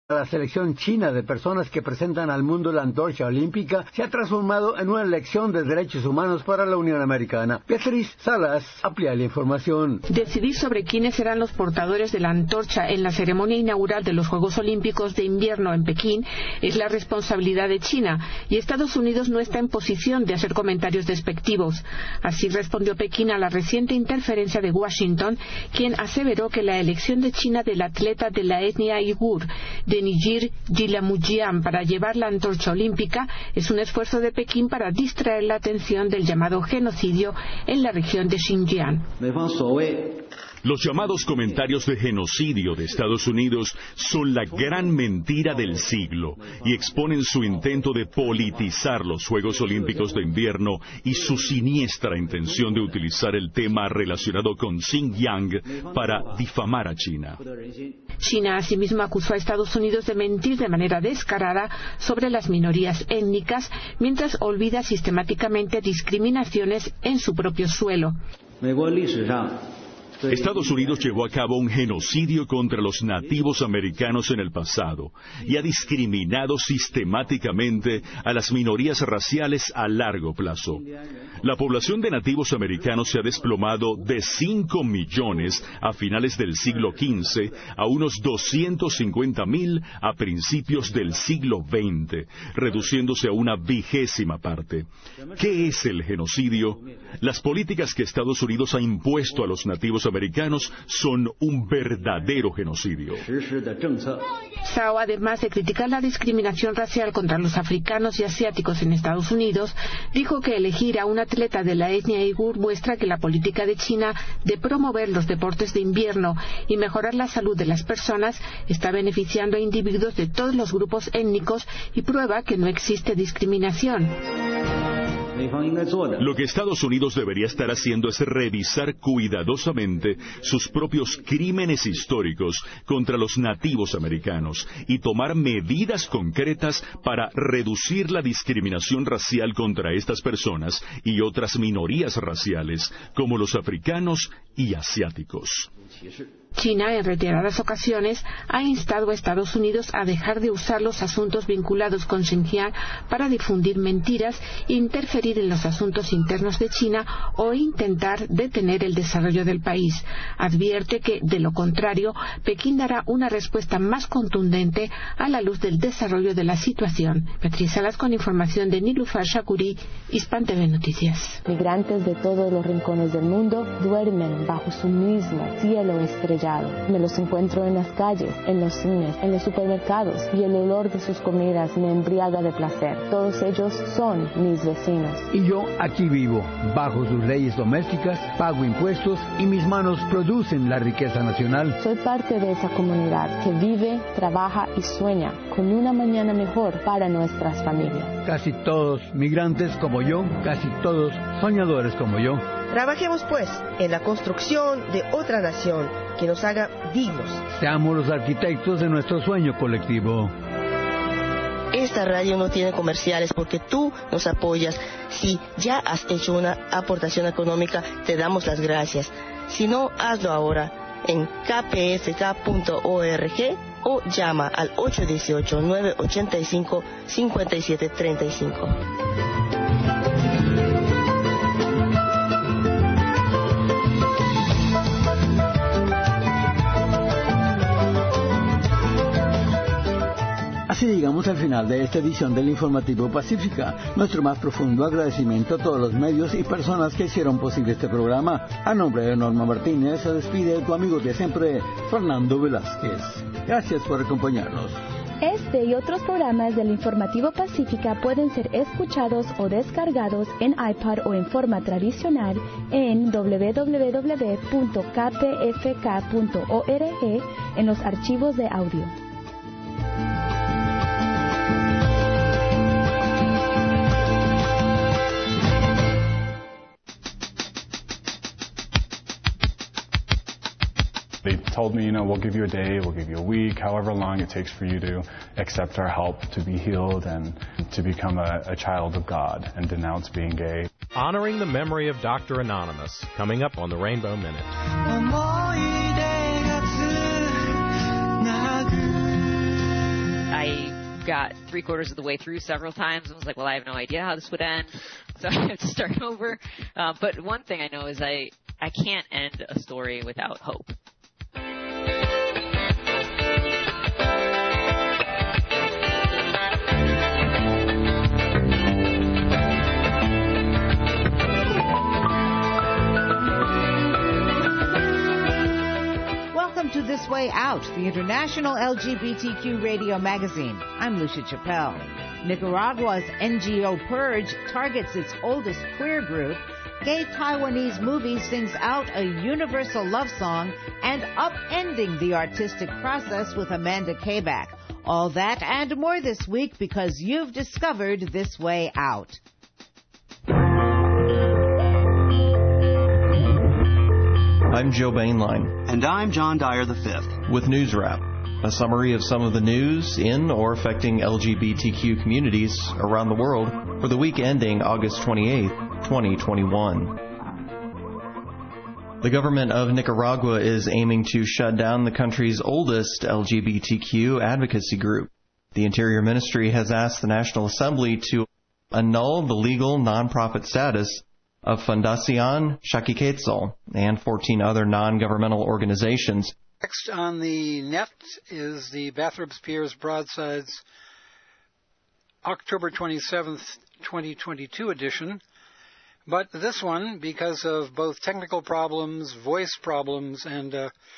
La selección china de personas que presentan al mundo la antorcha olímpica se ha transformado en una lección de derechos humanos para la Unión Americana. Beatriz Salas amplía la información. Decidir sobre quiénes serán los portadores de la antorcha en la ceremonia inaugural de los Juegos Olímpicos de Invierno en Pekín es la responsabilidad de China, y Estados Unidos no está en posición de hacer comentarios despectivos. Así respondió Pekín a la reciente interferencia de Washington, quien aseveró que la elección de China del atleta de la etnia uigur, Denijir Jilamujian, para llevar la antorcha olímpica es un esfuerzo de Pekín para distraer la atención del llamado genocidio en la región de Xinjiang. Los llamados comentarios de genocidio de Estados Unidos son la gran mentira del siglo y exponen su intento de politizar los Juegos Olímpicos de Invierno y su siniestra intención de utilizar el tema relacionado con Xinjiang para difamar a China. China asimismo acusó a Estados Unidos de mentir de manera descarada sobre las minorías étnicas, mientras olvida sistemáticamente discriminaciones en su propio suelo. Estados Unidos llevó a cabo un genocidio contra los nativos americanos en el pasado y ha discriminado sistemáticamente a las minorías raciales a largo plazo. La población de nativos americanos se ha desplomado de 5 millones a finales del siglo XV a unos 250,000 a principios del siglo XX, reduciéndose a una 20ª parte. ¿Qué es el genocidio? Las políticas que Estados Unidos ha impuesto a los nativos americanos son un verdadero genocidio. Zhao, además de criticar la discriminación racial contra los africanos y asiáticos en Estados Unidos, dijo que elegir a un atleta de la etnia uigur muestra que la política de China de promover los deportes de invierno y mejorar la salud de las personas está beneficiando a individuos de todos los grupos étnicos y prueba que no existe discriminación. Lo que Estados Unidos debería estar haciendo es revisar cuidadosamente sus propios crímenes históricos contra los nativos americanos y tomar medidas concretas para reducir la discriminación racial contra estas personas y otras minorías raciales, como los africanos y asiáticos. China, en reiteradas ocasiones, ha instado a Estados Unidos a dejar de usar los asuntos vinculados con Xinjiang para difundir mentiras, interferir en los asuntos internos de China o intentar detener el desarrollo del país. Advierte que, de lo contrario, Pekín dará una respuesta más contundente a la luz del desarrollo de la situación. Beatriz Salas con información de Nilufar Shakuri, Hispan TV Noticias. Migrantes de todos los rincones del mundo duermen bajo su mismo cielo estrellado. Me los encuentro en las calles, en los cines, en los supermercados, y el olor de sus comidas me embriaga de placer. Todos ellos son mis vecinos. Y yo aquí vivo, bajo sus leyes domésticas, pago impuestos y mis manos producen la riqueza nacional. Soy parte de esa comunidad que vive, trabaja y sueña con una mañana mejor para nuestras familias. Casi todos migrantes como yo, casi todos soñadores como yo. Trabajemos pues en la construcción de otra nación que nos haga dignos. Seamos los arquitectos de nuestro sueño colectivo. Esta radio no tiene comerciales porque tú nos apoyas. Si ya has hecho una aportación económica, te damos las gracias. Si no, hazlo ahora en kpfk.org o llama al 818-985-5735. Así llegamos al final de esta edición del Informativo Pacífica. Nuestro más profundo agradecimiento a todos los medios y personas que hicieron posible este programa. A nombre de Norma Martínez se despide tu amigo de siempre, Fernando Velázquez. Gracias por acompañarnos. Este y otros programas del Informativo Pacífica pueden ser escuchados o descargados en iPod o en forma tradicional en www.kpfk.org en los archivos de audio. They told me, we'll give you a day, we'll give you a week, however long it takes for you to accept our help to be healed and to become a child of God and denounce being gay. Honoring the memory of Dr. Anonymous, coming up on the Rainbow Minute. got 3/4 of the way through several times and was like, well, I have no idea how this would end, so I have to start over. But one thing I know is I can't end a story without hope. Welcome to This Way Out, the international LGBTQ radio magazine. I'm Lucia Chappelle. Nicaragua's NGO Purge targets its oldest queer group. Gay Taiwanese movie sings out a universal love song and upending the artistic process with Amanda Kabak. All that and more this week because you've discovered This Way Out. I'm Joe Bainline. And I'm John Dyer V. With News Wrap, a summary of some of the news in or affecting LGBTQ communities around the world for the week ending August 28, 2021. The government of Nicaragua is aiming to shut down the country's oldest LGBTQ advocacy group. The Interior Ministry has asked the National Assembly to annul the legal nonprofit status of Fundación Xachiquetzal and 14 other non-governmental organizations. Next on the net is the Bathrobes Piers Broadsides October 27th, 2022 edition. But this one, because of both technical problems, voice problems, and,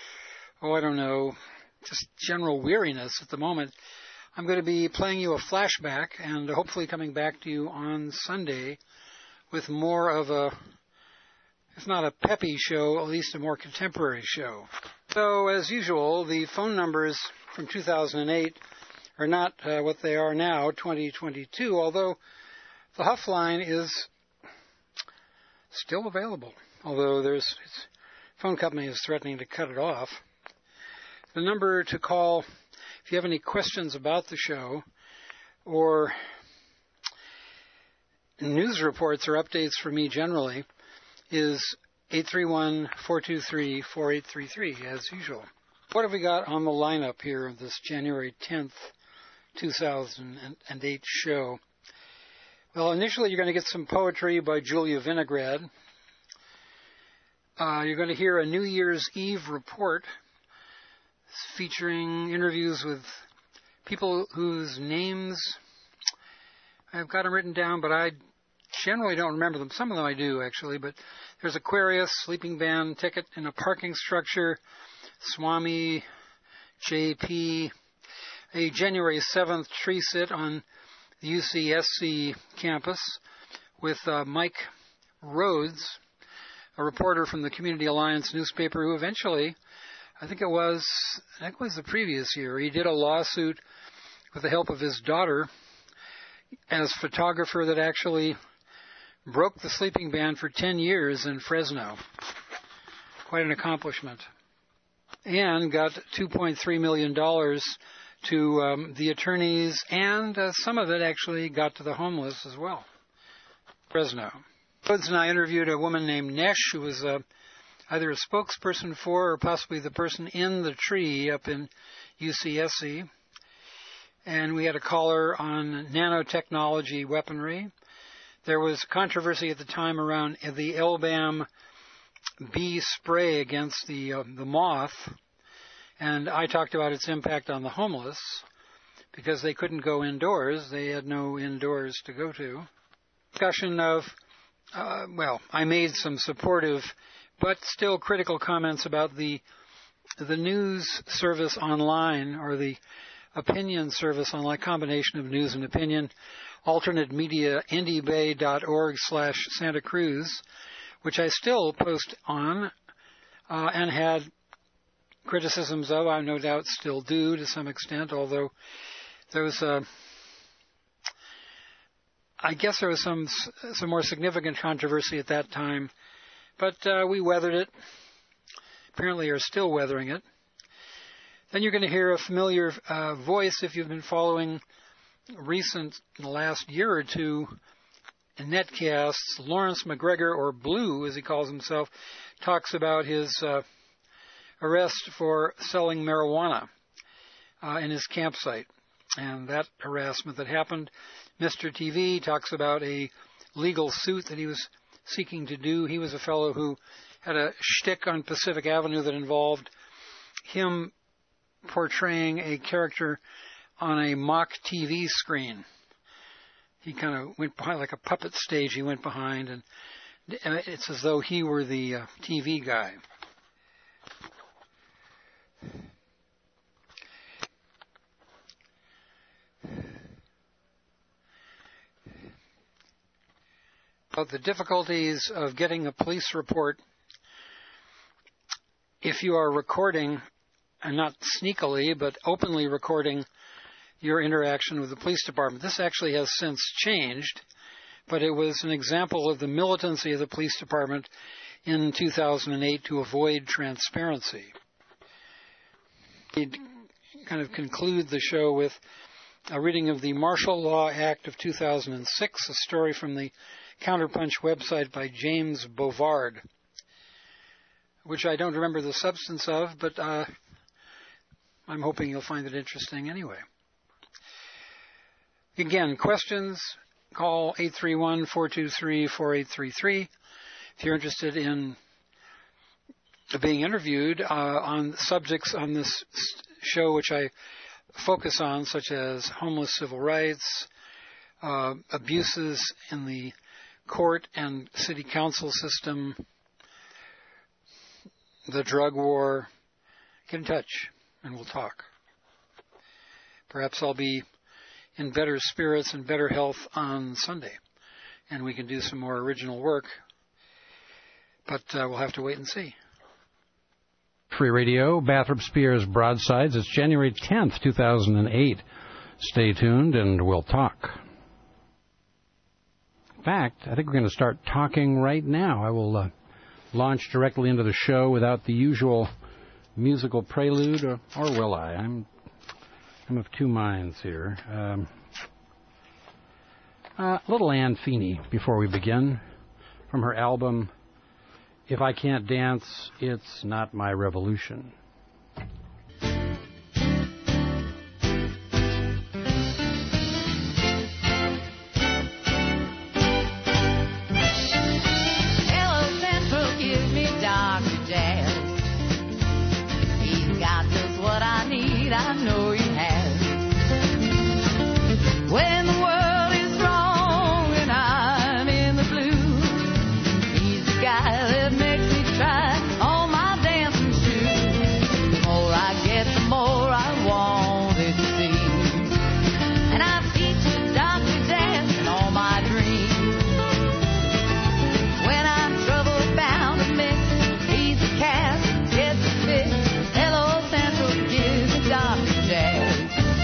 just general weariness at the moment, I'm going to be playing you a flashback and hopefully coming back to you on Sunday with more of a, if not a peppy show, at least a more contemporary show. So, as usual, the phone numbers from 2008 are not what they are now, 2022, although the Huff line is still available, although its phone company is threatening to cut it off. The number to call if you have any questions about the show or news reports or updates for me generally is 831-423-4833, as usual. What have we got on the lineup here this January 10th, 2008 show? Well, initially you're going to get some poetry by Julia Vinograd. You're going to hear a New Year's Eve report featuring interviews with people whose names I've got them written down, but I generally don't remember them. Some of them I do, actually, but there's Aquarius, Sleeping Band, Ticket in a Parking Structure, Swami, JP, a January 7th tree sit on the UCSC campus with Mike Rhodes, a reporter from the Community Alliance newspaper who eventually, I think it was the previous year, he did a lawsuit with the help of his daughter as photographer that actually broke the sleeping ban for 10 years in Fresno. Quite an accomplishment. And got $2.3 million to the attorneys, and some of it actually got to the homeless as well. Fresno. Woods and I interviewed a woman named Nesh, who was either a spokesperson for or possibly the person in the tree up in UCSC. And we had a caller on nanotechnology weaponry. There was controversy at the time around the Elbam bee spray against the moth, and I talked about its impact on the homeless because they couldn't go indoors. They had no indoors to go to. Discussion of, I made some supportive but still critical comments about the news service online, or the opinion service online, combination of news and opinion, alternate media, indiebay.org/Santa Cruz, which I still post on and had criticisms of, I no doubt still do to some extent, although there was I guess there was some more significant controversy at that time, but we weathered it, apparently are still weathering it. Then you're going to hear a familiar voice if you've been following in the last year or two, netcasts. Lawrence McGregor, or Blue as he calls himself, talks about his arrest for selling marijuana in his campsite. and that harassment that happened. Mr. TV talks about a legal suit that he was seeking to do. He was a fellow who had a shtick on Pacific Avenue that involved him portraying a character on a mock TV screen. He kind of went behind, like a puppet stage he went behind, and it's as though he were the TV guy. About the difficulties of getting a police report if you are recording, and not sneakily, but openly recording your interaction with the police department. This actually has since changed, but it was an example of the militancy of the police department in 2008 to avoid transparency. We'd kind of conclude the show with a reading of the Martial Law Act of 2006, a story from the Counterpunch website by James Bovard, which I don't remember the substance of, but I'm hoping you'll find it interesting anyway. Again, questions, call 831-423-4833. If you're interested in being interviewed on subjects on this show which I focus on, such as homeless civil rights, abuses in the court and city council system, the drug war, get in touch and we'll talk. Perhaps I'll be in better spirits and better health on Sunday, and we can do some more original work, but we'll have to wait and see. Free Radio, Bathrop Spears Broadsides. It's January 10th, 2008. Stay tuned and we'll talk. In fact, I think we're going to start talking right now. I will launch directly into the show without the usual musical prelude, or will I? I'm of two minds here. Little Anne Feeney, before we begin, from her album, If I Can't Dance, It's Not My Revolution. I know you have. When the world is wrong and I'm in the blue, he's the guy that makes me try on my dancing shoes. The more I get, the more I want it to seem. And I feature Dr. Dancing on my dreams. When I'm trouble bound to mix, he's the cat that gets the fix. Hello, Central, give me Dr. Jazz.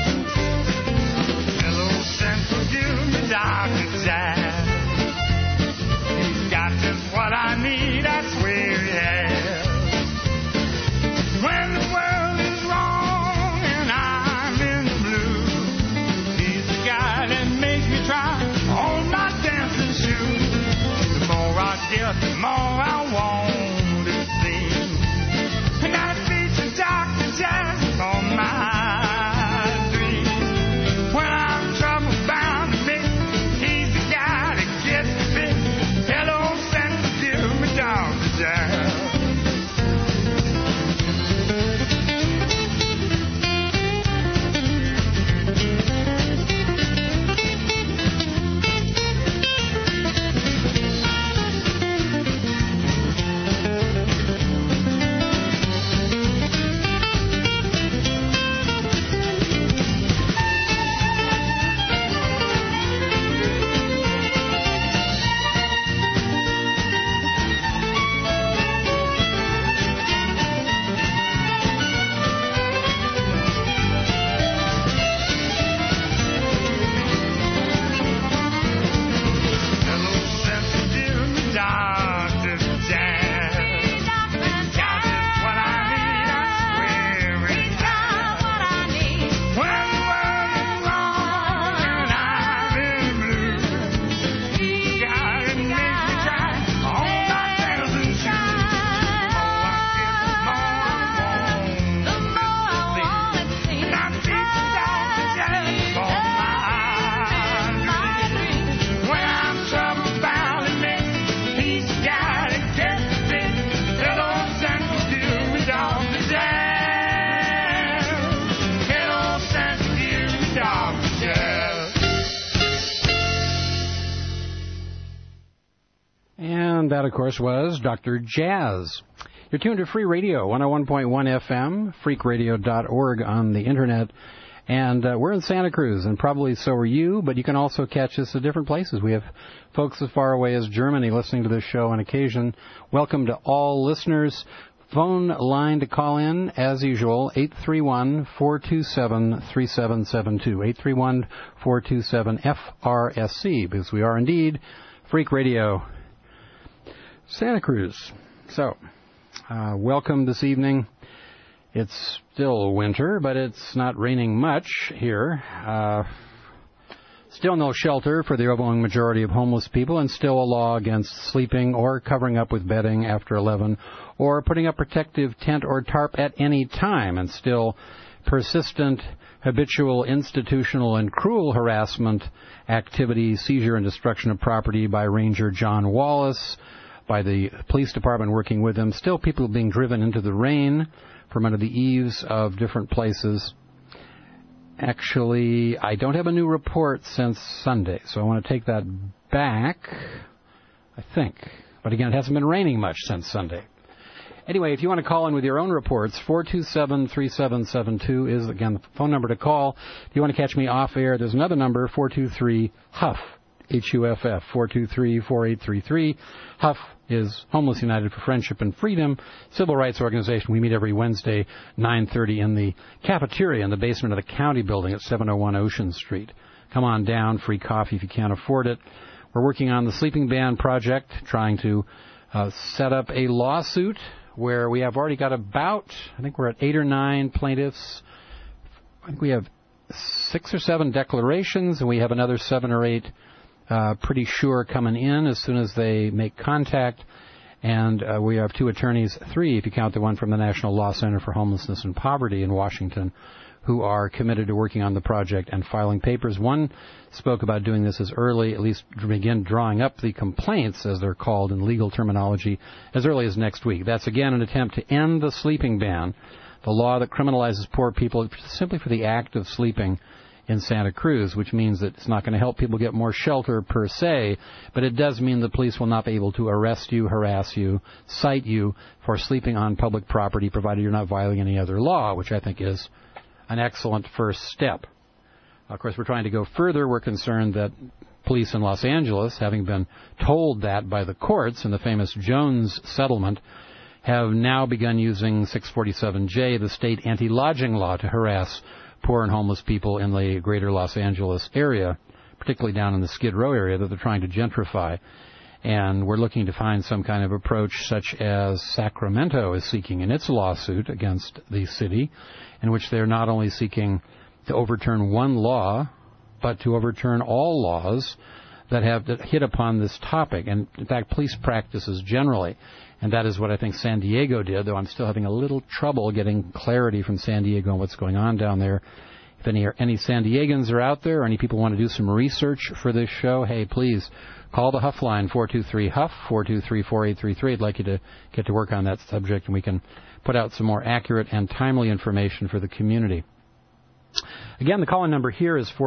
Hello, Central, give me Dr. Jazz. He's got just what I need, I swear he has. When the world is wrong and I'm in the blue, he's the guy that makes me try on my dancing shoes. The more I get, the more I want it seems. And I feature Dr. Jazz on my dreams. When I'm trouble bound to me, he's the guy that gets the fix. Hello, Central, give me Dr. Jazz. and that, of course, was Dr. Jazz. You're tuned to Free Radio, 101.1 FM, freakradio.org on the Internet. And we're in Santa Cruz, and probably so are you, but you can also catch us at different places. We have folks as far away as Germany listening to this show on occasion. Welcome to all listeners. Phone line to call in, as usual, 831-427-3772, 831-427-FRSC, because we are indeed Freak Radio Santa Cruz. So, welcome this evening. It's still winter, but it's not raining much here. Still no shelter for the overwhelming majority of homeless people, and still a law against sleeping or covering up with bedding after 11, or putting up protective tent or tarp at any time, and still persistent, habitual, institutional, and cruel harassment activity, seizure and destruction of property by Ranger John Wallace, by the police department working with him, still people being driven into the rain from under the eaves of different places. Actually, I don't have a new report since Sunday, so I want to take that back, I think. But again, it hasn't been raining much since Sunday. Anyway, if you want to call in with your own reports, 427-3772 is, again, the phone number to call. If you want to catch me off air, there's another number, 423-HUFF, HUFF, 423-4833. HUFF is Homeless United for Friendship and Freedom, civil rights organization. We meet every Wednesday, 9:30 in the cafeteria in the basement of the county building at 701 Ocean Street. Come on down, free coffee if you can't afford it. We're working on the Sleeping Ban project, trying to set up a lawsuit where we have already got about, I think we're at 8 or 9 plaintiffs. I think we have 6 or 7 declarations, and we have another 7 or 8 pretty sure coming in as soon as they make contact. And we have 2 attorneys, 3 if you count the one from the National Law Center for Homelessness and Poverty in Washington, who are committed to working on the project and filing papers. One spoke about doing this as early, at least begin drawing up the complaints, as they're called in legal terminology, as early as next week. That's, again, an attempt to end the sleeping ban, the law that criminalizes poor people simply for the act of sleeping in Santa Cruz, which means that it's not going to help people get more shelter per se, but it does mean the police will not be able to arrest you, harass you, cite you for sleeping on public property, provided you're not violating any other law, which I think is an excellent first step. Of course, we're trying to go further. We're concerned that police in Los Angeles, having been told that by the courts in the famous Jones settlement, have now begun using 647J, the state anti-lodging law, to harass poor and homeless people in the greater Los Angeles area, particularly down in the Skid Row area that they're trying to gentrify. And we're looking to find some kind of approach such as Sacramento is seeking in its lawsuit against the city, in which they're not only seeking to overturn one law, but to overturn all laws that hit upon this topic, and in fact police practices generally. And that is what I think San Diego did, though I'm still having a little trouble getting clarity from San Diego on what's going on down there. If any San Diegans are out there, or any people want to do some research for this show, hey, please call the Huff line, 423-HUFF, 423-4833. I'd like you to get to work on that subject, and we can put out some more accurate and timely information for the community. Again, the call-in number here is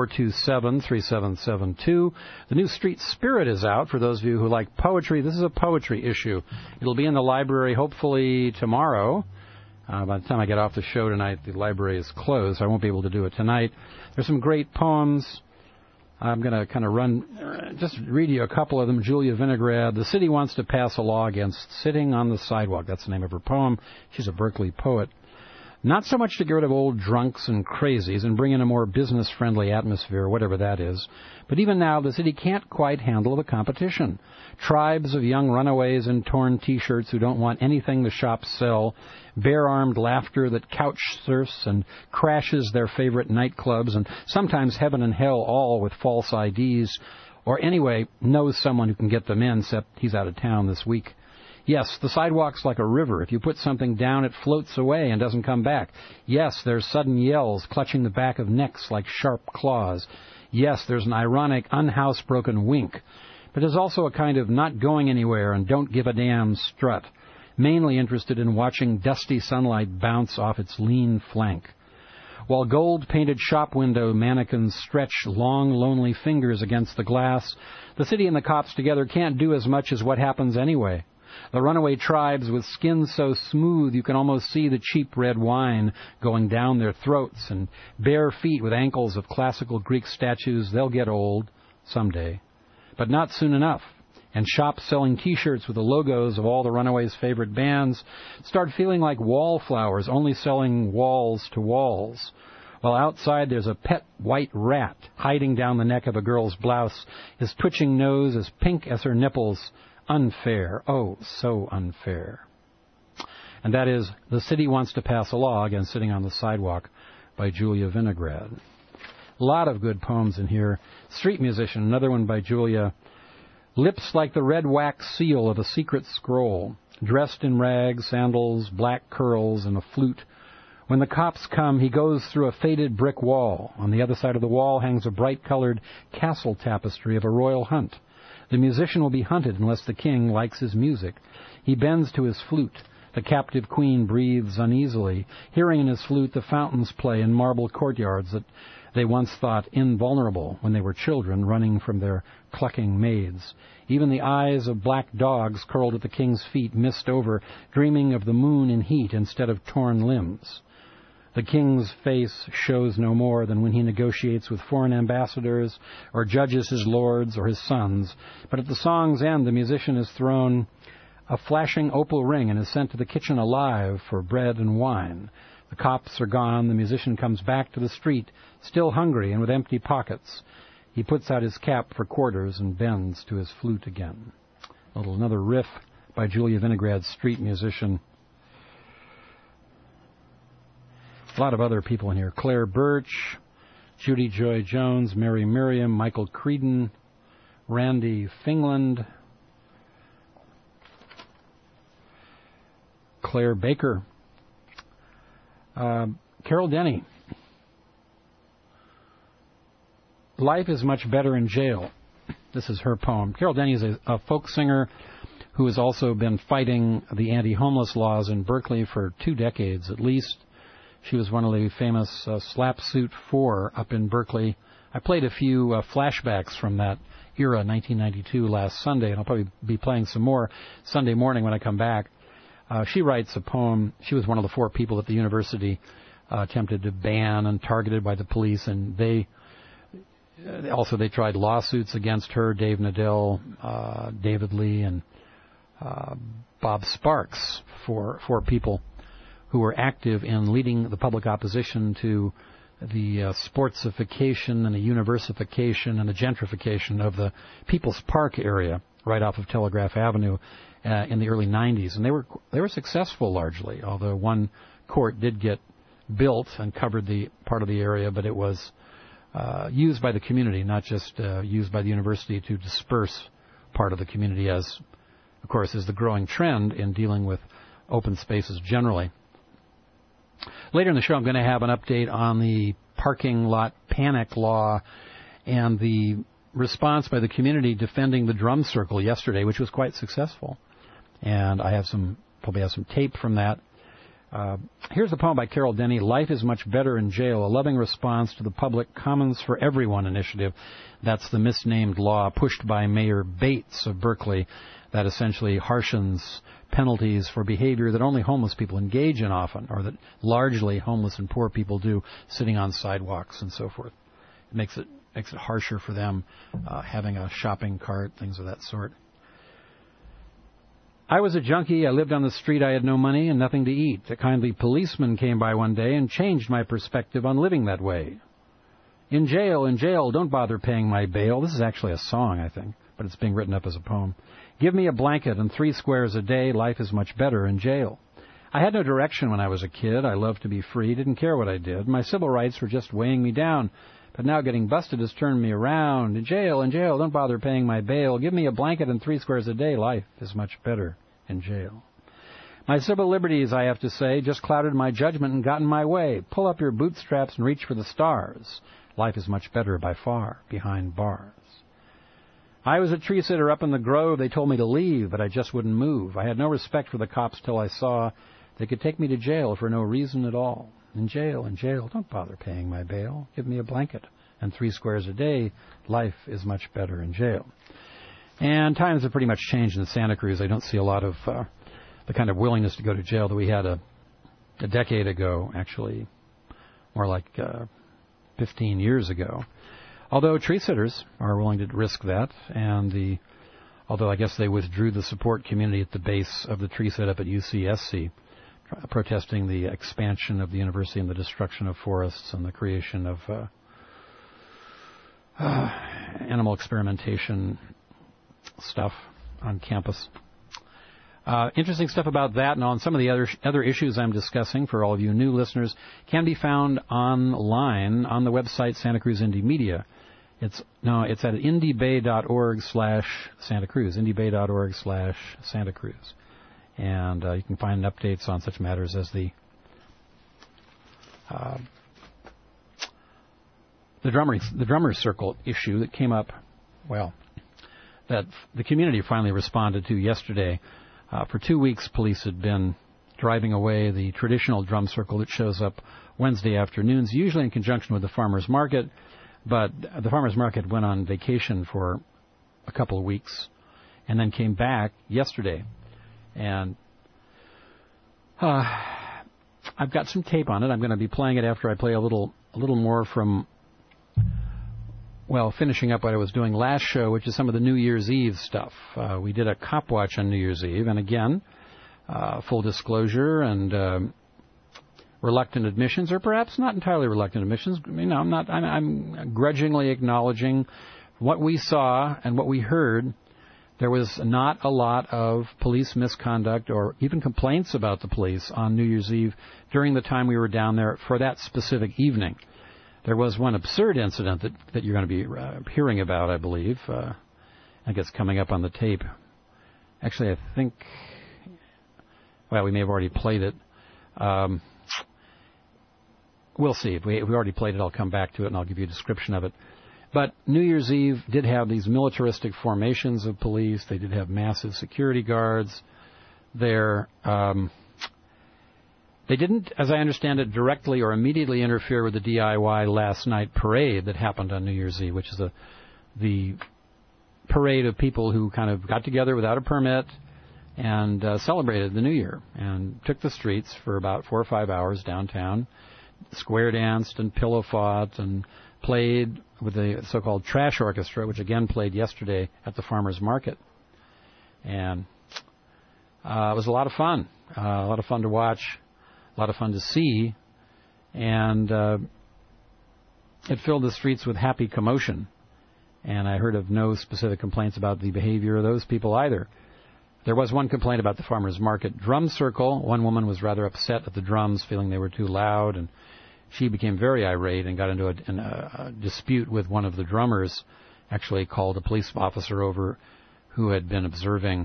427-3772. The new Street Spirit is out for those of you who like poetry. This is a poetry issue. It'll be in the library hopefully tomorrow. By the time I get off the show tonight, the library is closed, so I won't be able to do it tonight. There's some great poems. I'm going to kind of just read you a couple of them. Julia Vinograd, the city wants to pass a law against sitting on the sidewalk. That's the name of her poem. She's a Berkeley poet. Not so much to get rid of old drunks and crazies and bring in a more business-friendly atmosphere, whatever that is, but even now the city can't quite handle the competition. Tribes of young runaways in torn T-shirts who don't want anything the shops sell, bare-armed laughter that couch surfs and crashes their favorite nightclubs, and sometimes heaven and hell all with false IDs, or anyway, knows someone who can get them in, except he's out of town this week. Yes, the sidewalk's like a river. If you put something down, it floats away and doesn't come back. Yes, there's sudden yells clutching the back of necks like sharp claws. Yes, there's an ironic, unhousebroken wink. But there's also a kind of not going anywhere and don't give a damn strut, mainly interested in watching dusty sunlight bounce off its lean flank. While gold-painted shop window mannequins stretch long, lonely fingers against the glass, the city and the cops together can't do as much as what happens anyway. The runaway tribes with skins so smooth you can almost see the cheap red wine going down their throats, and bare feet with ankles of classical Greek statues, they'll get old someday. But not soon enough. And shops selling T-shirts with the logos of all the runaways' favorite bands start feeling like wallflowers, only selling walls to walls. While outside there's a pet white rat hiding down the neck of a girl's blouse, his twitching nose as pink as her nipples. Unfair. Oh, so unfair. And that is The City Wants to Pass a Law Against Sitting on the Sidewalk by Julia Vinograd. A lot of good poems in here. Street Musician, another one by Julia. Lips like the red wax seal of a secret scroll, dressed in rags, sandals, black curls, and a flute. When the cops come, he goes through a faded brick wall. On the other side of the wall hangs a bright-colored castle tapestry of a royal hunt. The musician will be hunted unless the king likes his music. He bends to his flute. The captive queen breathes uneasily, hearing in his flute the fountains play in marble courtyards that they once thought invulnerable when they were children running from their clucking maids. Even the eyes of black dogs curled at the king's feet mist over, dreaming of the moon in heat instead of torn limbs. The king's face shows no more than when he negotiates with foreign ambassadors or judges his lords or his sons. But at the song's end, the musician is thrown a flashing opal ring and is sent to the kitchen alive for bread and wine. The cops are gone. The musician comes back to the street, still hungry and with empty pockets. He puts out his cap for quarters and bends to his flute again. Another riff by Julia Vinograd's Street Musician. A lot of other people in here. Claire Birch, Judy Joy Jones, Mary Miriam, Michael Creedon, Randy Fingland, Claire Baker, Carol Denny. Life is much better in jail. This is her poem. Carol Denny is a folk singer who has also been fighting the anti-homeless laws in Berkeley for 2 decades at least. She was one of the famous Slap Suit 4 up in Berkeley. I played a few flashbacks from that era, 1992, last Sunday, and I'll probably be playing some more Sunday morning when I come back. She writes a poem. She was one of the 4 people at the university attempted to ban and targeted by the police, and they tried lawsuits against her, Dave Nadell, David Lee, and Bob Sparks, for 4 people who were active in leading the public opposition to the sportsification and the universification and the gentrification of the People's Park area right off of Telegraph Avenue in the early 90s. And they were successful largely, although one court did get built and covered the part of the area, but it was used by the community, not just used by the university to disperse part of the community, as, of course, is the growing trend in dealing with open spaces generally. Later in the show, I'm going to have an update on the parking lot panic law and the response by the community defending the drum circle yesterday, which was quite successful. And I probably have some tape from that. Here's a poem by Carol Denny, Life is Much Better in Jail, a loving response to the Public Commons for Everyone initiative. That's the misnamed law pushed by Mayor Bates of Berkeley that essentially harshens penalties for behavior that only homeless people engage in often, or that largely homeless and poor people do, sitting on sidewalks and so forth. It makes it harsher for them, having a shopping cart, things of that sort. I was a junkie. I lived on the street. I had no money and nothing to eat. A kindly policeman came by one day and changed my perspective on living that way. In jail, don't bother paying my bail. This is actually a song, I think, but it's being written up as a poem. Give me a blanket and 3 squares a day. Life is much better in jail. I had no direction when I was a kid. I loved to be free, didn't care what I did. My civil rights were just weighing me down. But now getting busted has turned me around. In jail, don't bother paying my bail. Give me a blanket and 3 squares a day. Life is much better in jail. My civil liberties, I have to say, just clouded my judgment and got in my way. Pull up your bootstraps and reach for the stars. Life is much better by far behind bars. I was a tree sitter up in the grove. They told me to leave, but I just wouldn't move. I had no respect for the cops till I saw they could take me to jail for no reason at all. in jail, in jail. Don't bother paying my bail. Give me a blanket and 3 squares a day. Life is much better in jail. And times have pretty much changed in Santa Cruz. I don't see a lot of the kind of willingness to go to jail that we had a decade ago, actually, more like 15 years ago. Although tree sitters are willing to risk that, and although I guess they withdrew the support community at the base of the tree sit up at UCSC, protesting the expansion of the university and the destruction of forests and the creation of animal experimentation stuff on campus. Interesting stuff about that and on some of the other issues I'm discussing for all of you new listeners can be found online on the website Santa Cruz Indie Media. It's at indiebay.org/Santa Cruz, indiebay.org/Santa Cruz. And you can find updates on such matters as the Drummers Circle issue that came up, that the community finally responded to yesterday. For 2 weeks, police had been driving away the traditional drum circle that shows up Wednesday afternoons, usually in conjunction with the farmers market. But the farmers market went on vacation for a couple of weeks and then came back yesterday. And I've got some tape on it. I'm going to be playing it after I play a little more from, finishing up what I was doing last show, which is some of the New Year's Eve stuff. We did a cop watch on New Year's Eve, and again, full disclosure and reluctant admissions, or perhaps not entirely reluctant admissions. I'm grudgingly acknowledging what we saw and what we heard. There was not a lot of police misconduct or even complaints about the police on New Year's Eve during the time we were down there for that specific evening. There was one absurd incident that you're going to be hearing about, I believe. I think it's coming up on the tape. Actually, I think, we may have already played it. We'll see. If we already played it, I'll come back to it and I'll give you a description of it. But New Year's Eve did have these militaristic formations of police. They did have massive security guards there. They didn't, as I understand it, directly or immediately interfere with the DIY last night parade that happened on New Year's Eve, which is the parade of people who kind of got together without a permit and celebrated the New Year and took the streets for about 4 or 5 hours downtown, square danced and pillow fought and played with the so-called trash orchestra, which again played yesterday at the farmers market. And it was a lot of fun to watch, a lot of fun to see, and it filled the streets with happy commotion. And I heard of no specific complaints about the behavior of those people either. There was one complaint about the farmers market drum circle. One woman was rather upset at the drums, feeling they were too loud, and she became very irate and got into a dispute with one of the drummers, actually called a police officer over who had been observing.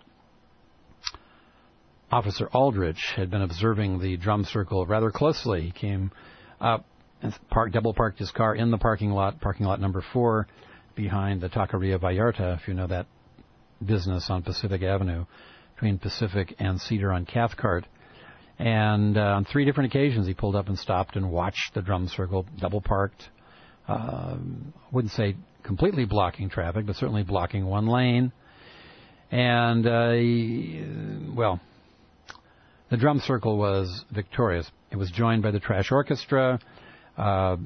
Officer Aldrich had been observing the drum circle rather closely. He came up and double parked his car in the parking lot number 4, behind the Taqueria Vallarta, if you know that business on Pacific Avenue, between Pacific and Cedar on Cathcart. And on 3 different occasions, he pulled up and stopped and watched the drum circle, double parked. Wouldn't say completely blocking traffic, but certainly blocking one lane. And, the drum circle was victorious. It was joined by the trash orchestra. There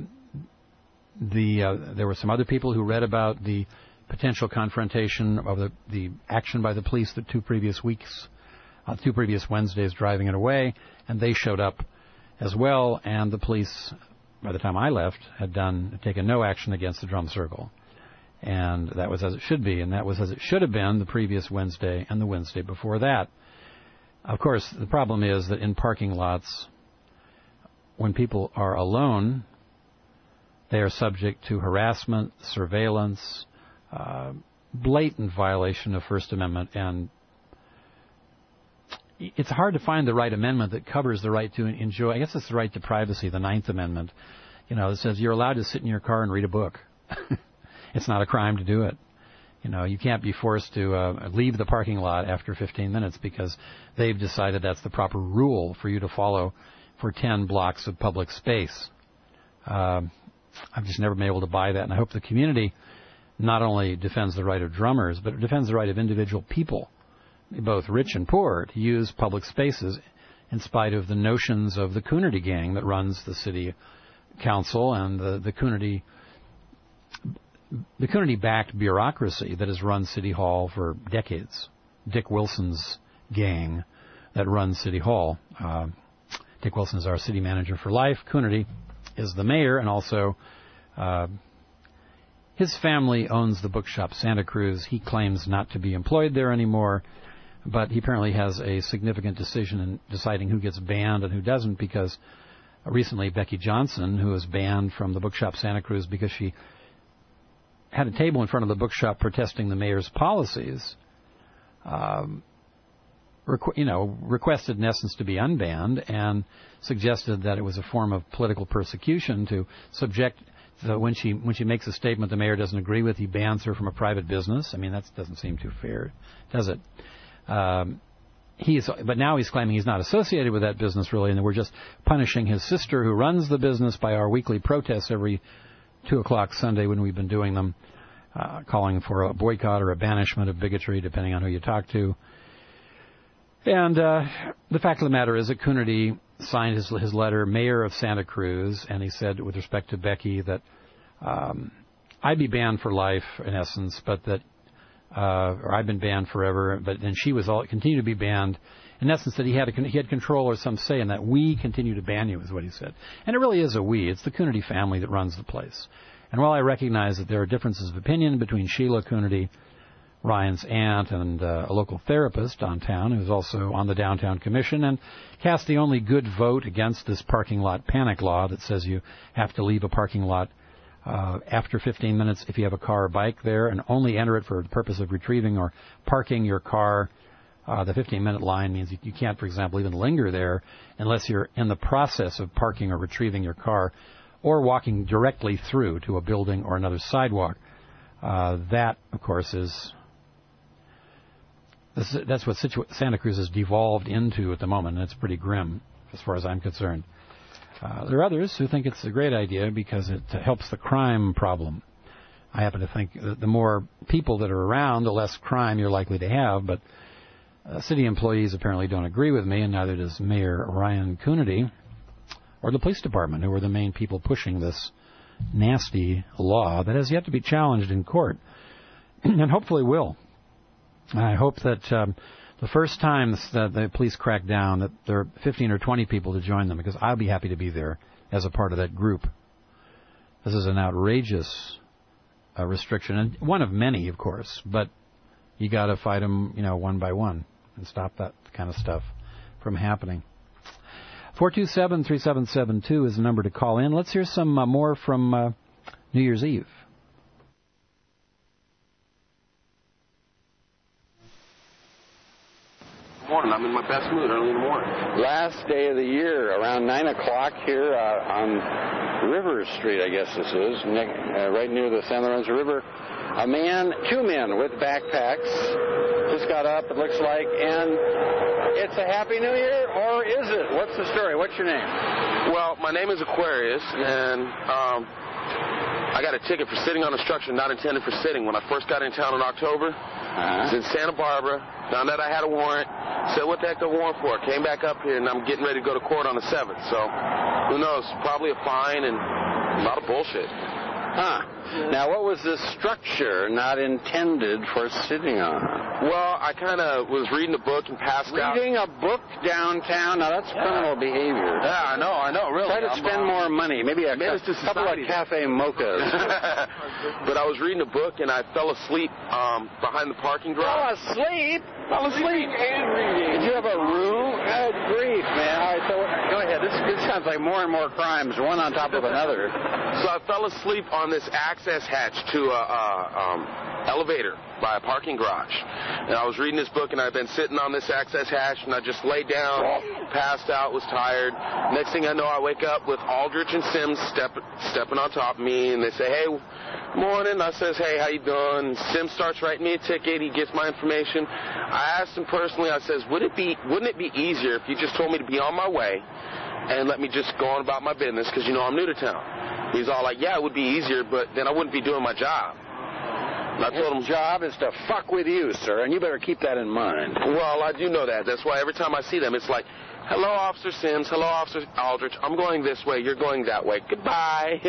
were some other people who read about the potential confrontation of the action by the police the 2 previous weeks, 2 previous Wednesdays driving it away, and they showed up as well, and the police, by the time I left, had taken no action against the drum circle. And that was as it should be, and that was as it should have been the previous Wednesday and the Wednesday before that. Of course, the problem is that in parking lots, when people are alone, they are subject to harassment, surveillance, blatant violation of First Amendment, and it's hard to find the right amendment that covers the right to enjoy. I guess it's the right to privacy, the 9th Amendment. It says you're allowed to sit in your car and read a book. It's not a crime to do it. You can't be forced to leave the parking lot after 15 minutes because they've decided that's the proper rule for you to follow for 10 blocks of public space. I've just never been able to buy that, and I hope the community not only defends the right of drummers, but it defends the right of individual people, both rich and poor, to use public spaces in spite of the notions of the Coonerty gang that runs the city council and the Coonerty-backed bureaucracy that has run City Hall for decades. Dick Wilson's gang that runs City Hall. Dick Wilson is our city manager for life. Coonerty is the mayor, and also his family owns the bookshop Santa Cruz. He claims not to be employed there anymore, but he apparently has a significant decision in deciding who gets banned and who doesn't, because recently Becky Johnson, who was banned from the bookshop Santa Cruz because she had a table in front of the bookshop protesting the mayor's policies, requested in essence to be unbanned and suggested that it was a form of political persecution to subject. So when she makes a statement the mayor doesn't agree with, he bans her from a private business. I mean, that doesn't seem too fair, does it? But now he's claiming he's not associated with that business really, and that we're just punishing his sister who runs the business by our weekly protests every 2 o'clock Sunday when we've been doing them, calling for a boycott or a banishment of bigotry, depending on who you talk to. And the fact of the matter is that Coonerty signed his letter, Mayor of Santa Cruz, and he said with respect to Becky that I'd be banned for life, in essence, but that or I've been banned forever, but then she was continued to be banned. In essence, that he had control or some say in that. We continue to ban you, is what he said. And it really is a we. It's the Coonerty family that runs the place. And while I recognize that there are differences of opinion between Sheila Coonerty, Ryan's aunt, and a local therapist downtown who's also on the Downtown Commission, and cast the only good vote against this parking lot panic law that says you have to leave a parking lot after 15 minutes if you have a car or bike there, and only enter it for the purpose of retrieving or parking your car. The 15-minute line means you can't, for example, even linger there unless you're in the process of parking or retrieving your car or walking directly through to a building or another sidewalk. That, of course, that's what Santa Cruz has devolved into at the moment, and it's pretty grim as far as I'm concerned. There are others who think it's a great idea because it helps the crime problem. I happen to think that the more people that are around, the less crime you're likely to have, but city employees apparently don't agree with me, and neither does Mayor Ryan Coonerty or the police department, who are the main people pushing this nasty law that has yet to be challenged in court, and hopefully will. I hope that the first time that the police crack down, that there are 15 or 20 people to join them, because I'll be happy to be there as a part of that group. This is an outrageous restriction, and one of many, of course, but you got to fight them, one by one, and stop that kind of stuff from happening. 427-3772 is the number to call in. Let's hear some more from New Year's Eve. Morning. I'm in my best mood early in the morning. Last day of the year, around 9 o'clock here on River Street, I guess this is, right near the San Lorenzo River. Two men with backpacks just got up, it looks like, and it's a Happy New Year, or is it? What's the story? What's your name? Well, my name is Aquarius, and I got a ticket for sitting on a structure not intended for sitting. When I first got in town in October, I was in Santa Barbara, found out I had a warrant, said, what the heck the warrant for? Came back up here, and I'm getting ready to go to court on the 7th. So, who knows? Probably a fine and a lot of bullshit. Now, what was this structure not intended for sitting on? Well, I kind of was reading a book and passed out. Reading a book downtown? Now, that's criminal behavior. Yeah, I know, really. Try to spend more money. Maybe a couple of cafe mochas. But I was reading a book, and I fell asleep behind the parking garage. Fell asleep and reading. Did you have a room? Good grief, man. All right, so go ahead. This sounds like more and more crimes, one on top of another. So I fell asleep on this access hatch to a elevator by a parking garage. And I was reading this book, and I've been sitting on this access hatch, and I just laid down, passed out, was tired. Next thing I know, I wake up with Aldrich and Sims stepping on top of me, and they say, hey, morning. I says, hey, how you doing? Sims starts writing me a ticket. He gets my information. I asked him personally, I says, wouldn't it be easier if you just told me to be on my way, and let me just go on about my business because, you know, I'm new to town. He's all like, yeah, it would be easier, but then I wouldn't be doing my job. And I told him, his job is to fuck with you, sir, and you better keep that in mind. Well, I do know that. That's why every time I see them, it's like, hello, Officer Sims. Hello, Officer Aldrich. I'm going this way. You're going that way. Goodbye.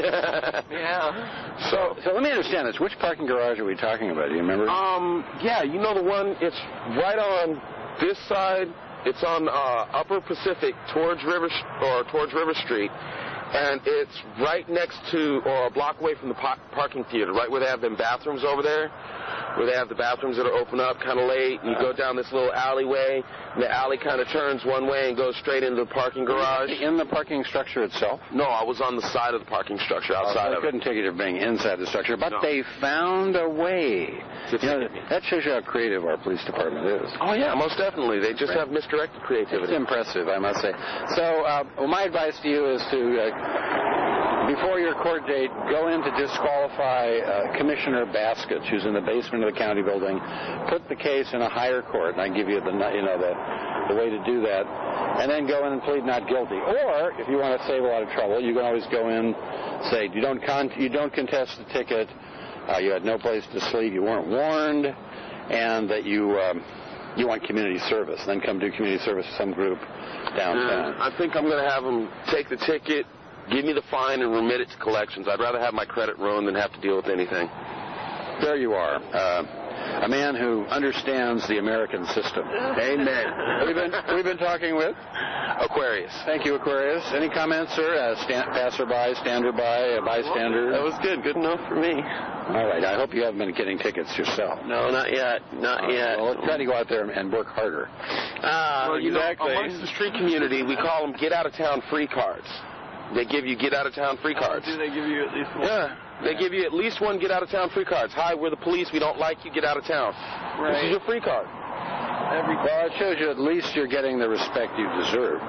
Yeah. So let me understand this. Which parking garage are we talking about? Do you remember? Yeah, you know the one. It's right on this side. It's on Upper Pacific towards River Street. And it's right next to, or a block away from the parking theater, right where they have them bathrooms over there, where they have the bathrooms that are open up kind of late, and you go down this little alleyway, and the alley kind of turns one way and goes straight into the parking garage. In the parking structure itself? No, I was on the side of the parking structure, outside of it. I couldn't take you to being inside the structure, but they found a way. That shows you how creative our police department is. Oh, yeah, most definitely. They just have misdirected creativity. It's impressive, I must say. So my advice to you is to... before your court date, go in to disqualify Commissioner Baskets, who's in the basement of the county building. Put the case in a higher court, and I give you the way to do that, and then go in and plead not guilty. Or if you want to save a lot of trouble, you can always go in, say you don't contest the ticket, you had no place to sleep, you weren't warned, and that you want community service. Then come do community service to some group downtown. I think I'm going to have them take the ticket, give me the fine, and remit it to collections. I'd rather have my credit ruined than have to deal with anything. There you are. A man who understands the American system. Amen. We've been talking with Aquarius. Thank you, Aquarius. Any comments, sir? Passerby, stander-by, bystander? That was good. Good enough for me. All right. I hope you haven't been getting tickets yourself. No, not yet. Not yet. Well, let's try to go out there and work harder. Well, exactly. Amongst the street community, we call them get-out-of-town free cards. They give you get-out-of-town free cards. Do they give you at least one? Yeah. They give you at least one get-out-of-town free cards. Hi, we're the police. We don't like you. Get out of town. Right. This is your free card. Well, it shows you at least you're getting the respect you deserve.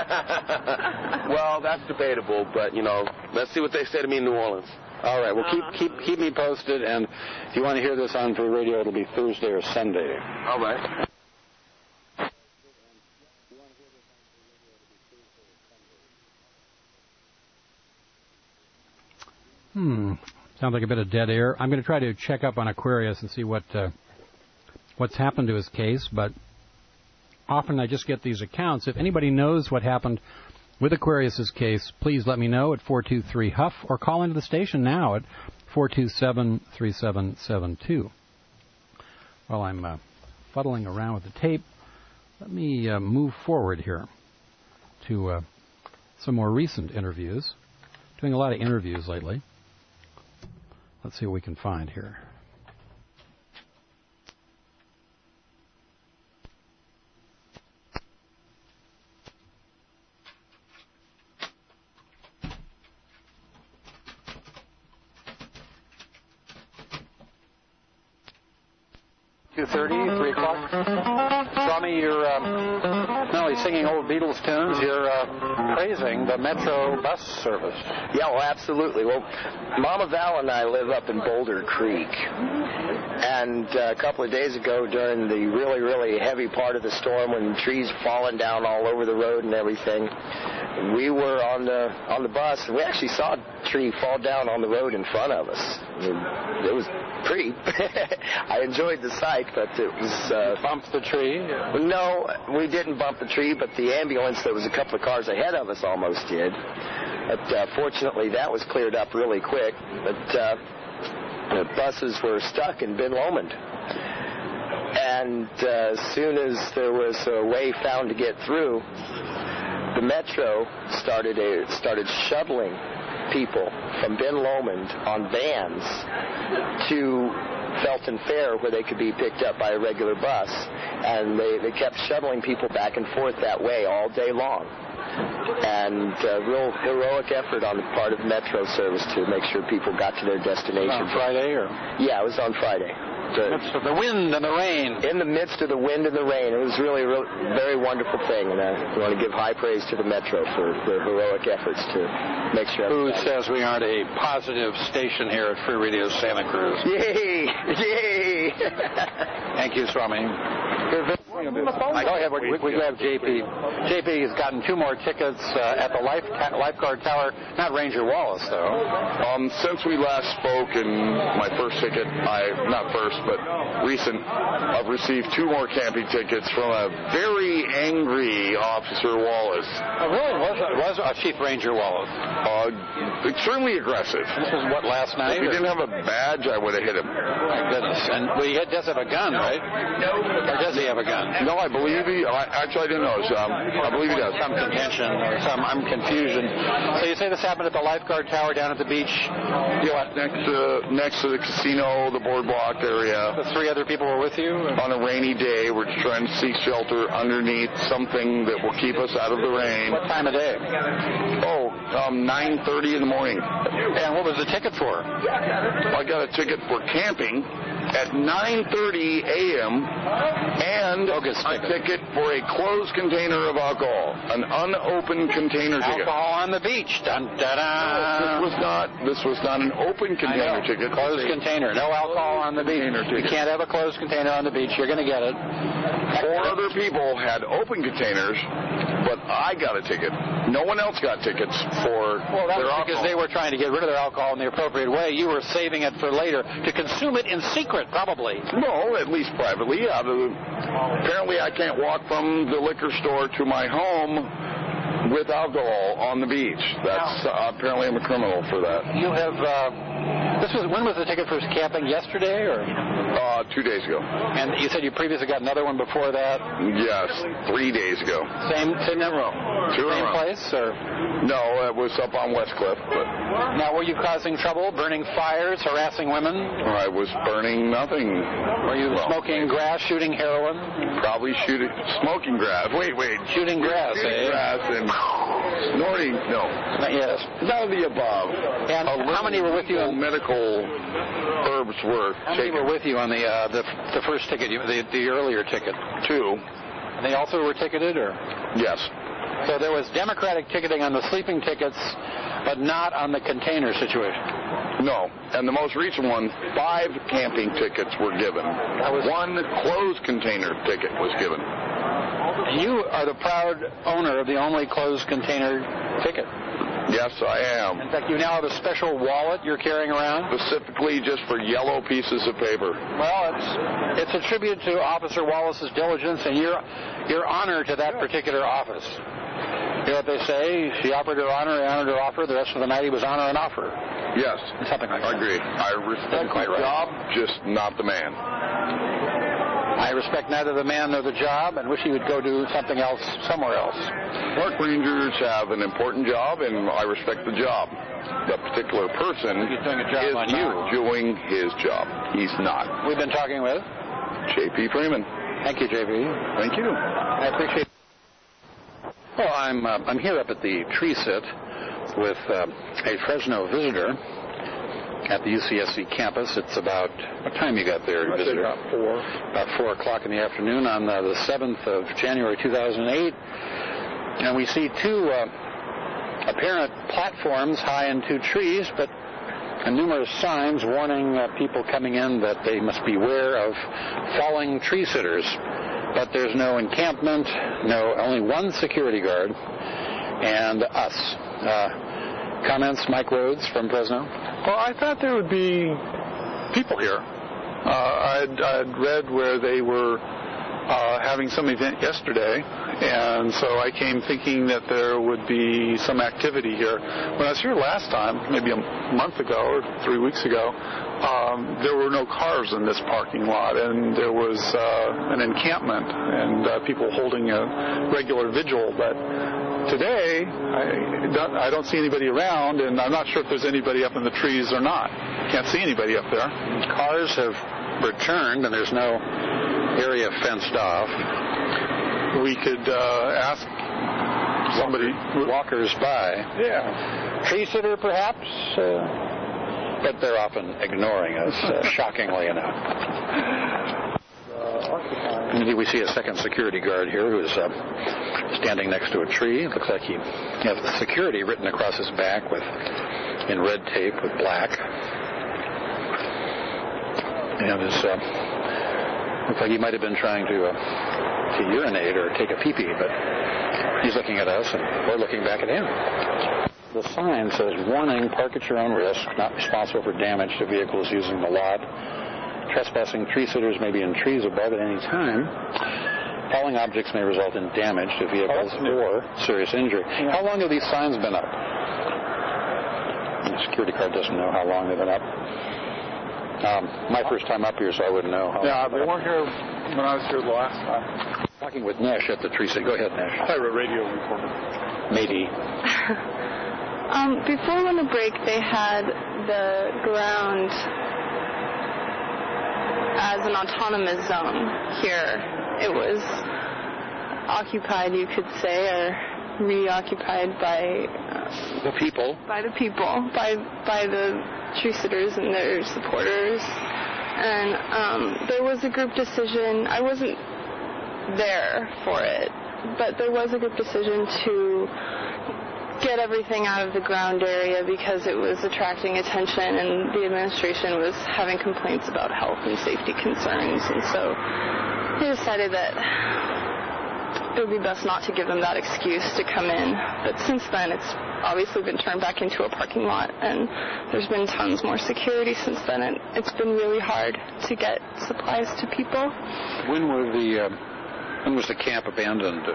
Well, that's debatable, but, let's see what they say to me in New Orleans. All right. Well, keep me posted, and if you want to hear this on for the radio, it'll be Thursday or Sunday. All right. Sounds like a bit of dead air. I'm going to try to check up on Aquarius and see what's happened to his case, but often I just get these accounts. If anybody knows what happened with Aquarius's case, please let me know at 423-HUFF or call into the station now at 427-3772. While I'm fuddling around with the tape, let me move forward here to some more recent interviews. Doing a lot of interviews lately. Let's see what we can find here. $2:30, 3 o'clock. Swami, you're not only singing old Beatles tunes, you're praising the Metro bus service. Yeah, well, absolutely. Well, Mama Val and I live up in Boulder Creek. And a couple of days ago, during the really, really heavy part of the storm, when trees falling down all over the road and everything, we were on the bus, and we actually saw a tree fall down on the road in front of us. It was pretty. I enjoyed the sight, but it was... bumped the tree? No, we didn't bump the tree, but the ambulance that was a couple of cars ahead of us almost did. But fortunately, that was cleared up really quick. But the buses were stuck in Ben Lomond. And as soon as there was a way found to get through, the Metro started shuttling people from Ben Lomond on vans to Felton Fair, where they could be picked up by a regular bus. And they kept shuttling people back and forth that way all day long. And real heroic effort on the part of Metro service to make sure people got to their destination. On Friday? Or? Yeah, it was on Friday. In the midst of the wind and the rain. In the midst of the wind and the rain. It was really a very wonderful thing, and I want to give high praise to the Metro for their heroic efforts to make sure... Who says we aren't a positive station here at Free Radio Santa Cruz? Yay! Yay! Thank you, Swami. Go ahead. We grab JP. JP has gotten 2 more tickets at the Lifeguard Tower. Not Ranger Wallace, though. Since we last spoke in my first ticket, recent, I've received 2 more camping tickets from a very angry Officer Wallace. Oh, really? Was Chief Ranger Wallace? Extremely aggressive. This was what, last night? If he didn't have a badge, I would have hit him. My goodness. And he does have a gun, right? Or does he have a gun? No, I believe he... Actually, I didn't know. I believe he does. Some contention or some confusion. So you say this happened at the Lifeguard Tower down at the beach? Yeah, next to the casino, the boardwalk area. The 3 other people were with you? On a rainy day, we're trying to seek shelter underneath something that will keep us out of the rain. What time of day? 9:30 in the morning. And what was the ticket for? I got a ticket for camping at 9:30 a.m. and a ticket for a closed container of alcohol, an unopened container ticket. Alcohol on the beach. Dun, da, da. This was not an open container ticket. Closed container. No alcohol on the beach. You can't have a closed container on the beach. You're going to get it. 4 other people had open containers, but I got a ticket. No one else got tickets for their alcohol. Because they were trying to get rid of their alcohol in the appropriate way. You were saving it for later to consume it in secret, probably. No, at least privately. Yeah. Apparently, I can't walk from the liquor store to my home with alcohol on the beach. That's apparently I'm a criminal for that. You have. When was the ticket for camping? Yesterday or? 2 days ago. And you said you previously got another one before that? Yes, 3 days ago. Same in a row? Same place or? No, it was up on West Cliff. But... Now, were you causing trouble, burning fires, harassing women? I was burning nothing. Were you smoking grass, shooting heroin? Probably smoking grass. Wait. Shooting grass, Shooting grass and snorting. No. Yes. None of the above. And how many were with you? Medical herbs were How many were with you on the first ticket, the earlier ticket? 2. And they also were ticketed, or? Yes. So there was Democratic ticketing on the sleeping tickets, but not on the container situation? No. And the most recent one, 5 camping tickets were given. 1 closed container ticket was given. You are the proud owner of the only closed container ticket. Yes, I am. In fact, you now have a special wallet you're carrying around? Specifically just for yellow pieces of paper. Well, it's a tribute to Officer Wallace's diligence and your honor to that particular office. You know what they say? She offered her honor, he honored her offer. The rest of the night he was honor and offer. Yes. Something like that. I agree. I respect the job, just not the man. I respect neither the man nor the job and wish he would go do something else somewhere else. Park rangers have an important job, and I respect the job. That particular person is not doing his job. He's not. We've been talking with J.P. Freeman. Thank you, J.P. Thank you. I appreciate it. Well, I'm here up at the tree sit with a Fresno visitor at the UCSC campus. It's about, what time you got there, visitor? About 4. About 4 o'clock in the afternoon on the 7th of January 2008. And we see 2 apparent platforms high in 2 trees, but numerous signs warning people coming in that they must beware of falling tree sitters. But there's no encampment, only 1 security guard, and us. Comments, Mike Rhodes from Fresno? Well, I thought there would be people here. I'd read where they were having some event yesterday, and so I came thinking that there would be some activity here. When I was here last time, maybe a month ago or 3 weeks ago, there were no cars in this parking lot, and there was an encampment and people holding a regular vigil, but today, I don't see anybody around, and I'm not sure if there's anybody up in the trees or not. Can't see anybody up there. Cars have returned, and there's no area fenced off. We could ask somebody. Walkers by. Yeah. Tree sitter, perhaps? But they're often ignoring us, shockingly enough. We see a second security guard here who's standing next to a tree. It looks like he has the security written across his back in red tape with black. And his Looks like he might have been trying to urinate or take a pee-pee, but he's looking at us, and we're looking back at him. The sign says, warning, park at your own risk, not responsible for damage to vehicles using the lot. Trespassing tree sitters may be in trees above at any time. Falling objects may result in damage to vehicles or serious injury. How long have these signs been up? The security card doesn't know how long they've been up. My first time up here, so I wouldn't know. Yeah, they weren't here when I was here the last time. Talking with Nesh at the tree site. Go ahead, Nesh. Pirate radio recorder. Maybe. Before winter break, they had the ground as an autonomous zone here. It was occupied, you could say, or reoccupied by the people. By the people, by the tree sitters and their supporters. And there was a group decision. I wasn't there for it, but there was a group decision to get everything out of the ground area because it was attracting attention, and the administration was having complaints about health and safety concerns, and so they decided that it would be best not to give them that excuse to come in. But since then, it's obviously been turned back into a parking lot, and there's been tons more security since then, and it's been really hard to get supplies to people. When was the camp abandoned?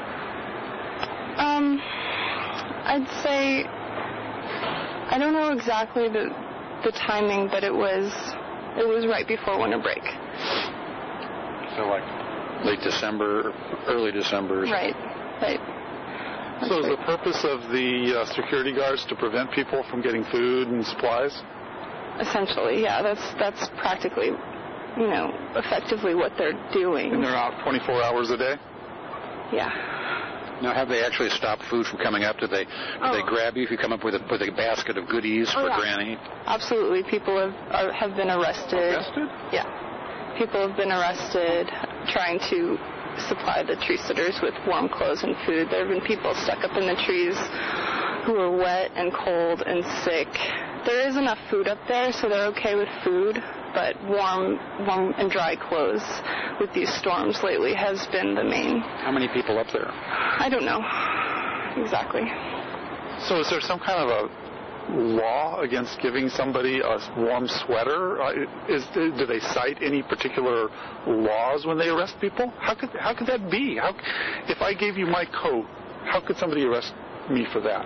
I'd say, I don't know exactly the timing, but it was right before winter break. So like late December, early December. Right. So is the purpose of the security guards to prevent people from getting food and supplies? Essentially, yeah. That's practically, effectively what they're doing. And they're out 24 hours a day? Yeah. Now, have they actually stopped food from coming up? Do they grab you if you come up with a basket of goodies for Granny? Absolutely. People have been arrested. Arrested? Yeah. People have been arrested trying to supply the tree sitters with warm clothes and food. There have been people stuck up in the trees who are wet and cold and sick. There is enough food up there, so they're okay with food, but warm and dry clothes with these storms lately has been the main. How many people up there? I don't know exactly. So is there some kind of a law against giving somebody a warm sweater? Do they cite any particular laws when they arrest people? How could that be? If I gave you my coat, how could somebody arrest me for that?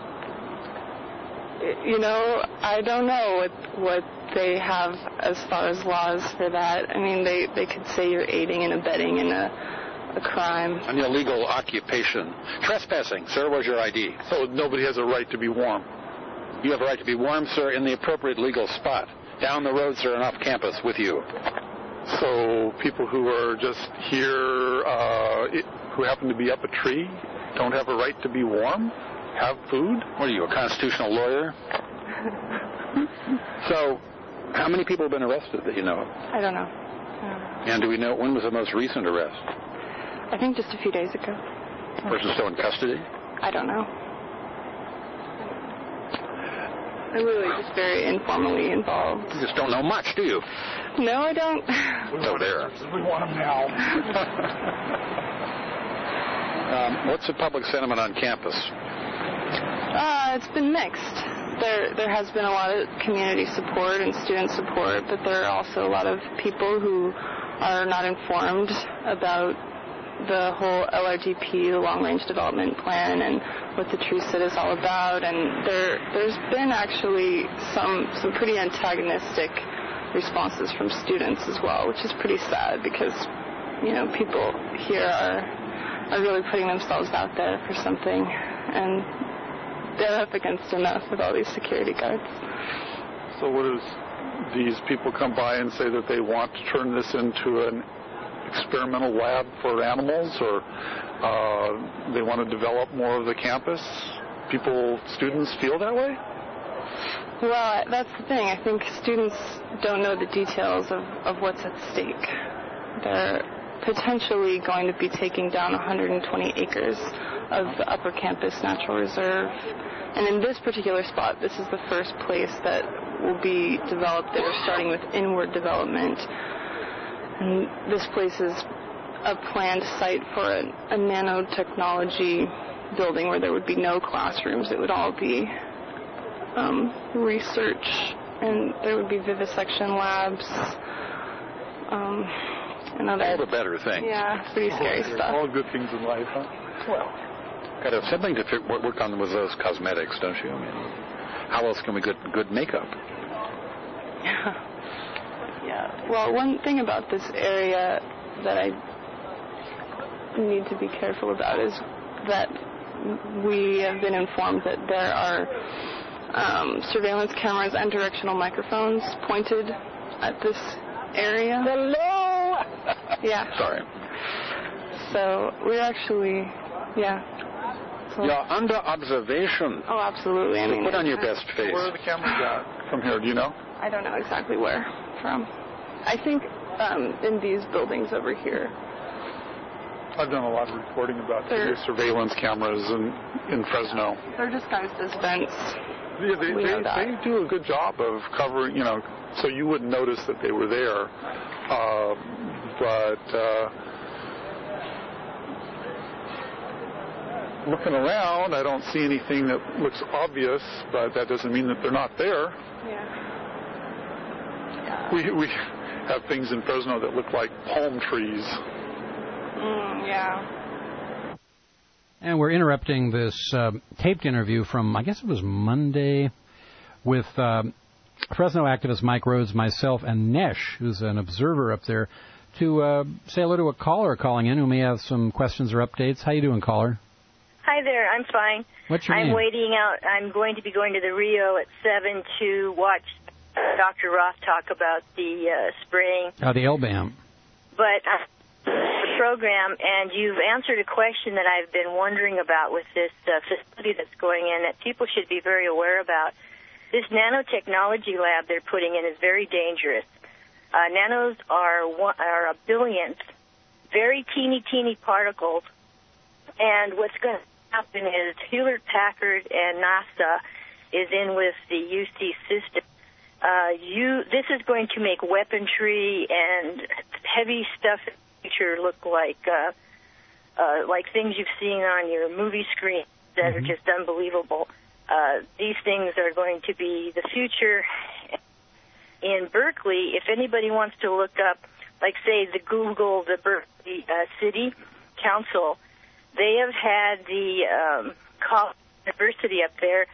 I don't know what they have as far as laws for that. I mean, they could say you're aiding and abetting in a crime. An illegal occupation. Trespassing. Sir, where's your ID? So nobody has a right to be warm. You have a right to be warm, sir, in the appropriate legal spot. Down the road, sir, and off campus with you. So people who are just here, who happen to be up a tree, don't have a right to be warm? Have food? What are you, a constitutional lawyer? So, how many people have been arrested that you know of? I don't know. And do we know, when was the most recent arrest? I think just a few days ago. The person still in custody? I don't know. I'm really just very informally involved. You just don't know much, do you? No, I don't. No, there. We want them now. What's the public sentiment on campus? It's been mixed. There has been a lot of community support and student support, but there are also a lot of people who are not informed about the whole LRDP, the Long Range Development Plan, and what the Tree Sit is all about. And there's been actually some pretty antagonistic responses from students as well, which is pretty sad because, people here are really putting themselves out there for something, and they're up against enough with all these security guards. So what is, these people come by and say that they want to turn this into an experimental lab for animals, or they want to develop more of the campus? Students feel that way? Well, that's the thing. I think students don't know the details of what's at stake. They're potentially going to be taking down 120 acres of the Upper Campus Natural Reserve. And in this particular spot, this is the first place that will be developed. They were starting with inward development. And this place is a planned site for a nanotechnology building where there would be no classrooms. It would all be research, and there would be vivisection labs. And other, all the better things. Yeah, pretty scary stuff. All good things in life, huh? Well, got to have something to work on with those cosmetics, don't you? I mean, how else can we get good makeup? Yeah. Well, one thing about this area that I need to be careful about is that we have been informed that there are surveillance cameras and directional microphones pointed at this area. Hello! Yeah. Sorry. So we're actually, yeah. So you're under observation. Oh, absolutely. I mean, put on your best face. Where are the cameras at from here? Do you know? I don't know exactly where from. I think in these buildings over here. I've done a lot of reporting about the surveillance cameras in Fresno. They're disguised as vents. Yeah, they do a good job of covering, so you wouldn't notice that they were there. But looking around, I don't see anything that looks obvious, but that doesn't mean that they're not there. Yeah. We have things in Fresno that look like palm trees. Yeah. And we're interrupting this taped interview from, I guess it was Monday, with Fresno activist Mike Rhodes, myself, and Nesh, who's an observer up there, to say hello to a caller calling in who may have some questions or updates. How you doing, caller? Hi there, I'm fine. What's your name? I'm waiting out. I'm going to be going to the Rio at 7 to watch Dr. Roth talk about the spraying. The LBAM. But the program, and you've answered a question that I've been wondering about with this facility that's going in that people should be very aware about. This nanotechnology lab they're putting in is very dangerous. Nanos are a billionth, very teeny particles, and what's going to happen is Hewlett-Packard and NASA is in with the UC system. This is going to make weaponry and heavy stuff in the future look like things you've seen on your movie screen that are just unbelievable. These things are going to be the future. In Berkeley, if anybody wants to look up, like, say, the Berkeley City Council, they have had the college university up there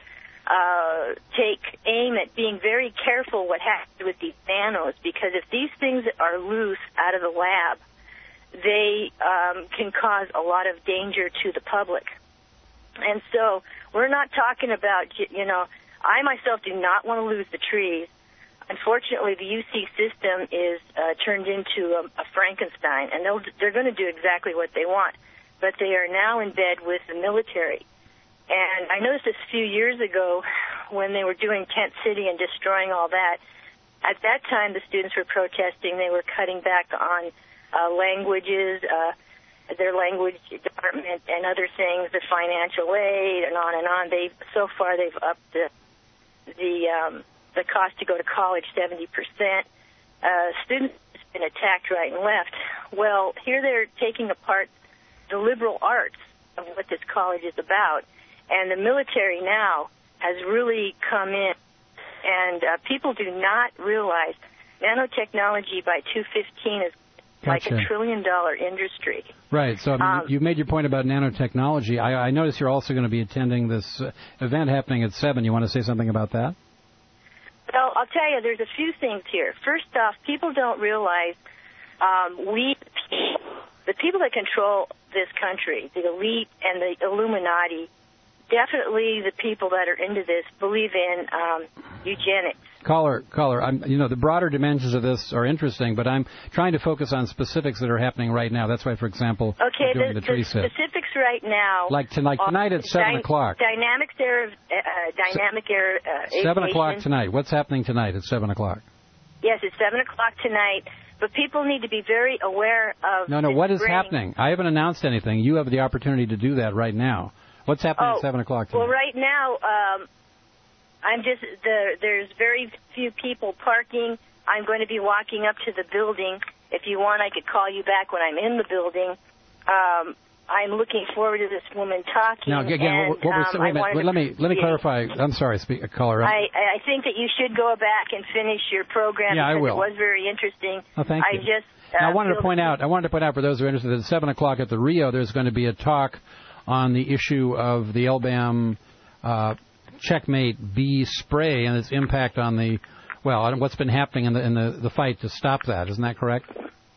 take aim at being very careful what happens with these nanos, because if these things are loose out of the lab, they can cause a lot of danger to the public. And so we're not talking about, I myself do not want to lose the trees. Unfortunately, the UC system is turned into a Frankenstein, and they're going to do exactly what they want. But they are now in bed with the military. And I noticed this a few years ago when they were doing Tent City and destroying all that. At that time, the students were protesting. They were cutting back on languages, their language department, and other things, the financial aid, and on and on. So far they've upped the cost to go to college 70%. Students have been attacked right and left. Well, here they're taking apart the liberal arts of what this college is about, and the military now has really come in, and people do not realize nanotechnology by 2015 is like $1 trillion industry. Right. So you made your point about nanotechnology. I notice you're also going to be attending this event happening at 7. You want to say something about that? Well, I'll tell you, there's a few things here. First off, people don't realize the people that control this country, the elite and the Illuminati, definitely the people that are into this believe in eugenics. Caller, the broader dimensions of this are interesting, but I'm trying to focus on specifics that are happening right now. That's why, for example, okay, I'm doing the tree sit. Specifics right now. Like tonight at 7 o'clock. Dynamic air 7 o'clock tonight. What's happening tonight at 7 o'clock? Yes, it's 7 o'clock tonight. But people need to be very aware of... No, what is happening? I haven't announced anything. You have the opportunity to do that right now. What's happening at 7 o'clock tonight? Well, right now, there's very few people parking. I'm going to be walking up to the building. If you want, I could call you back when I'm in the building. I'm looking forward to this woman talking. Now, again, wait a minute. Let me clarify. I'm sorry, caller. I think that you should go back and finish your program Yeah, because I will. it was very interesting. Oh, thank you. Now, I wanted to point out for those who are interested, at 7 o'clock at the Rio, there's going to be a talk on the issue of the LBAM Checkmate B spray and its impact on what's been happening in the fight to stop that. Isn't that correct?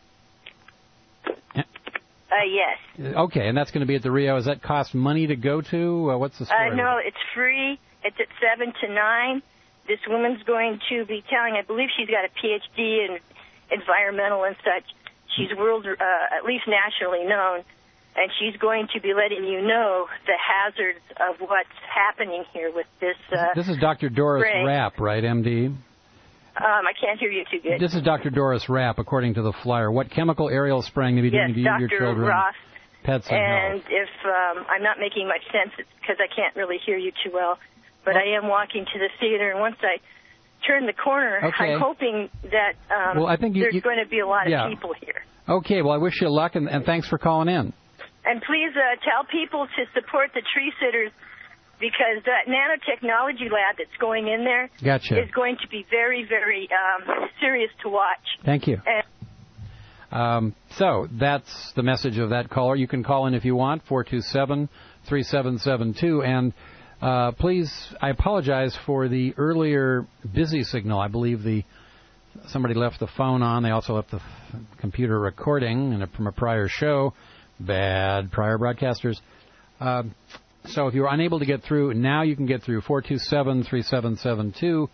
Yes. Okay, and that's going to be at the Rio. Does that cost money to go to? What's the story? No, it's free. It's at 7 to 9. This woman's going to be telling, I believe she's got a PhD in environmental and such. She's at least nationally known, and she's going to be letting you know the hazards of what's happening here with this This is Dr. Doris spray. Rapp, right, MD? I can't hear you too good. This is Dr. Doris Rapp, according to the flyer. What chemical aerial spraying have you doing to you, your children, Ross, pets, and health? if I'm not making much sense, it's because I can't really hear you too well. But I am walking to the theater, and once I turn the corner, Okay. I'm hoping that I think there's going to be a lot yeah. of people here. Okay, well, I wish you luck, and thanks for calling in. And please tell people to support the tree sitters, because that nanotechnology lab that's going in there Gotcha. is going to be very, very serious to watch. Thank you. So that's the message of that caller. You can call in if you want, 427-3772. And please, I apologize for the earlier busy signal. I believe somebody left the phone on. They also left the computer recording from a prior show. Bad prior broadcasters. So if you were unable to get through, now you can get through, 427-3772.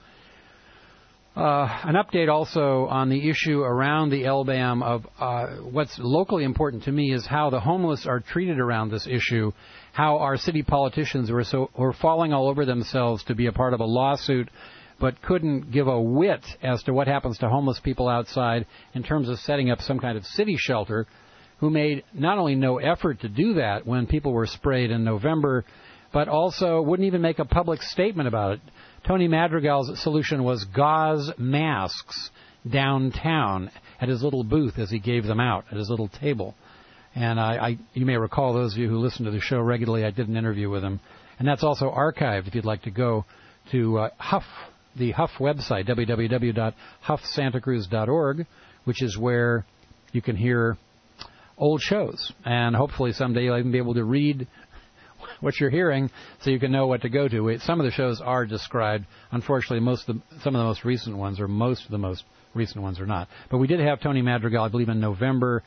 An update also on the issue around the LBAM of what's locally important to me is how the homeless are treated around this issue, how our city politicians were falling all over themselves to be a part of a lawsuit but couldn't give a whit as to what happens to homeless people outside in terms of setting up some kind of city shelter, who made not only no effort to do that when people were sprayed in November, but also wouldn't even make a public statement about it. Tony Madrigal's solution was gauze masks downtown at his little booth as he gave them out at his little table. And you may recall, those of you who listen to the show regularly, I did an interview with him. And that's also archived if you'd like to go to the Huff website, www.huffsantacruz.org, which is where you can hear old shows, and hopefully someday you'll even be able to read what you're hearing so you can know what to go to. Some of the shows are described. Unfortunately, some of the most recent ones, or most of the most recent ones, are not. But we did have Tony Madrigal, I believe in November,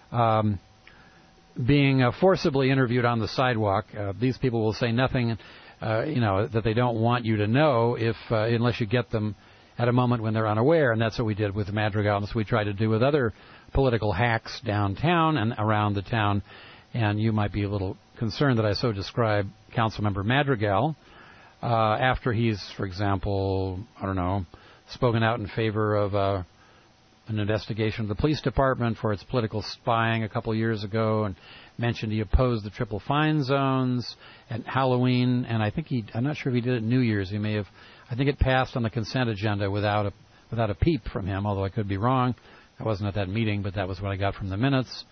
being forcibly interviewed on the sidewalk. These people will say nothing that they don't want you to know unless you get them at a moment when they're unaware, and that's what we did with Madrigal, and that's what we tried to do with other political hacks downtown and around the town. And you might be a little concerned that I so describe Councilmember Madrigal after he's, for example, spoken out in favor of an investigation of the police department for its political spying a couple of years ago, and mentioned he opposed the triple fine zones at Halloween, and I'm not sure if he did it New Year's. He may have. I think it passed on the consent agenda without a peep from him, although I could be wrong. I wasn't at that meeting, but that was what I got from the minutes.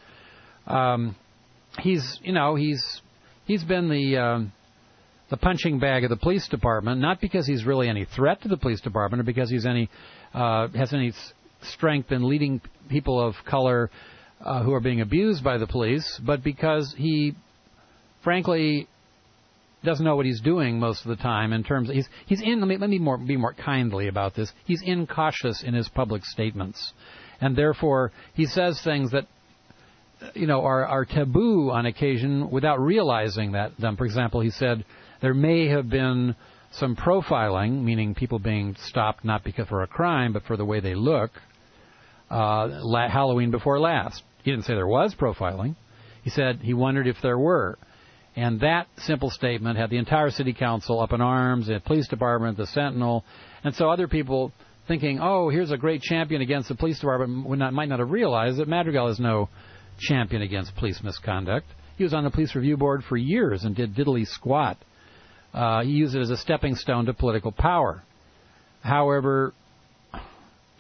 He's been the punching bag of the police department, not because he's really any threat to the police department or because he's has any strength in leading people of color who are being abused by the police, but because he, frankly, doesn't know what he's doing most of the time. In terms of, he's in. Let me be more kindly about this. He's incautious in his public statements. And therefore, he says things that, are taboo on occasion without realizing them. For example, he said there may have been some profiling, meaning people being stopped not because for a crime, but for the way they look, Halloween before last. He didn't say there was profiling. He said he wondered if there were. And that simple statement had the entire city council up in arms, the police department, the Sentinel, and so other people thinking, oh, here's a great champion against the police department, might not have realized that Madrigal is no champion against police misconduct. He was on the police review board for years and did diddly squat. He used it as a stepping stone to political power. However,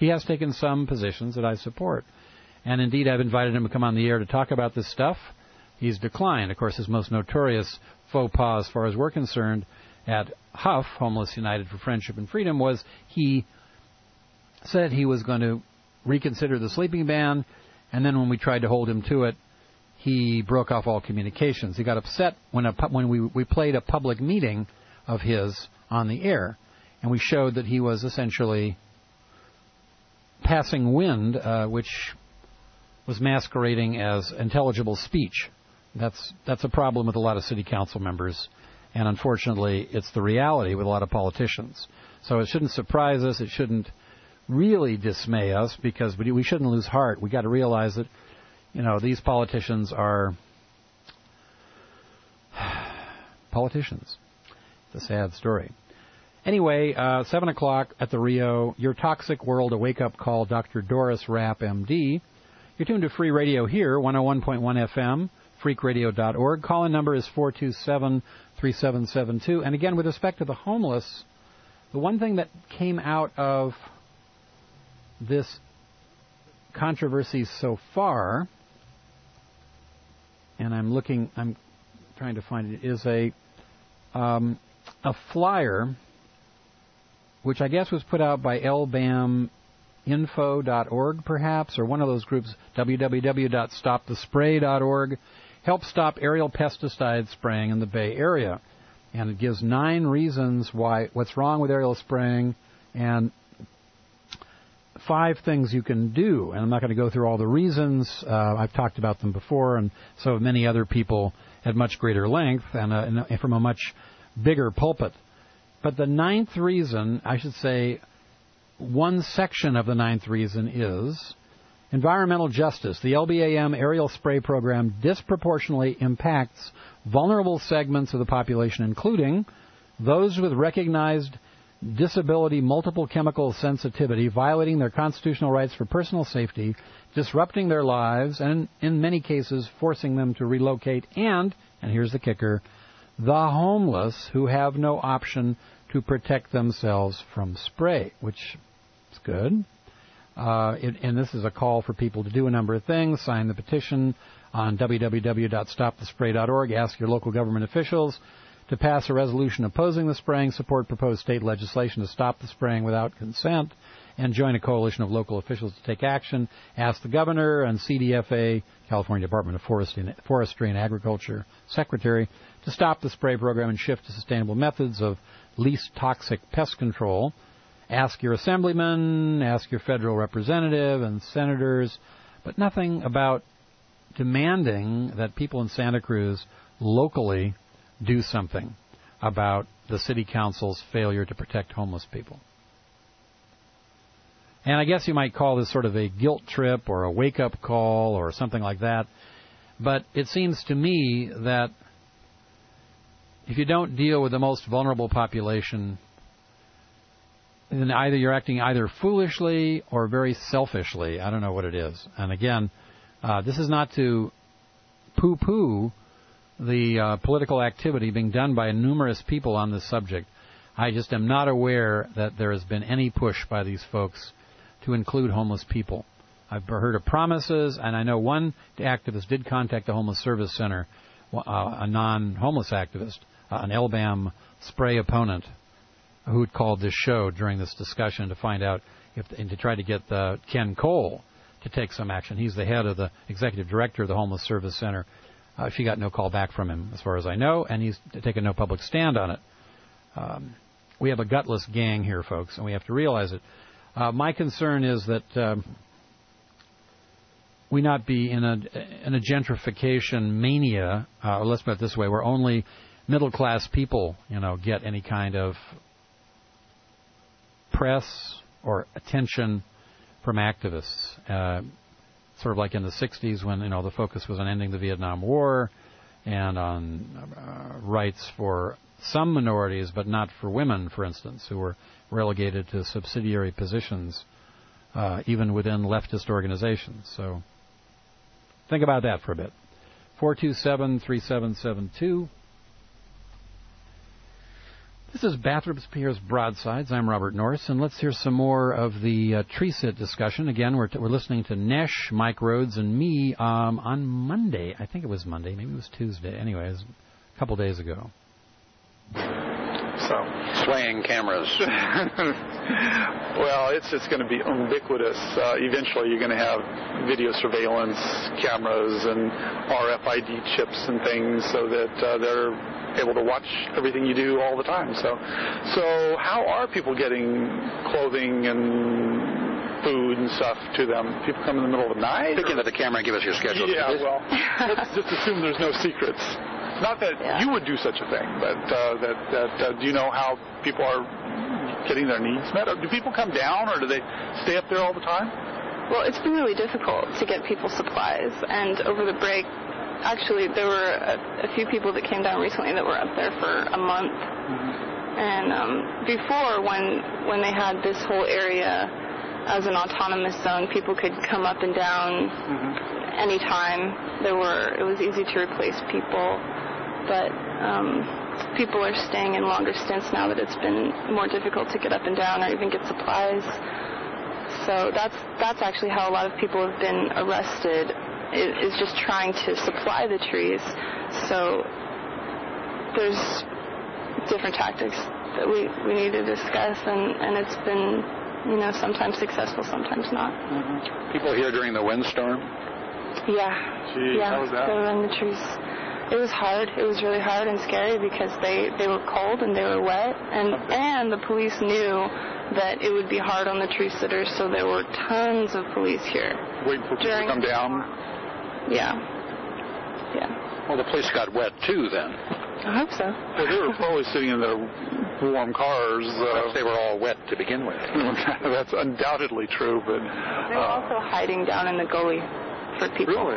he has taken some positions that I support. And indeed, I've invited him to come on the air to talk about this stuff. He's declined. Of course, his most notorious faux pas, as far as we're concerned, at HUF, Homeless United for Friendship and Freedom, was he said he was going to reconsider the sleeping ban, and then when we tried to hold him to it, he broke off all communications. He got upset when we played a public meeting of his on the air, and we showed that he was essentially passing wind, which was masquerading as intelligible speech. That's a problem with a lot of city council members, and unfortunately, it's the reality with a lot of politicians. So it shouldn't surprise us. It shouldn't really dismay us, because we shouldn't lose heart. We got to realize that, these politicians are politicians. It's a sad story. Anyway, 7 o'clock at the Rio, Your Toxic World, a wake-up call, Dr. Doris Rapp, M.D. You're tuned to Free Radio here, 101.1 FM, freakradio.org. Call-in number is 427-3772. And again, with respect to the homeless, the one thing that came out of this controversy so far, and I'm trying to find it, is a flyer, which I guess was put out by lbaminfo.org, perhaps, or one of those groups, www.stopthespray.org. Help stop aerial pesticide spraying in the Bay Area. And it gives 9 reasons what's wrong with aerial spraying, and 5 things you can do. And I'm not going to go through all the reasons. I've talked about them before, and so have many other people at much greater length and from a much bigger pulpit. But the 9th reason, I should say, one section of the 9th reason is environmental justice. The LBAM aerial spray program disproportionately impacts vulnerable segments of the population, including those with recognized disability, multiple chemical sensitivity, violating their constitutional rights for personal safety, disrupting their lives, and in many cases forcing them to relocate, and here's the kicker, the homeless who have no option to protect themselves from spray, which is good. And this is a call for people to do a number of things. Sign the petition on www.stopthespray.org. Ask your local government officials to pass a resolution opposing the spraying, support proposed state legislation to stop the spraying without consent, and join a coalition of local officials to take action. Ask the governor and CDFA, California Department of Forestry and Agriculture Secretary, to stop the spray program and shift to sustainable methods of least toxic pest control. Ask your assemblyman, ask your federal representative and senators, but nothing about demanding that people in Santa Cruz locally do something about the city council's failure to protect homeless people. And I guess you might call this sort of a guilt trip or a wake-up call or something like that. But it seems to me that if you don't deal with the most vulnerable population, then either you're acting either foolishly or very selfishly. I don't know what it is. And again, this is not to poo-poo the political activity being done by numerous people on this subject. I just am not aware that there has been any push by these folks to include homeless people. I've heard of promises, and I know one activist did contact the Homeless Service Center, a non-homeless activist, an LBAM spray opponent, who had called this show during this discussion to find out and to try to get Ken Cole to take some action. He's the head of the executive director of the Homeless Service Center. She got no call back from him, as far as I know, and he's taken no public stand on it. We have a gutless gang here, folks, and we have to realize it. My concern is that we not be in a gentrification mania, or let's put it this way, where only middle-class people, get any kind of press or attention from activists. Sort of like in the 60s when, the focus was on ending the Vietnam War and on rights for some minorities, but not for women, for instance, who were relegated to subsidiary positions, even within leftist organizations. So think about that for a bit. 427-3772. This is Bathurst Piers Broadsides. I'm Robert Norris, and let's hear some more of the tree sit discussion. Again, we're listening to Nesh, Mike Rhodes, and me on Monday. I think it was Monday. Maybe it was Tuesday. Anyway, it was a couple days ago. So, swaying cameras. Well, it's going to be ubiquitous. Eventually, you're going to have video surveillance cameras and RFID chips and things so that they're able to watch everything you do all the time. So how are people getting clothing and food and stuff to them? People come in the middle of the night? Pick into the camera and give us your schedule. Yeah, well, let's just assume there's no secrets. Not that you would do such a thing, but do you know how people are getting their needs met? Do people come down, or do they stay up there all the time? Well, it's been really difficult to get people supplies, and over the break, actually, there were a few people that came down recently that were up there for a month. And before, when they had this whole area as an autonomous zone, people could come up and down anytime. It was easy to replace people, but people are staying in longer stints now that it's been more difficult to get up and down or even get supplies. So that's actually how a lot of people have been arrested, is just trying to supply the trees. So there's different tactics that we need to discuss, and it's been, sometimes successful, sometimes not. People here during the windstorm? Yeah. Gee, how was that? They were in the trees. It was hard. It was really hard and scary because they were cold and they were wet, and the police knew that it would be hard on the tree sitters, so there were tons of police here. Waiting for people to come down? Yeah. Well, the place got wet too then. I hope so. Well, they were probably sitting in their warm cars. Perhaps they were all wet to begin with. That's undoubtedly true, but... They were also hiding down in the gully for people. Really?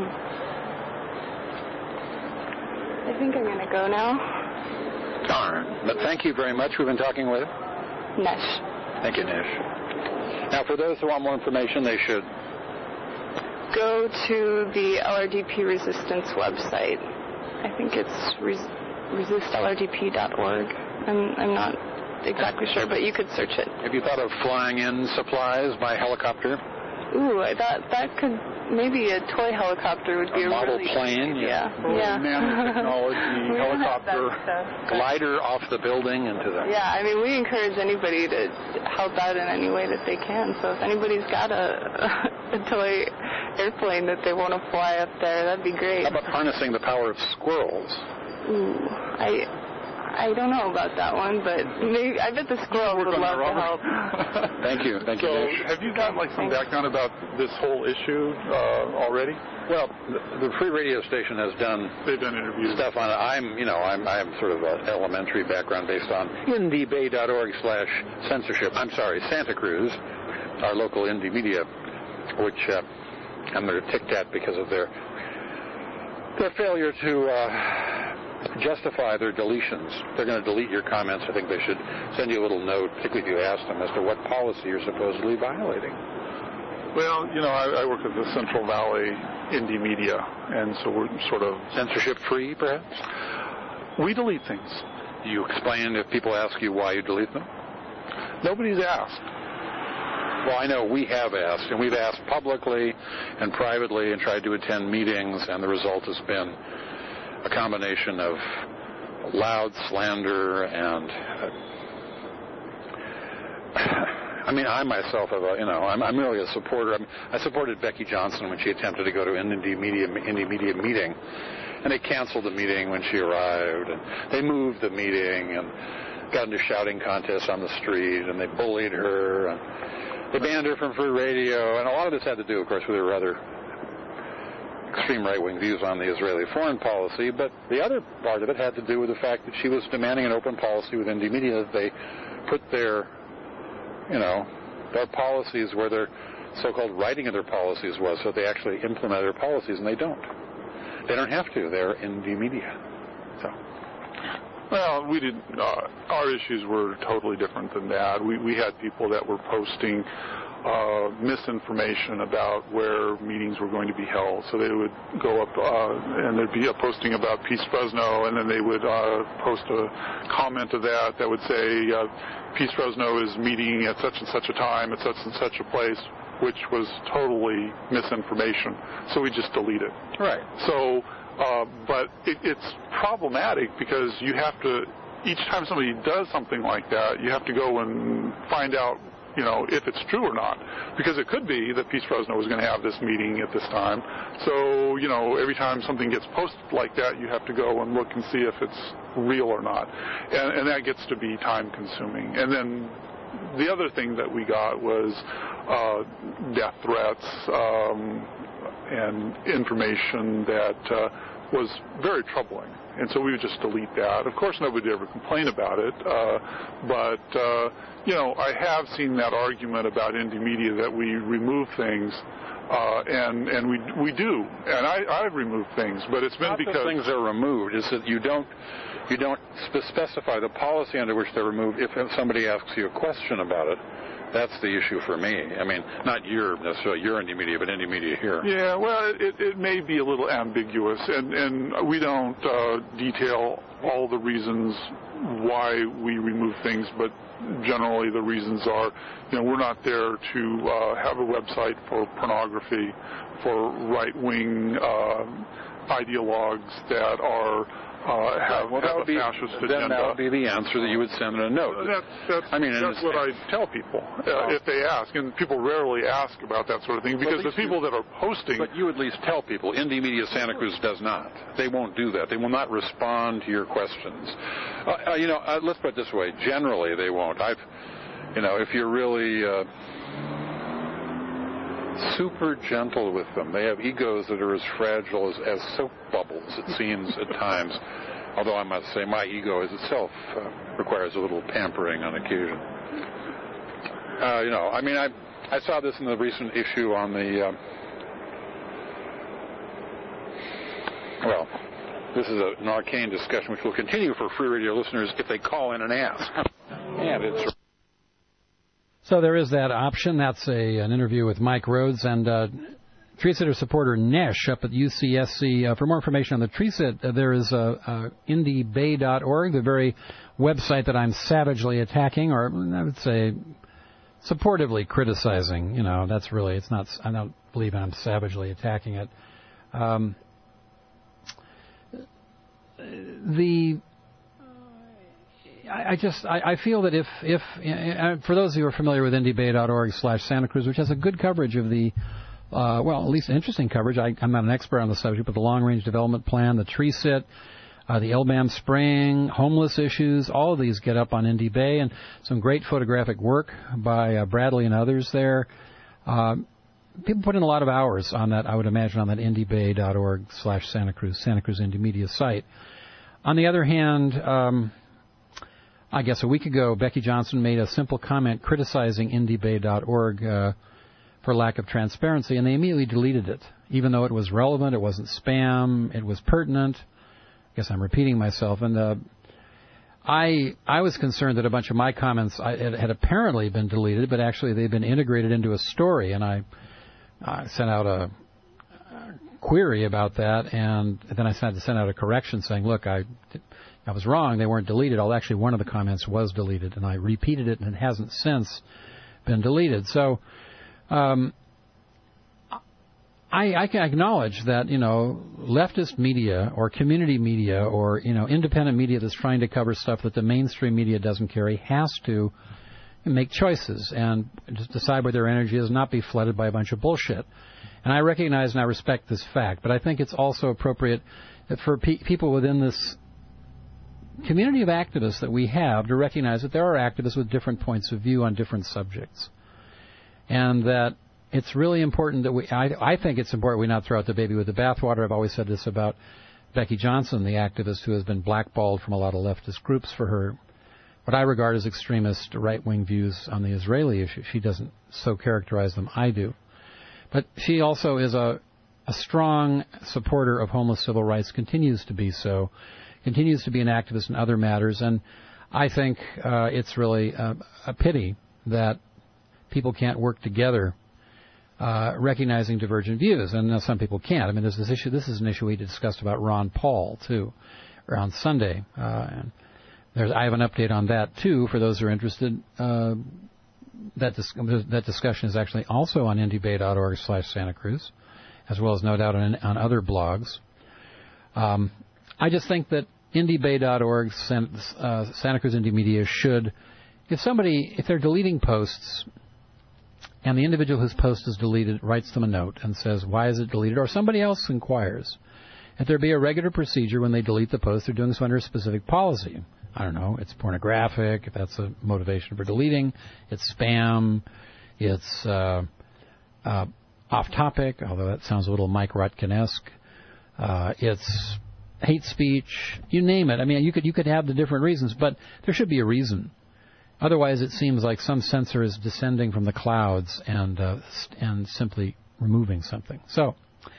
I think I'm going to go now. Darn. But thank you very much. We've been talking with Nesh. Thank you, Nesh. Now, for those who want more information, they should go to the LRDP Resistance website. I think it's resistlrdp.org. I'm not exactly sure, but you could search it. Have you thought of flying in supplies by helicopter? Ooh, that could, maybe a toy helicopter would be a model really plane. Yeah. Nanotechnology helicopter glider off the building into the... Yeah, I mean, we encourage anybody to help out in any way that they can. So if anybody's got a toy airplane that they want to fly up there, that'd be great. How about harnessing the power of squirrels? Ooh, I don't know about that one, but maybe I bet the squirrels would love to help. Thank you. Thank you, Nish. Have you got some background about this whole issue already? Well, the Free Radio Station has done interviews stuff on it. I have sort of an elementary background based on indiebay.org/censorship. I'm sorry, Santa Cruz, our local indie media, which I'm going to ticked at because of their failure to justify their deletions. They're going to delete your comments. I think they should send you a little note, particularly if you ask them, as to what policy you're supposedly violating. Well, I work at the Central Valley Indie Media, and so we're sort of... Censorship-free, perhaps? We delete things. Do you explain if people ask you why you delete them? Nobody's asked. Well, I know we have asked, and we've asked publicly and privately and tried to attend meetings, and the result has been a combination of loud slander and I myself have I'm really a supporter. I supported Becky Johnson when she attempted to go to an indie media meeting, and they canceled the meeting when she arrived, and they moved the meeting and got into shouting contests on the street, and they bullied her, and they banned her from Free Radio, and a lot of this had to do, of course, with her rather extreme right-wing views on the Israeli foreign policy, but the other part of it had to do with the fact that she was demanding an open policy with indie media, that they put their policies where their so-called writing of their policies was, so they actually implement their policies, and they don't. They don't have to. They're indie media. So. Well, we didn't. Our issues were totally different than that. We had people that were posting misinformation about where meetings were going to be held. So they would go up and there'd be a posting about Peace Fresno, and then they would post a comment to that would say Peace Fresno is meeting at such and such a time at such and such a place, which was totally misinformation. So we just delete it. Right. So, but it's problematic because you have to, each time somebody does something like that, you have to go and find out, if it's true or not. Because it could be that Peace Fresno was going to have this meeting at this time. So, every time something gets posted like that, you have to go and look and see if it's real or not. And that gets to be time consuming. And then the other thing that we got was death threats and information that was very troubling. And so we would just delete that. Of course, nobody would ever complain about it. But I have seen that argument about indie media that we remove things. And we do. And I've removed things. But it's been because things are removed. Is that you don't specify the policy under which they're removed if somebody asks you a question about it. That's the issue for me. I mean, not necessarily your indie media, but indie media here. Yeah, well, it may be a little ambiguous, and we don't detail all the reasons why we remove things, but generally the reasons are, we're not there to have a website for pornography, for right-wing ideologues that are have a fascist agenda. Then that would be the answer that you would send in a note. That's what I tell people if they ask, and people rarely ask about that sort of thing because the people that are posting. But you at least tell people. Indie Media Santa Cruz does not. They won't do that. They will not respond to your questions. Let's put it this way. Generally, they won't. If you're really super gentle with them. They have egos that are as fragile as soap bubbles, it seems at times. Although I must say my ego as itself requires a little pampering on occasion. I saw this in the recent issue on the... this is an arcane discussion which will continue for free radio listeners if they call in and ask. And it's... So there is that option. That's an interview with Mike Rhodes and Tree-Sitter supporter Nesh up at UCSC. For more information on the Tree-Sit, there is indiebay.org, the very website that I'm savagely attacking, or I would say supportively criticizing. That's really, it's not, I don't believe I'm savagely attacking it. I feel that if for those of you who are familiar with indiebay.org/Santa Cruz, which has a good coverage of the, at least interesting coverage. I'm not an expert on the subject, but the long-range development plan, the Tree-Sit, the Elbam Spring, homeless issues, all of these get up on Indie Bay, and some great photographic work by Bradley and others there. People put in a lot of hours on that, I would imagine, on that indiebay.org/Santa Cruz, Santa Cruz Indie Media site. On the other hand, I guess a week ago, Becky Johnson made a simple comment criticizing indiebay.org for lack of transparency, and they immediately deleted it, even though it was relevant, it wasn't spam, it was pertinent. I guess I'm repeating myself. And I was concerned that a bunch of my comments had apparently been deleted, but actually they've been integrated into a story, and I sent out a query about that, and then I had to send out a correction saying, look, I was wrong. They weren't deleted. Actually, one of the comments was deleted, and I repeated it, and it hasn't since been deleted. So I can acknowledge that, leftist media or community media or, independent media that's trying to cover stuff that the mainstream media doesn't carry has to make choices and just decide where their energy is, not be flooded by a bunch of bullshit. And I recognize and I respect this fact, but I think it's also appropriate that for people within this community of activists that we have to recognize that there are activists with different points of view on different subjects. And that it's really important that I think it's important we not throw out the baby with the bathwater. I've always said this about Becky Johnson, the activist who has been blackballed from a lot of leftist groups for her, what I regard as extremist right-wing views on the Israeli issue. She doesn't so characterize them. I do. But she also is a strong supporter of homeless civil rights, continues to be so, continues to be an activist in other matters. And I think it's really a pity that people can't work together, recognizing divergent views, and some people can't. I mean, there's this issue. This is an issue we discussed about Ron Paul too, or on Sunday. And I have an update on that too for those who are interested. That discussion is actually also on indybay.org/Santa Cruz, as well as no doubt on other blogs. I just think that indybay.org, Santa Cruz Indie Media should, if they're deleting posts, and the individual whose post is deleted writes them a note and says, why is it deleted? Or somebody else inquires, if there be a regular procedure when they delete the post, they're doing so under a specific policy. I don't know, it's pornographic, if that's a motivation for deleting, it's spam, it's off-topic, although that sounds a little Mike Rutkin-esque, it's hate speech, you name it. I mean, you could have the different reasons, but there should be a reason. Otherwise, it seems like some censor is descending from the clouds and simply removing something. So,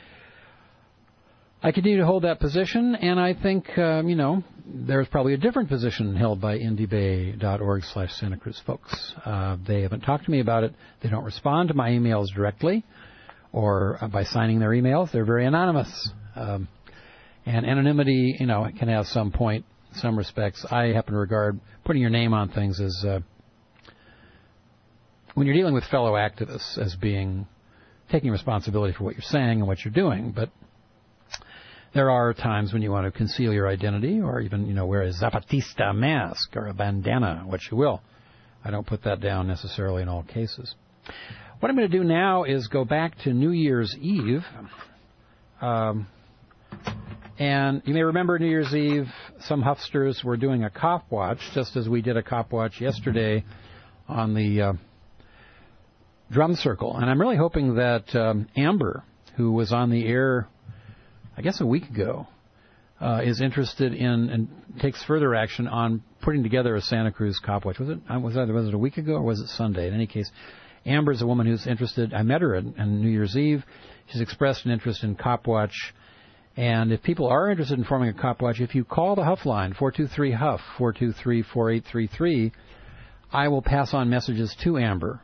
I continue to hold that position, and I think, there's probably a different position held by indybay.org/Santa Cruz folks. They haven't talked to me about it. They don't respond to my emails directly or by signing their emails. They're very anonymous. And anonymity, can have some point, some respects. I happen to regard putting your name on things as, when you're dealing with fellow activists, as being taking responsibility for what you're saying and what you're doing. But there are times when you want to conceal your identity or even, wear a Zapatista mask or a bandana, what you will. I don't put that down necessarily in all cases. What I'm going to do now is go back to New Year's Eve. And you may remember New Year's Eve, some huffsters were doing a cop watch, just as we did a cop watch yesterday on the drum circle. And I'm really hoping that Amber, who was on the air, I guess a week ago, is interested in and takes further action on putting together a Santa Cruz cop watch. Was it a week ago or was it Sunday? In any case, Amber's a woman who's interested. I met her on New Year's Eve. She's expressed an interest in cop watch. And if people are interested in forming a cop watch, if you call the Huff line, 423-HUFF, 423-4833, I will pass on messages to Amber.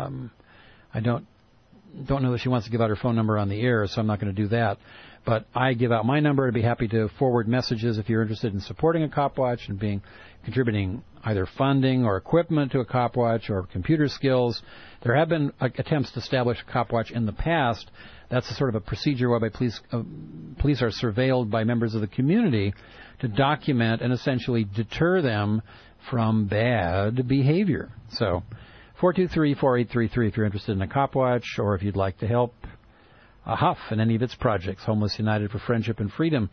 I don't know that she wants to give out her phone number on the air, so I'm not going to do that. But I give out my number. I'd be happy to forward messages if you're interested in supporting a cop watch and contributing either funding or equipment to a cop watch or computer skills. There have been attempts to establish a cop watch in the past. That's a sort of a procedure whereby police are surveilled by members of the community to document and essentially deter them from bad behavior. So, 423-4833 if you're interested in a cop watch or if you'd like to help Huff in any of its projects, Homeless United for Friendship and Freedom.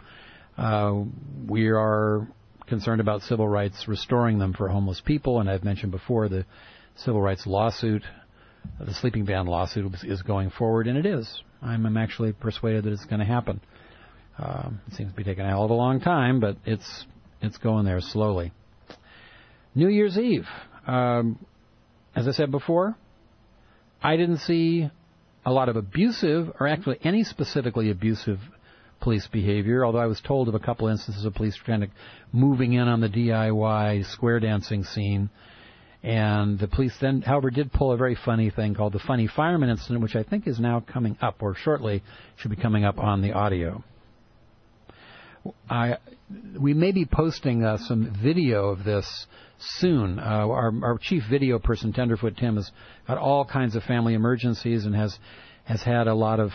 We are concerned about civil rights, restoring them for homeless people, and I've mentioned before the civil rights lawsuit, the sleeping ban lawsuit is going forward, and it is. I'm actually persuaded that it's going to happen. It seems to be taking a hell of a long time, but it's going there slowly. New Year's Eve. As I said before, I didn't see a lot of abusive, or actually any specifically abusive police behavior, although I was told of a couple instances of police kind of moving in on the DIY square dancing scene. And the police then, however, did pull a very funny thing called the Funny Fireman incident, which I think is now coming up, or shortly should be coming up on the audio. We may be posting some video of this soon. Our chief video person, Tenderfoot Tim, has got all kinds of family emergencies and has had a lot of...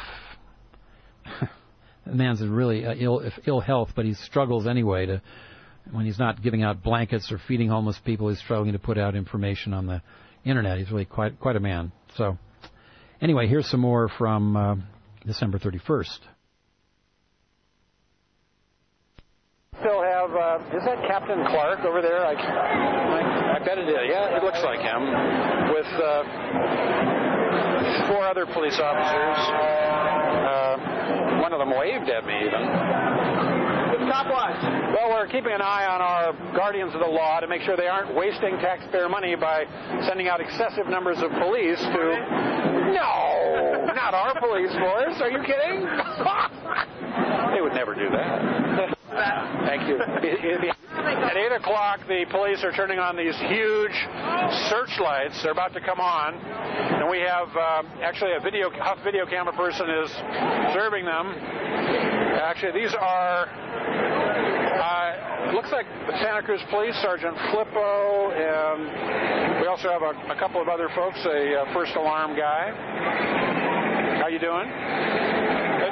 the man's in really ill health, but he struggles anyway when he's not giving out blankets or feeding homeless people. He's struggling to put out information on the internet. He's really quite a man. So anyway, here's some more from December 31st. Still have, is that Captain Clark over there? I bet it is. Yeah, it looks like him. With 4 other police officers. One of them waved at me even. Stop watch. Well, we're keeping an eye on our guardians of the law to make sure they aren't wasting taxpayer money by sending out excessive numbers of police to... No! Not our police force. Are you kidding? They would never do that. Thank you. At 8 o'clock, the police are turning on these huge searchlights. They're about to come on. And we have actually a Huff video camera person is observing them. Actually, these are, looks like Santa Cruz Police, Sergeant Flippo, and we also have a couple of other folks, a first alarm guy. How you doing? Good.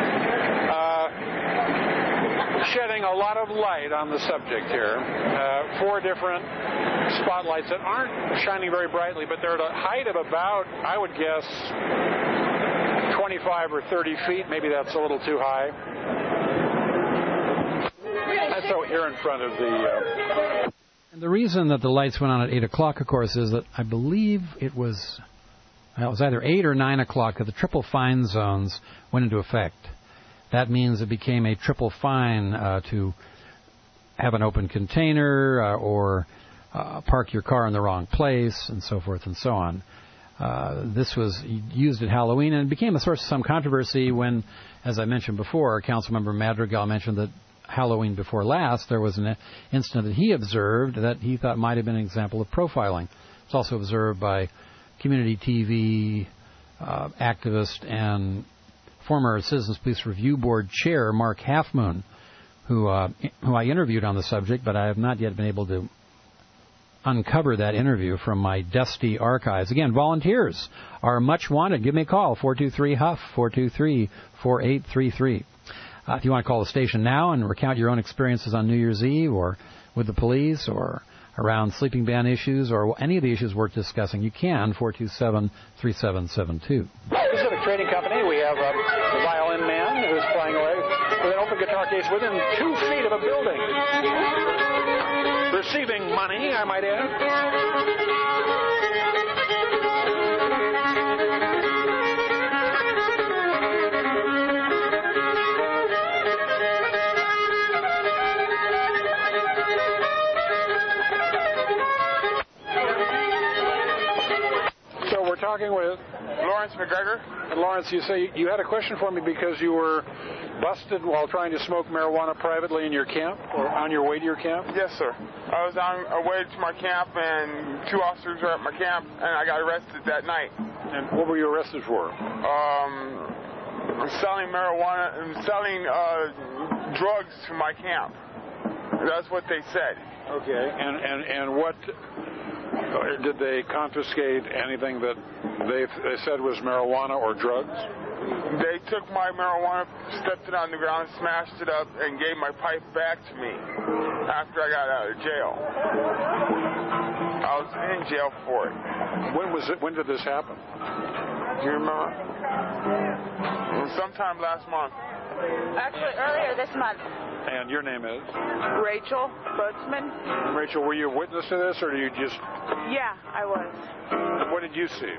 Shedding a lot of light on the subject here. 4 different spotlights that aren't shining very brightly, but they're at a height of about, I would guess, 25 or 30 feet. Maybe that's a little too high. And so here in front of the... And the reason that the lights went on at 8 o'clock, of course, is that I believe it was either 8 or 9 o'clock that the triple fine zones went into effect. That means it became a triple fine to have an open container or park your car in the wrong place and so forth and so on. This was used at Halloween and it became a source of some controversy when, as I mentioned before, Councilmember Madrigal mentioned that Halloween before last there was an incident that he observed that he thought might have been an example of profiling. It's also observed by Community TV activist and former Citizens Police Review Board Chair Mark Halfmoon, who I interviewed on the subject, but I have not yet been able to uncover that interview from my dusty archives. Again, volunteers are much wanted. Give me a call, 423-HUFF, 423-4833. If you want to call the station now and recount your own experiences on New Year's Eve or with the police or around sleeping ban issues or any of the issues worth discussing, you can, 427-3772. Pacific Trading Company, we have the violin man who's playing away with an open guitar case within 2 feet of a building. Receiving money, I might add. So we're talking with Lawrence McGregor. And Lawrence, you say you had a question for me because you were busted while trying to smoke marijuana privately in your camp or on your way to your camp? Yes, sir. I was on my way to my camp, and 2 officers were at my camp, and I got arrested that night. And what were you arrested for? Selling marijuana and selling drugs to my camp. That's what they said. Okay. And what did they confiscate? Anything that they said was marijuana or drugs? They took my marijuana, stepped it on the ground, smashed it up, and gave my pipe back to me after I got out of jail. I was in jail for it. When did this happen? Do you remember? Sometime last month. Actually, earlier this month. And your name is? Rachel Boatsman. Rachel, were you a witness to this, or did you just... Yeah, I was. What did you see?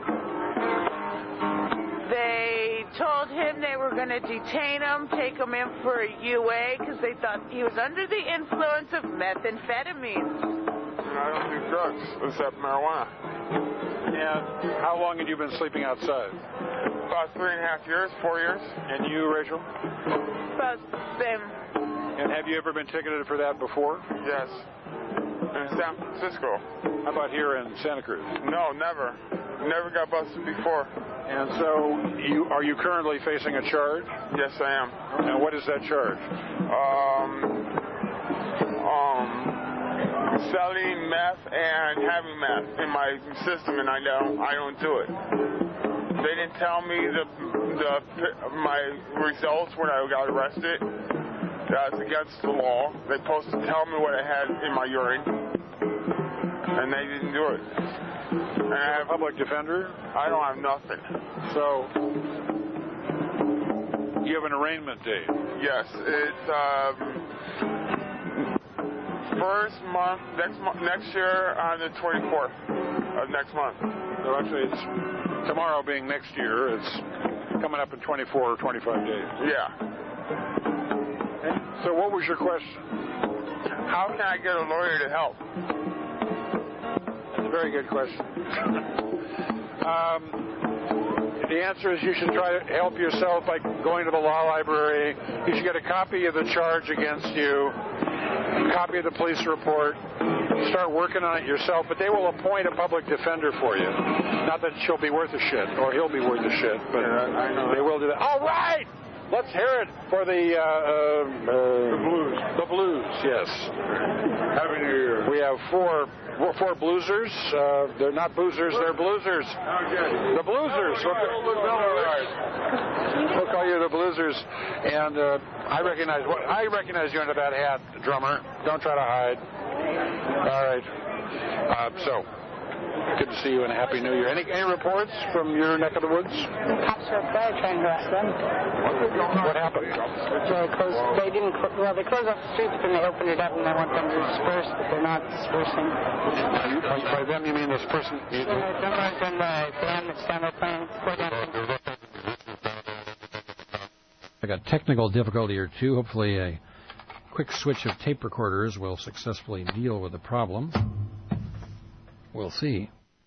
They told him they were going to detain him, take him in for a UA, because they thought he was under the influence of methamphetamine. I don't do drugs, except marijuana. And how long had you been sleeping outside? About 3.5 years, 4 years. And you, Rachel? About the same. And have you ever been ticketed for that before? Yes. In San Francisco. How about here in Santa Cruz? No, never. Never got busted before. And so, are you currently facing a charge? Yes, I am. And what is that charge? Selling meth and having meth in my system, and I don't do it. They didn't tell me my results when I got arrested. That's against the law. They're supposed to tell me what I had in my urine, and they didn't do it. And I have a public defender? I don't have nothing. So, you have an arraignment date? Yes, it's first month, next year on the 24th of next month. So actually, it's tomorrow being next year. It's coming up in 24 or 25 days. Yeah. So what was your question? How can I get a lawyer to help? That's a very good question. The answer is you should try to help yourself by going to the law library. You should get a copy of the charge against you. copy of the police report, start working on it yourself, but they will appoint a public defender for you. Not that she'll be worth a shit, or he'll be worth a shit, but they will do that. All right! Let's hear it for the blues. The blues, yes. Happy New Year. We have four bluesers. They're not boozers, they're bluesers. Okay. The bluesers. We'll call you the bluesers. And I recognize you under that hat, drummer. Don't try to hide. All right. So, good to see you and a Happy New Year. Any reports from your neck of the woods? The cops are up there trying to arrest them. What happened? They closed off the streets, but then they opened it up and they want them to disperse, but they're not dispersing. By them you mean this person? The drummers and the band that's down there playing. I got technical difficulty or two. Hopefully a quick switch of tape recorders will successfully deal with the problem. We'll see.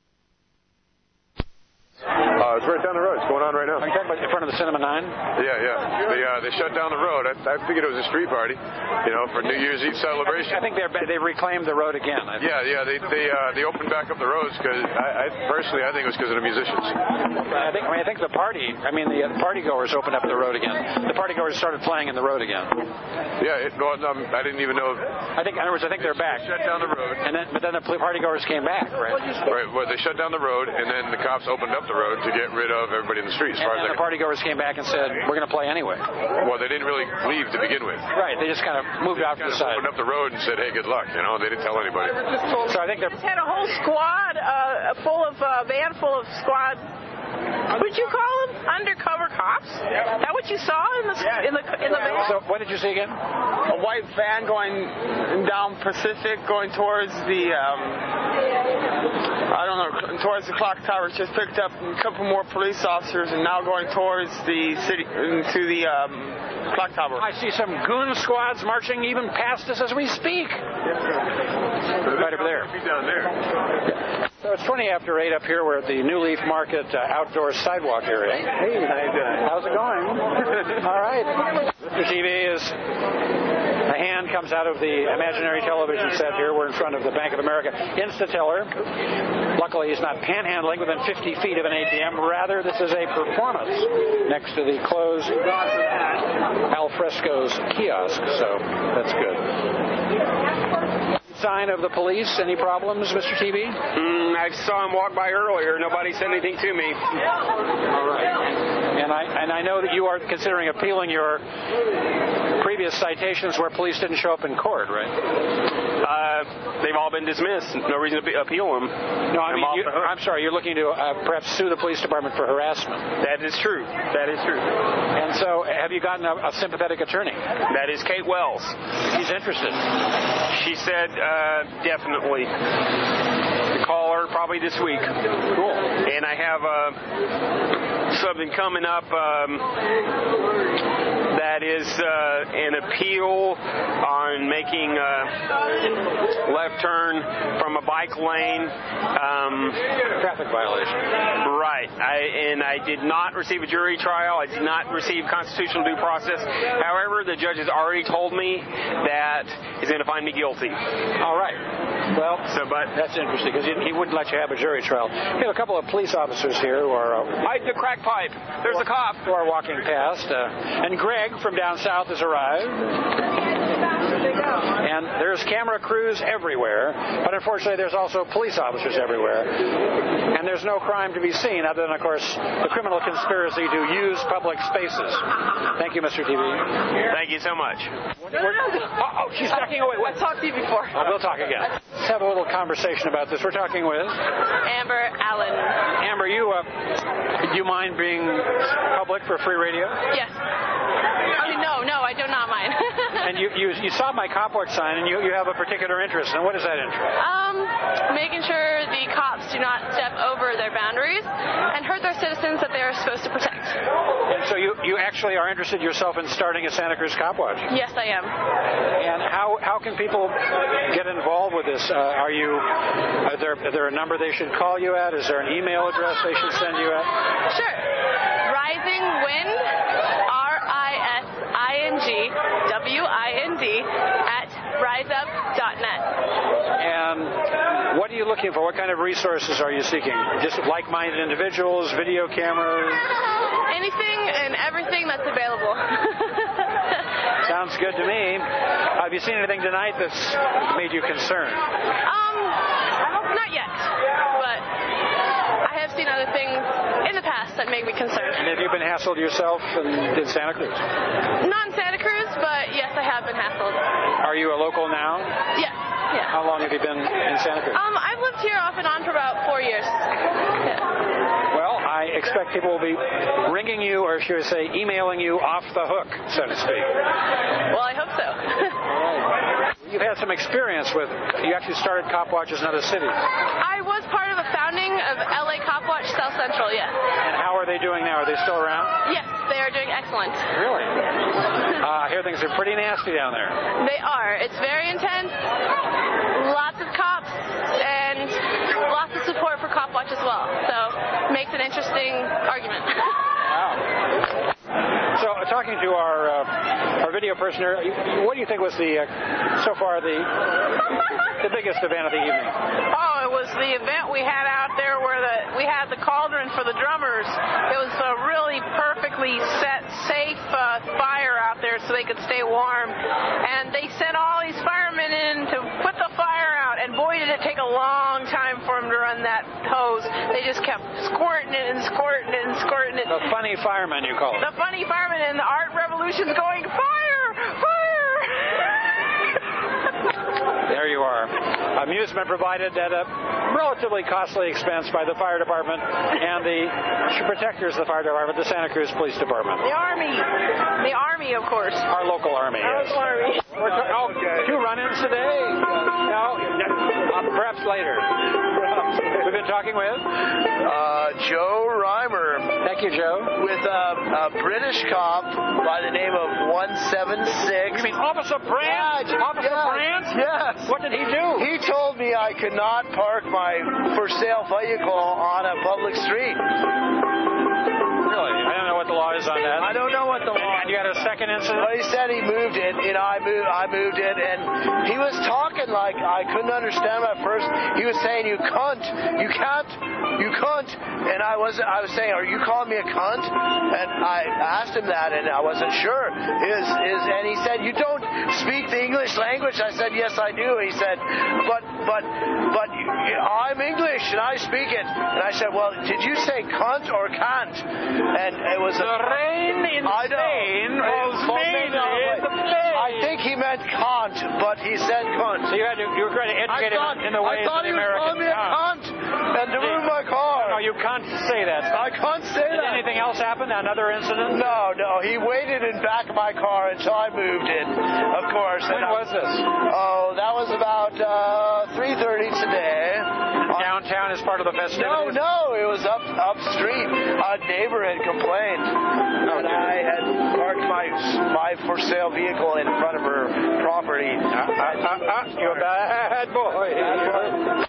It's right down the road. It's going on right now. Are you talking about in front of the Cinema 9? Yeah. They shut down the road. I figured it was a street party, for New Year's Eve celebration. I think they reclaimed the road again. They opened back up the roads because I think it was because of the musicians. I think the partygoers opened up the road again. The partygoers started playing in the road again. Yeah, I didn't even know. In other words, I think they're back. Shut down the road. But then the partygoers came back, right? Right. Well, they shut down the road, and then the cops opened up the road to get rid of everybody in the streets. And then the partygoers came back and said, we're going to play anyway. Well, they didn't really leave to begin with. Right. They just kind of moved out to the side. Opened up the road and said, hey, good luck. They didn't tell anybody. So I think they just had a whole squad, van full of squad. What'd you call them? Undercover cops? Is that what you saw in the van? So what did you see again? A white van going down Pacific, going towards the towards the clock tower. Just picked up a couple more police officers and now going towards the city to the clock tower. I see some goon squads marching even past us as we speak. Right over there. Down there. So it's 20 after 8 up here. We're at the New Leaf Market outdoor sidewalk area. Hey, how you doing? How's it going? All right. Mr. TV is... A hand comes out of the imaginary television set here. We're in front of the Bank of America Insta-Teller. Luckily, he's not panhandling within 50 feet of an ATM. Rather, this is a performance next to the closed Alfresco's kiosk. So that's good. Sign of the police. Any problems, Mr. TV? I saw him walk by earlier. Nobody said anything to me. All right. And I know that you are considering appealing your previous citations where police didn't show up in court, right? They've all been dismissed. No reason to appeal them. No, I'm sorry. You're looking to perhaps sue the police department for harassment. That is true. And so, have you gotten a sympathetic attorney? That is Kate Wells. She's interested. She said definitely. Call her probably this week. Cool. And I have something coming up that is an appeal on making a left turn from a bike lane. Traffic violation. Right. I did not receive a jury trial. I did not receive constitutional due process. However, the judge has already told me that he's going to find me guilty. All right. Well, that's interesting because he wouldn't let you have a jury trial. We have a couple of police officers here who are... the crack pipe. There's a cop. Who are walking past. And Greg from down south has arrived. And there's camera crews everywhere. But unfortunately, there's also police officers everywhere. And there's no crime to be seen other than, of course, the criminal conspiracy to use public spaces. Thank you, Mr. TV. Thank you so much. Oh, she's talking away. I talked to you before. We'll talk again. Let's have a little conversation about this. We're talking with Amber Allen. Amber, do you mind being public for free radio? Yes. No, I do not mind. And you saw my cop work sign, and you have a particular interest. And what is that interest? Making sure the cops do not step over their boundaries and hurt their citizens that they are supposed to protect. And so you actually are interested yourself in starting a Santa Cruz Cop Watch? Yes, I am. And how can people get involved with this? Is there a number they should call you at? Is there an email address they should send you at? Sure. Rising Wind, RISINGWIND at looking for? What kind of resources are you seeking? Just like-minded individuals, video cameras? Anything and everything that's available. Sounds good to me. Have you seen anything tonight that's made you concerned? Not yet, but I have seen other things in the past that make me concerned. And have you been hassled yourself in Santa Cruz? Not in Santa Cruz, but yes, I have been hassled. Are you a local now? Yes. Yeah. How long have you been in Santa Cruz? I've lived here off and on for about 4 years. Yeah. Well, I expect people will be ringing you, or should I say, emailing you off the hook, so to speak. Well, I hope so. You've had some experience with, you actually started Cop Watch in another city. I was part of the founding of LA Cop Watch South Central, yes. And how are they doing now? Are they still around? Yes, they are doing excellent. Really? I hear things are pretty nasty down there. They are. It's very intense. Lots of cops and lots of support for Cop Watch as well. So it makes an interesting argument. Wow. So, talking to our video person here, what do you think was so far the biggest event of the evening? Oh, it was the event we had out there where we had the cauldron for the drummers. It was a really perfectly set, safe fire out there so they could stay warm. And they sent all these firemen in to put the fire out, and boy, did it take a long time for them to run that hose. They just kept squirting it and squirting it and squirting it. The funny firemen, you call it. The funny firemen, and the art revolution's going, fire, fire! There you are. Amusement provided at a relatively costly expense by the fire department and the protectors of the fire department, the Santa Cruz Police Department. The Army, of course. Our local Army. Our local Army. Two run-ins today? No, perhaps later. We've been talking with Joe Reimer. Thank you, Joe. With a British cop by the name of 176. You mean Officer Brandt? Yeah, Officer Brandt? Yes. What did he do? He told me I could not park my for sale vehicle on a public street. Really? I don't know what the law is on that. I don't know what the law is. And you had a second incident? Well, he said he moved it, and I moved it, and he was talking like I couldn't understand him at first. He was saying, you cunt, you can't, you cunt. And I was saying, are you calling me a cunt? And I asked him that, and I wasn't sure. And he said, you don't speak the English language? I said, yes, I do. He said, but I'm English, and I speak it. And I said, well, did you say cunt or can't? And it was the rain in Spain was mainly the play. I think he meant can't, but he said cunt. So you were trying to educate him in the ways of the American me a cunt and to ruin my car. No, you can't say that. I can't say that. Did anything else happen? Another incident? No. He waited in back of my car until I moved it, of course. When was this? Oh, that was about 3:30 today. Downtown as part of the festivities? No, it was up street. A neighbor had complained that I had parked my for sale vehicle in front of her property. You're a bad boy.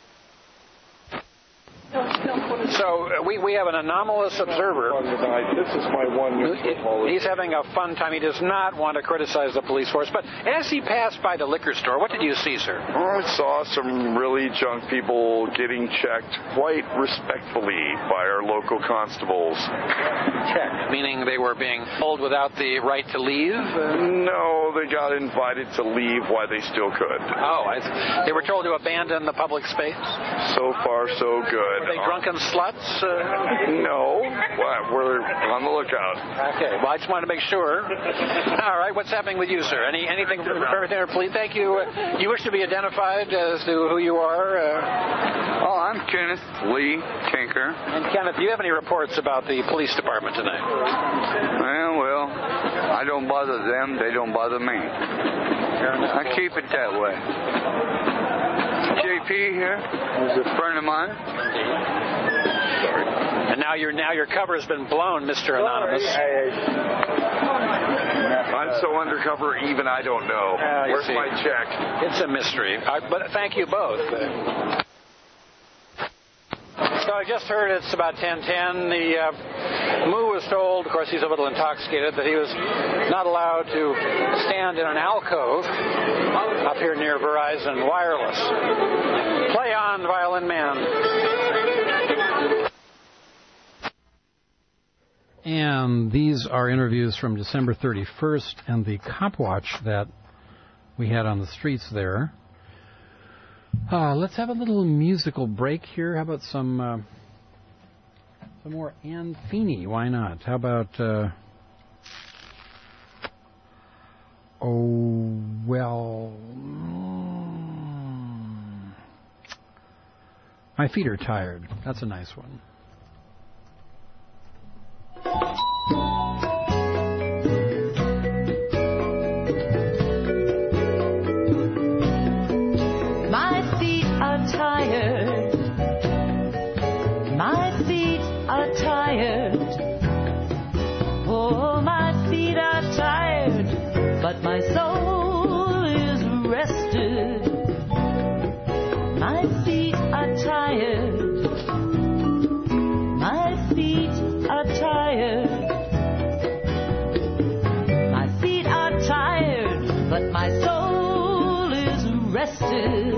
So we have an anomalous observer. This is my 1 year. He's having a fun time. He does not want to criticize the police force. But as he passed by the liquor store, what did you see, sir? I saw some really drunk people getting checked quite respectfully by our local constables. Checked? Meaning they were being told without the right to leave? No, they got invited to leave while they still could. Oh, they were told to abandon the public space? So far, so good. Were they drunken sluts? No. We're on the lookout. Okay. Well, I just wanted to make sure. All right. What's happening with you, sir? Anything for everything, please? Thank you. You wish to be identified as to who you are? I'm Kenneth Lee Tinker. And Kenneth, do you have any reports about the police department tonight? Well, I don't bother them. They don't bother me. I keep it that way. JP here is a friend of mine. And now your cover has been blown, Mr. Anonymous. I'm so undercover, even I don't know. Where's my check? It's a mystery. But thank you both. So I just heard it's about 10:10. The Moo was told, of course he's a little intoxicated, that he was not allowed to stand in an alcove up here near Verizon Wireless. Play on, Violin Man. And these are interviews from December 31st and the cop watch that we had on the streets there. Let's have a little musical break here. How about some more Anne Feeney? Why not? How about My Feet Are Tired. That's a nice one. My feet are tired. My feet are tired. Oh, my feet are tired, but my soul is rested. My feet are tired. My feet are tired. My feet are tired, but my soul is rested.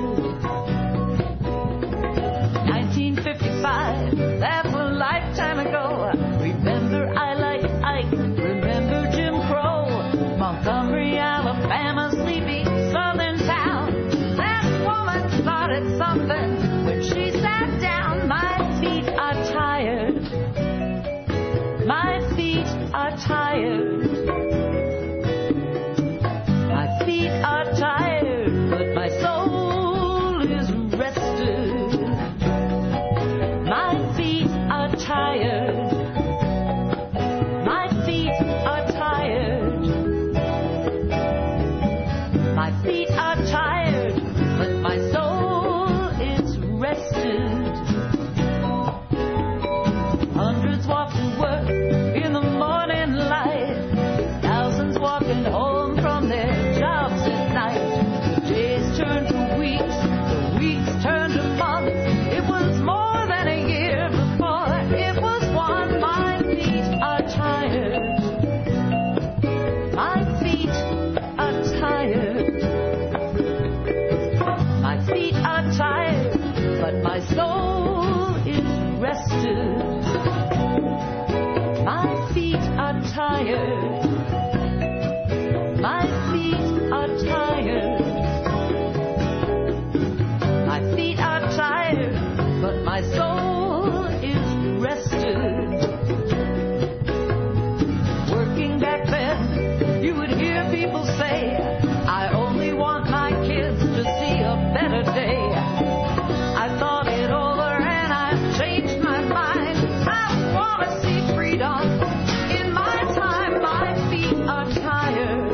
1955, that's a lifetime ago. Remember I Like Ike, remember Jim Crow, Montgomery, Alabama, sleepy southern town. That woman started something when she sat down. My feet are tired. My feet are tired. My feet are tired, but my soul is rested. My feet are tired. My feet are tired. My feet are tired, but my soul is rested. Hundreds walk to work in the morning light. Thousands walking home from their jobs at night. The days turn to weeks, the weeks turn to months. It was more than a year before it was one. My feet are tired. My feet are tired. My feet are tired, but my soul is rested. My feet are tired. My feet are tired. My feet are tired, but my soul is rested. Working back then, you would hear people say, I only want my kids to see a better day. I thought it over and I changed my mind. I want to see freedom in my time. My feet are tired.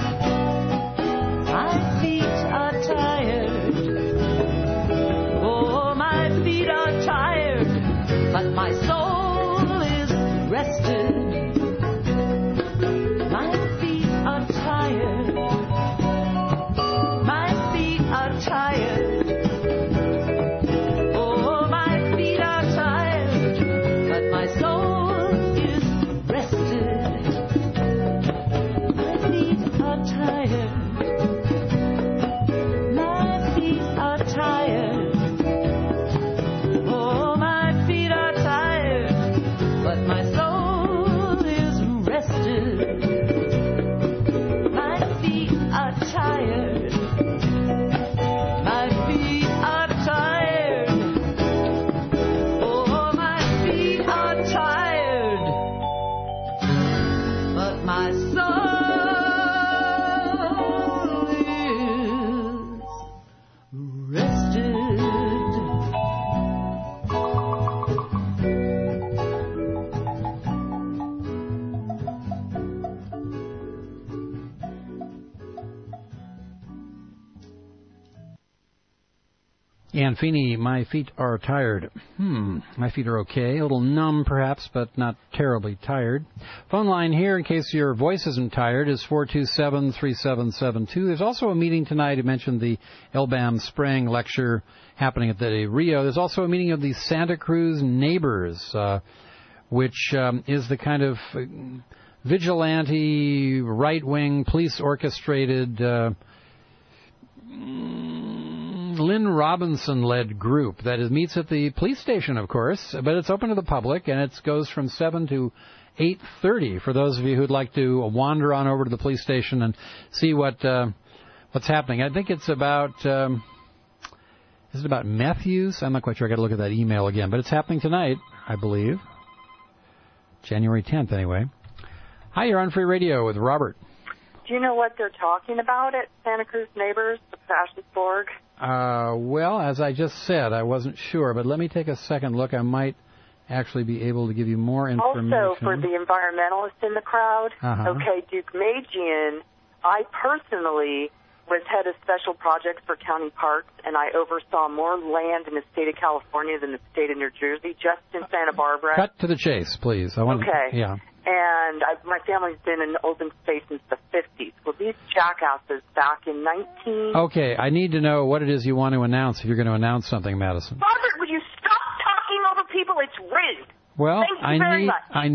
My feet are tired. Oh, my feet are tired, but my soul is rested. My feet are tired. My feet are tired. Oh, my feet are tired, but my soul is rested. My feet are tired. My feet are tired. Oh, my feet are tired, but my soul is rested. My feet are tired. My feet are tired. Oh, my feet are tired, but my soul Ann Feeney, my feet are tired. My feet are okay. A little numb, perhaps, but not terribly tired. Phone line here, in case your voice isn't tired, is 427-3772. There's also a meeting tonight. I mentioned the Elbam Spring lecture happening at the Rio. There's also a meeting of the Santa Cruz Neighbors, which is the kind of vigilante, right-wing, police-orchestrated Lynn Robinson-led group that meets at the police station, of course, but it's open to the public, and it goes from 7 to 8:30 for those of you who'd like to wander on over to the police station and see what's happening. I think it's about, is it about meth use? I'm not quite sure. I got to look at that email again, but it's happening tonight, I believe. January 10th, anyway. Hi, you're on Free Radio with Robert. Do you know what they're talking about at Santa Cruz Neighbors, the fascist org? Well, as I just said, I wasn't sure, but let me take a second look. I might actually be able to give you more information. Also, for the environmentalists in the crowd, okay, Duke Magian, I personally was head of special projects for county parks, and I oversaw more land in the state of California than the state of New Jersey, just in Santa Barbara. Cut to the chase, please. Yeah. And my family's been in open space since the 50s. Well, these jackasses back in 19... Okay, I need to know what it is you want to announce if you're going to announce something, Madison. Robert, would you stop talking over people? It's rude. Well, Thank you very much. I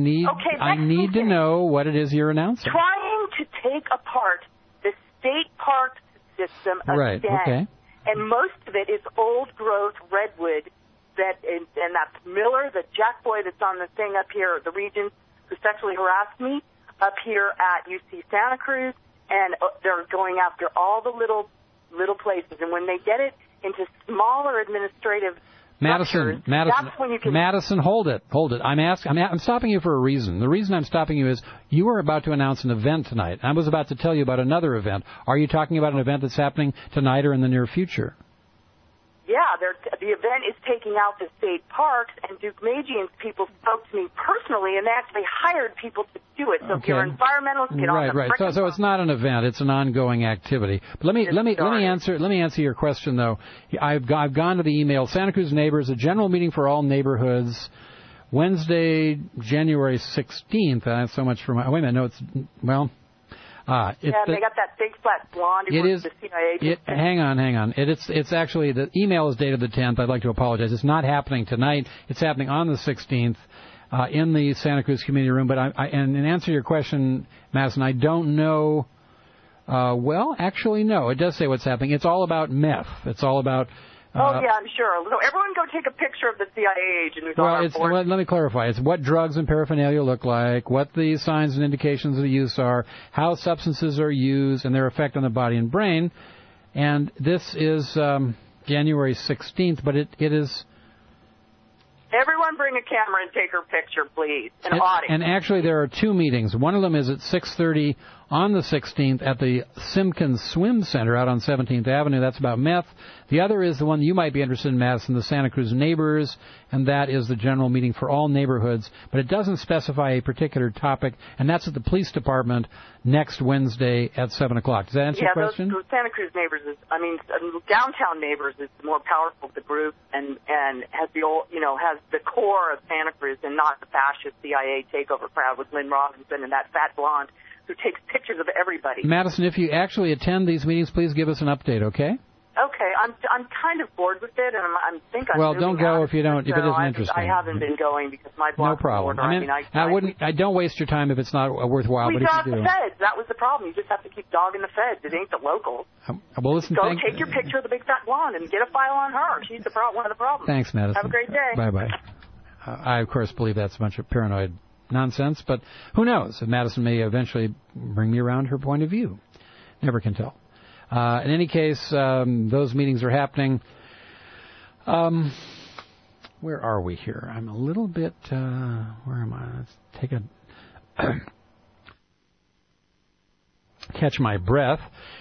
need to know what it is you're announcing. Trying to take apart the state park system again. Right, okay. And most of it is old-growth redwood, and that's Miller, the jack boy that's on the thing up here, the Regents, who sexually harassed me up here at UC Santa Cruz, and they're going after all the little places. And when they get it into smaller administrative Madison, that's when you can... Madison, hold it. I'm stopping you for a reason. The reason I'm stopping you is you were about to announce an event tonight. I was about to tell you about another event. Are you talking about an event that's happening tonight or in the near future? Yeah, the event is taking out the state parks, and Duke Magian's people spoke to me personally, and they actually hired people to do it. So if you're environmentalists, get on the Right. So it's not an event; it's an ongoing activity. But let me answer your question though. I've gone to the email. Santa Cruz Neighbors, a general meeting for all neighborhoods, Wednesday, January 16th. I have so much for my. Wait a minute, no, it's well. They got that big flat blonde who works for the CIA. Hang on. It's actually, the email is dated the 10th. I'd like to apologize. It's not happening tonight. It's happening on the 16th in the Santa Cruz Community Room. But and in answer to your question, Madison, I don't know. Well, actually, no. It does say what's happening. It's all about meth. It's all about... I'm sure. So everyone go take a picture of the CIA agent who's on our board. Let me clarify. It's what drugs and paraphernalia look like, what the signs and indications of the use are, how substances are used, and their effect on the body and brain. And this is January 16th, but it is... Everyone bring a camera and take her picture, please. An audience. And actually, there are two meetings. One of them is at 6:30 on the 16th at the Simpkins Swim Center out on 17th Avenue. That's about meth. The other is the one you might be interested in, Madison, the Santa Cruz Neighbors, and that is the general meeting for all neighborhoods. But it doesn't specify a particular topic, and that's at the police department next Wednesday at 7 o'clock. Does that answer your question? Yeah, Santa Cruz Neighbors is, downtown Neighbors is the more powerful of the group and has the old, has the core of Santa Cruz and not the fascist CIA takeover crowd with Lynn Robinson and that fat blonde who takes pictures of everybody. Madison, if you actually attend these meetings, please give us an update, okay? Okay, I'm kind of bored with it, and I think I'm. Well, don't go if you don't. If it isn't interesting. I haven't been going because my block. No problem. Order, I don't waste your time if it's not worthwhile. We but dog if you do, the feds. That was the problem. You just have to keep dogging the feds. It ain't the locals. Well, listen. Go take your picture of the big fat blonde and get a file on her. She's one of the problems. Thanks, Madison. Have a great day. Bye. I of course believe that's a bunch of paranoid nonsense, but who knows? If Madison may eventually bring me around her point of view. Never can tell. In any case, those meetings are happening. Where are we here? I'm a little bit... where am I? Let's take a... catch my breath.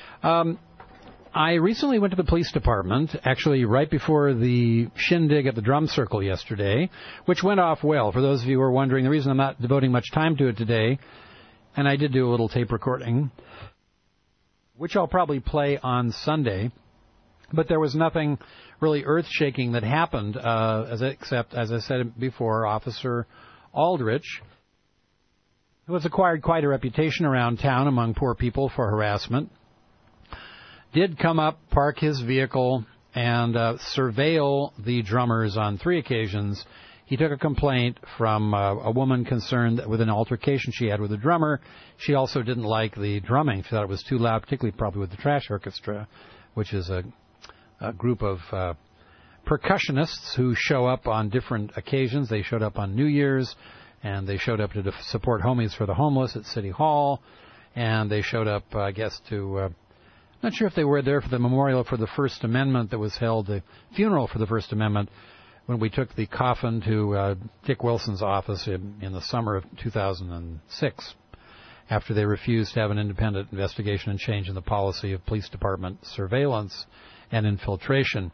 I recently went to the police department, actually right before the shindig at the drum circle yesterday, which went off well. For those of you who are wondering, the reason I'm not devoting much time to it today, and I did do a little tape recording, which I'll probably play on Sunday, But there was nothing really earth-shaking that happened, except, as I said before, Officer Aldrich, who has acquired quite a reputation around town among poor people for harassment, did come up, park his vehicle, and surveil the drummers on 3 occasions. He took a complaint from a woman concerned with an altercation she had with the drummer. She also didn't like the drumming. She thought it was too loud, particularly probably with the Trash Orchestra, which is a group of percussionists who show up on different occasions. They showed up on New Year's, and they showed up to support Homies for the Homeless at City Hall, and they showed up, I guess, to... not sure if they were there for the memorial for the First Amendment that was held, the funeral for the First Amendment, when we took the coffin to Dick Wilson's office in the summer of 2006, after they refused to have an independent investigation and change in the policy of police department surveillance and infiltration.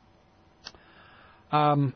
As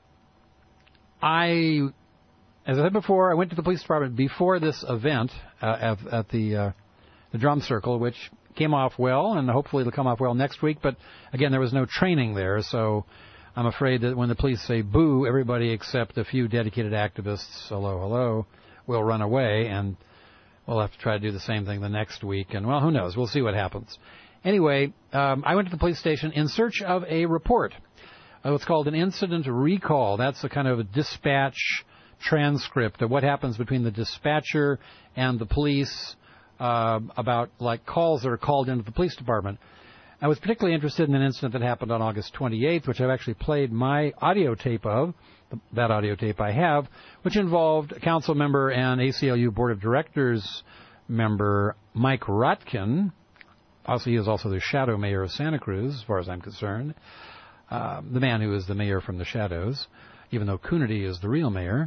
I said before, I went to the police department before this event at the drum circle, which came off well, and hopefully it'll come off well next week. But again, there was no training there, so I'm afraid that when the police say boo, everybody except a few dedicated activists, hello, will run away, and we'll have to try to do the same thing the next week. And, well, who knows? We'll see what happens. Anyway, I went to the police station in search of a report. What's called an incident recall. That's a kind of a dispatch transcript of what happens between the dispatcher and the police about, like, calls that are called into the police department. I was particularly interested in an incident that happened on August 28th, which I've actually played my audio tape of, that audio tape I have, which involved a council member and ACLU Board of Directors member Mike Rotkin. Also, he is also the shadow mayor of Santa Cruz, as far as I'm concerned. The man who is the mayor from the shadows, even though Coonerty is the real mayor,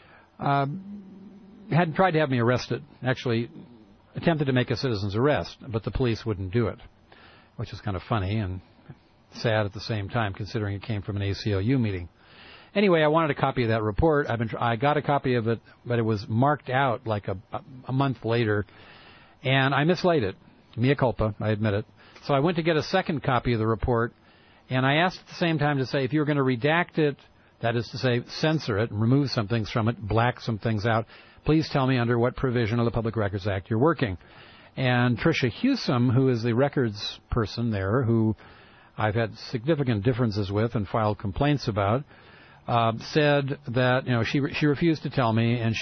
had tried to have me arrested. Actually, attempted to make a citizen's arrest, but the police wouldn't do it, which is kind of funny and sad at the same time, considering it came from an ACLU meeting. Anyway, I wanted a copy of that report. I got a copy of it, but it was marked out like a month later, and I mislaid it. Mea culpa, I admit it. So I went to get a second copy of the report, and I asked at the same time to say, if you were going to redact it, that is to say, censor it and remove some things from it, black some things out, please tell me under what provision of the Public Records Act you're working. And Tricia Hewsome, who is the records person there, who I've had significant differences with and filed complaints about, said that, you know, she refused to tell me, and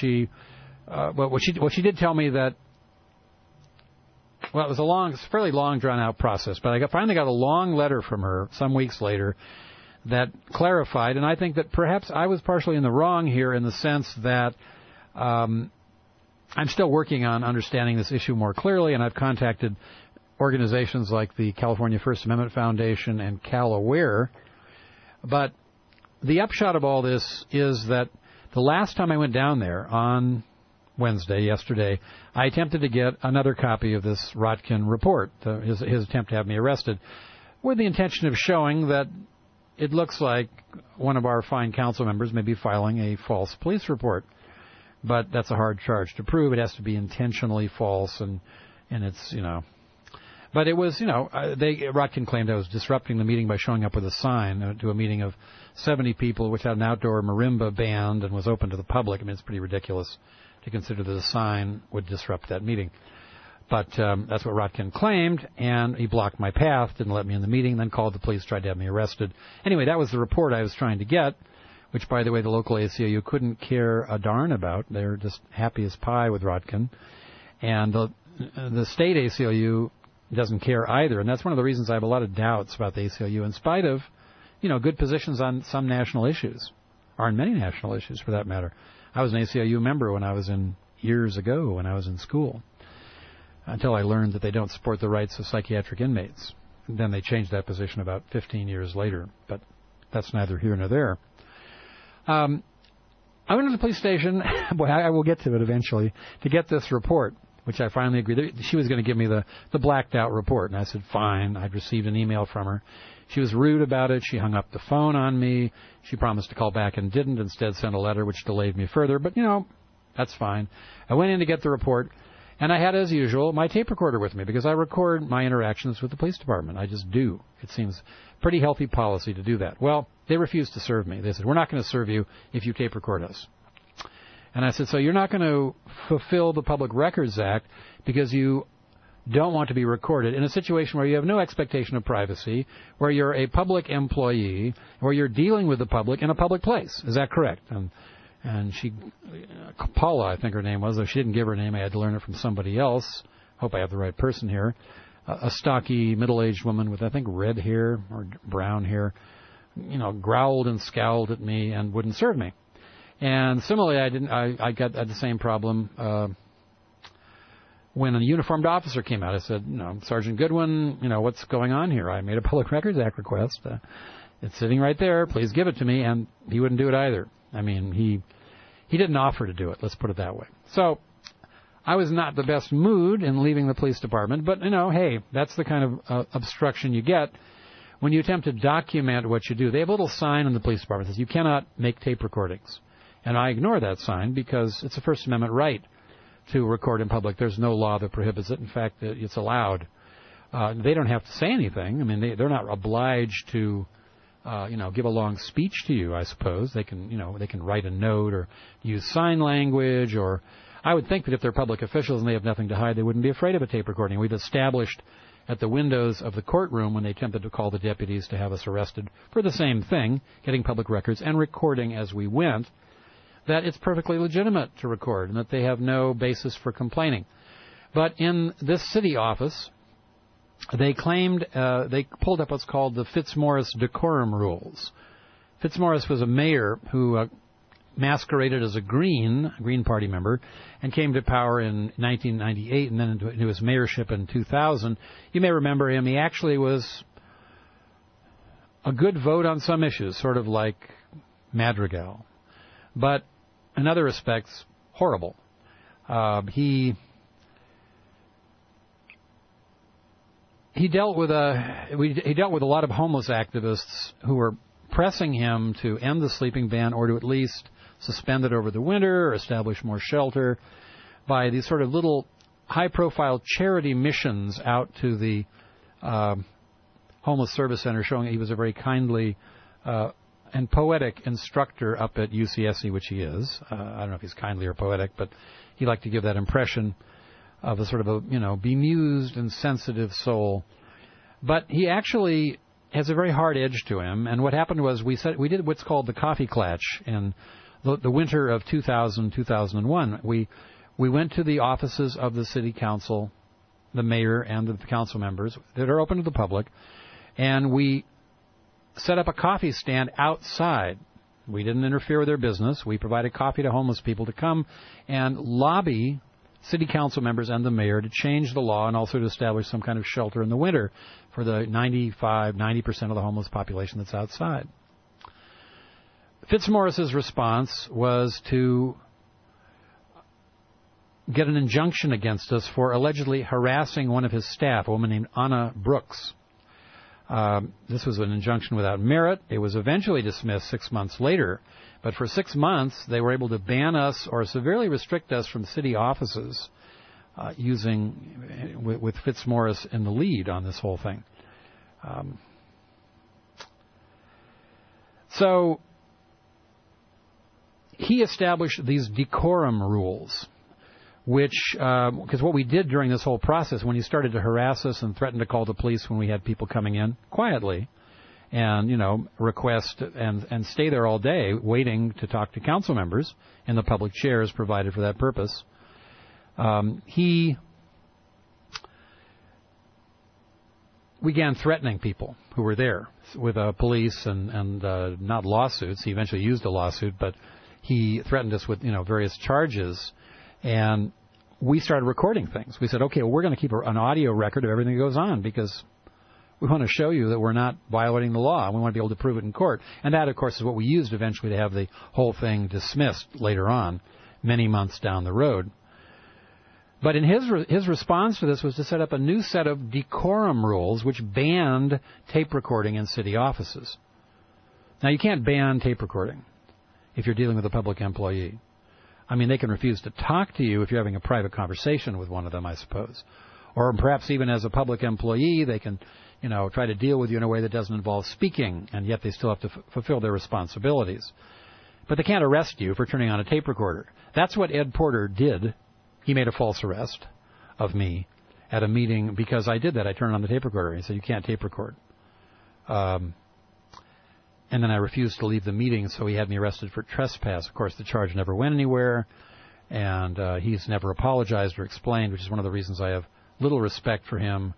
what she did tell me that, well, it was a fairly long, drawn-out process, but I finally got a long letter from her some weeks later that clarified, and I think that perhaps I was partially in the wrong here in the sense that I'm still working on understanding this issue more clearly, and I've contacted organizations like the California First Amendment Foundation and CalAware. But the upshot of all this is that the last time I went down there on yesterday, I attempted to get another copy of this Rotkin report, his attempt to have me arrested, with the intention of showing that it looks like one of our fine council members may be filing a false police report. But that's a hard charge to prove. It has to be intentionally false, and it's, you know. But it was, you know, Rotkin claimed I was disrupting the meeting by showing up with a sign to a meeting of 70 people, which had an outdoor marimba band and was open to the public. I mean, it's pretty ridiculous to consider that a sign would disrupt that meeting. But that's what Rotkin claimed, and he blocked my path, didn't let me in the meeting, then called the police, tried to have me arrested. Anyway, that was the report I was trying to get, which, by the way, the local ACLU couldn't care a darn about. They're just happy as pie with Rotkin. And the state ACLU doesn't care either, and that's one of the reasons I have a lot of doubts about the ACLU, in spite of, you know, good positions on some national issues, or on many national issues, for that matter. I was an ACLU member years ago when I was in school, until I learned that they don't support the rights of psychiatric inmates. And then they changed that position about 15 years later, but that's neither here nor there. I went to the police station, boy, I will get to it eventually, to get this report, which I finally agreed. She was going to give me the blacked-out report, and I said, fine. I'd received an email from her. She was rude about it. She hung up the phone on me. She promised to call back and didn't, instead sent a letter which delayed me further. But, you know, that's fine. I went in to get the report, And I had, as usual, my tape recorder with me because I record my interactions with the police department. I just do. It seems pretty healthy policy to do that. Well, they refused to serve me. They said, we're not going to serve you if you tape record us. And I said, so you're not going to fulfill the Public Records Act because you don't want to be recorded in a situation where you have no expectation of privacy, where you're a public employee, where you're dealing with the public in a public place. Is that correct? And she, Paula, I think her name was, though she didn't give her name, I had to learn it from somebody else. Hope I have the right person here. A stocky, middle-aged woman with, I think, red hair or brown hair, growled and scowled at me and wouldn't serve me. And similarly, I had the same problem when a uniformed officer came out. I said, Sergeant Goodwin, what's going on here? I made a Public Records Act request. It's sitting right there. Please give it to me. And he wouldn't do it either. I mean, he didn't offer to do it. Let's put it that way. So I was not the best mood in leaving the police department. But, hey, that's the kind of obstruction you get when you attempt to document what you do. They have a little sign in the police department that says you cannot make tape recordings. And I ignore that sign because it's a First Amendment right to record in public. There's no law that prohibits it. In fact, it's allowed. They don't have to say anything. I mean, they're not obliged to, give a long speech to you, I suppose. They can write a note or use sign language, or I would think that if they're public officials and they have nothing to hide, they wouldn't be afraid of a tape recording. We've established at the windows of the courtroom when they attempted to call the deputies to have us arrested for the same thing, getting public records and recording as we went, that it's perfectly legitimate to record and that they have no basis for complaining. But in this city office, they claimed, they pulled up what's called the Fitzmaurice decorum rules. Fitzmaurice was a mayor who masqueraded as a Green Party member and came to power in 1998 and then into his mayorship in 2000. You may remember him. He actually was a good vote on some issues, sort of like Madrigal. But in other respects, horrible. He dealt with a lot of homeless activists who were pressing him to end the sleeping ban or to at least suspend it over the winter or establish more shelter by these sort of little high-profile charity missions out to the homeless service center, showing that he was a very kindly and poetic instructor up at UCSC, which he is. I don't know if he's kindly or poetic, but he liked to give that impression of a sort of a, bemused and sensitive soul. But he actually has a very hard edge to him. And what happened was we did what's called the coffee clatch in the winter of 2000-2001. We went to the offices of the city council, the mayor and the council members that are open to the public, and we set up a coffee stand outside. We didn't interfere with their business. We provided coffee to homeless people to come and lobby city council members and the mayor to change the law and also to establish some kind of shelter in the winter for the 90% of the homeless population that's outside. Fitzmaurice's response was to get an injunction against us for allegedly harassing one of his staff, a woman named Anna Brooks. This was an injunction without merit. It was eventually dismissed 6 months later. But for 6 months, they were able to ban us or severely restrict us from city offices with Fitzmaurice in the lead on this whole thing. So he established these decorum rules, which, because what we did during this whole process, when he started to harass us and threaten to call the police when we had people coming in quietly and, request and stay there all day waiting to talk to council members in the public chairs provided for that purpose, he began threatening people who were there with police and not lawsuits. He eventually used a lawsuit, but he threatened us with, various charges. And we started recording things. We said, okay, well, we're going to keep an audio record of everything that goes on because we want to show you that we're not violating the law. We want to be able to prove it in court. And that, of course, is what we used eventually to have the whole thing dismissed later on, many months down the road. But in his response to this was to set up a new set of decorum rules which banned tape recording in city offices. Now, you can't ban tape recording if you're dealing with a public employee. I mean, they can refuse to talk to you if you're having a private conversation with one of them, I suppose. Or perhaps even as a public employee, they can, try to deal with you in a way that doesn't involve speaking, and yet they still have to fulfill their responsibilities. But they can't arrest you for turning on a tape recorder. That's what Ed Porter did. He made a false arrest of me at a meeting because I did that. I turned on the tape recorder. He said, you can't tape record. And then I refused to leave the meeting, so he had me arrested for trespass. Of course, the charge never went anywhere, and he's never apologized or explained, which is one of the reasons I have little respect for him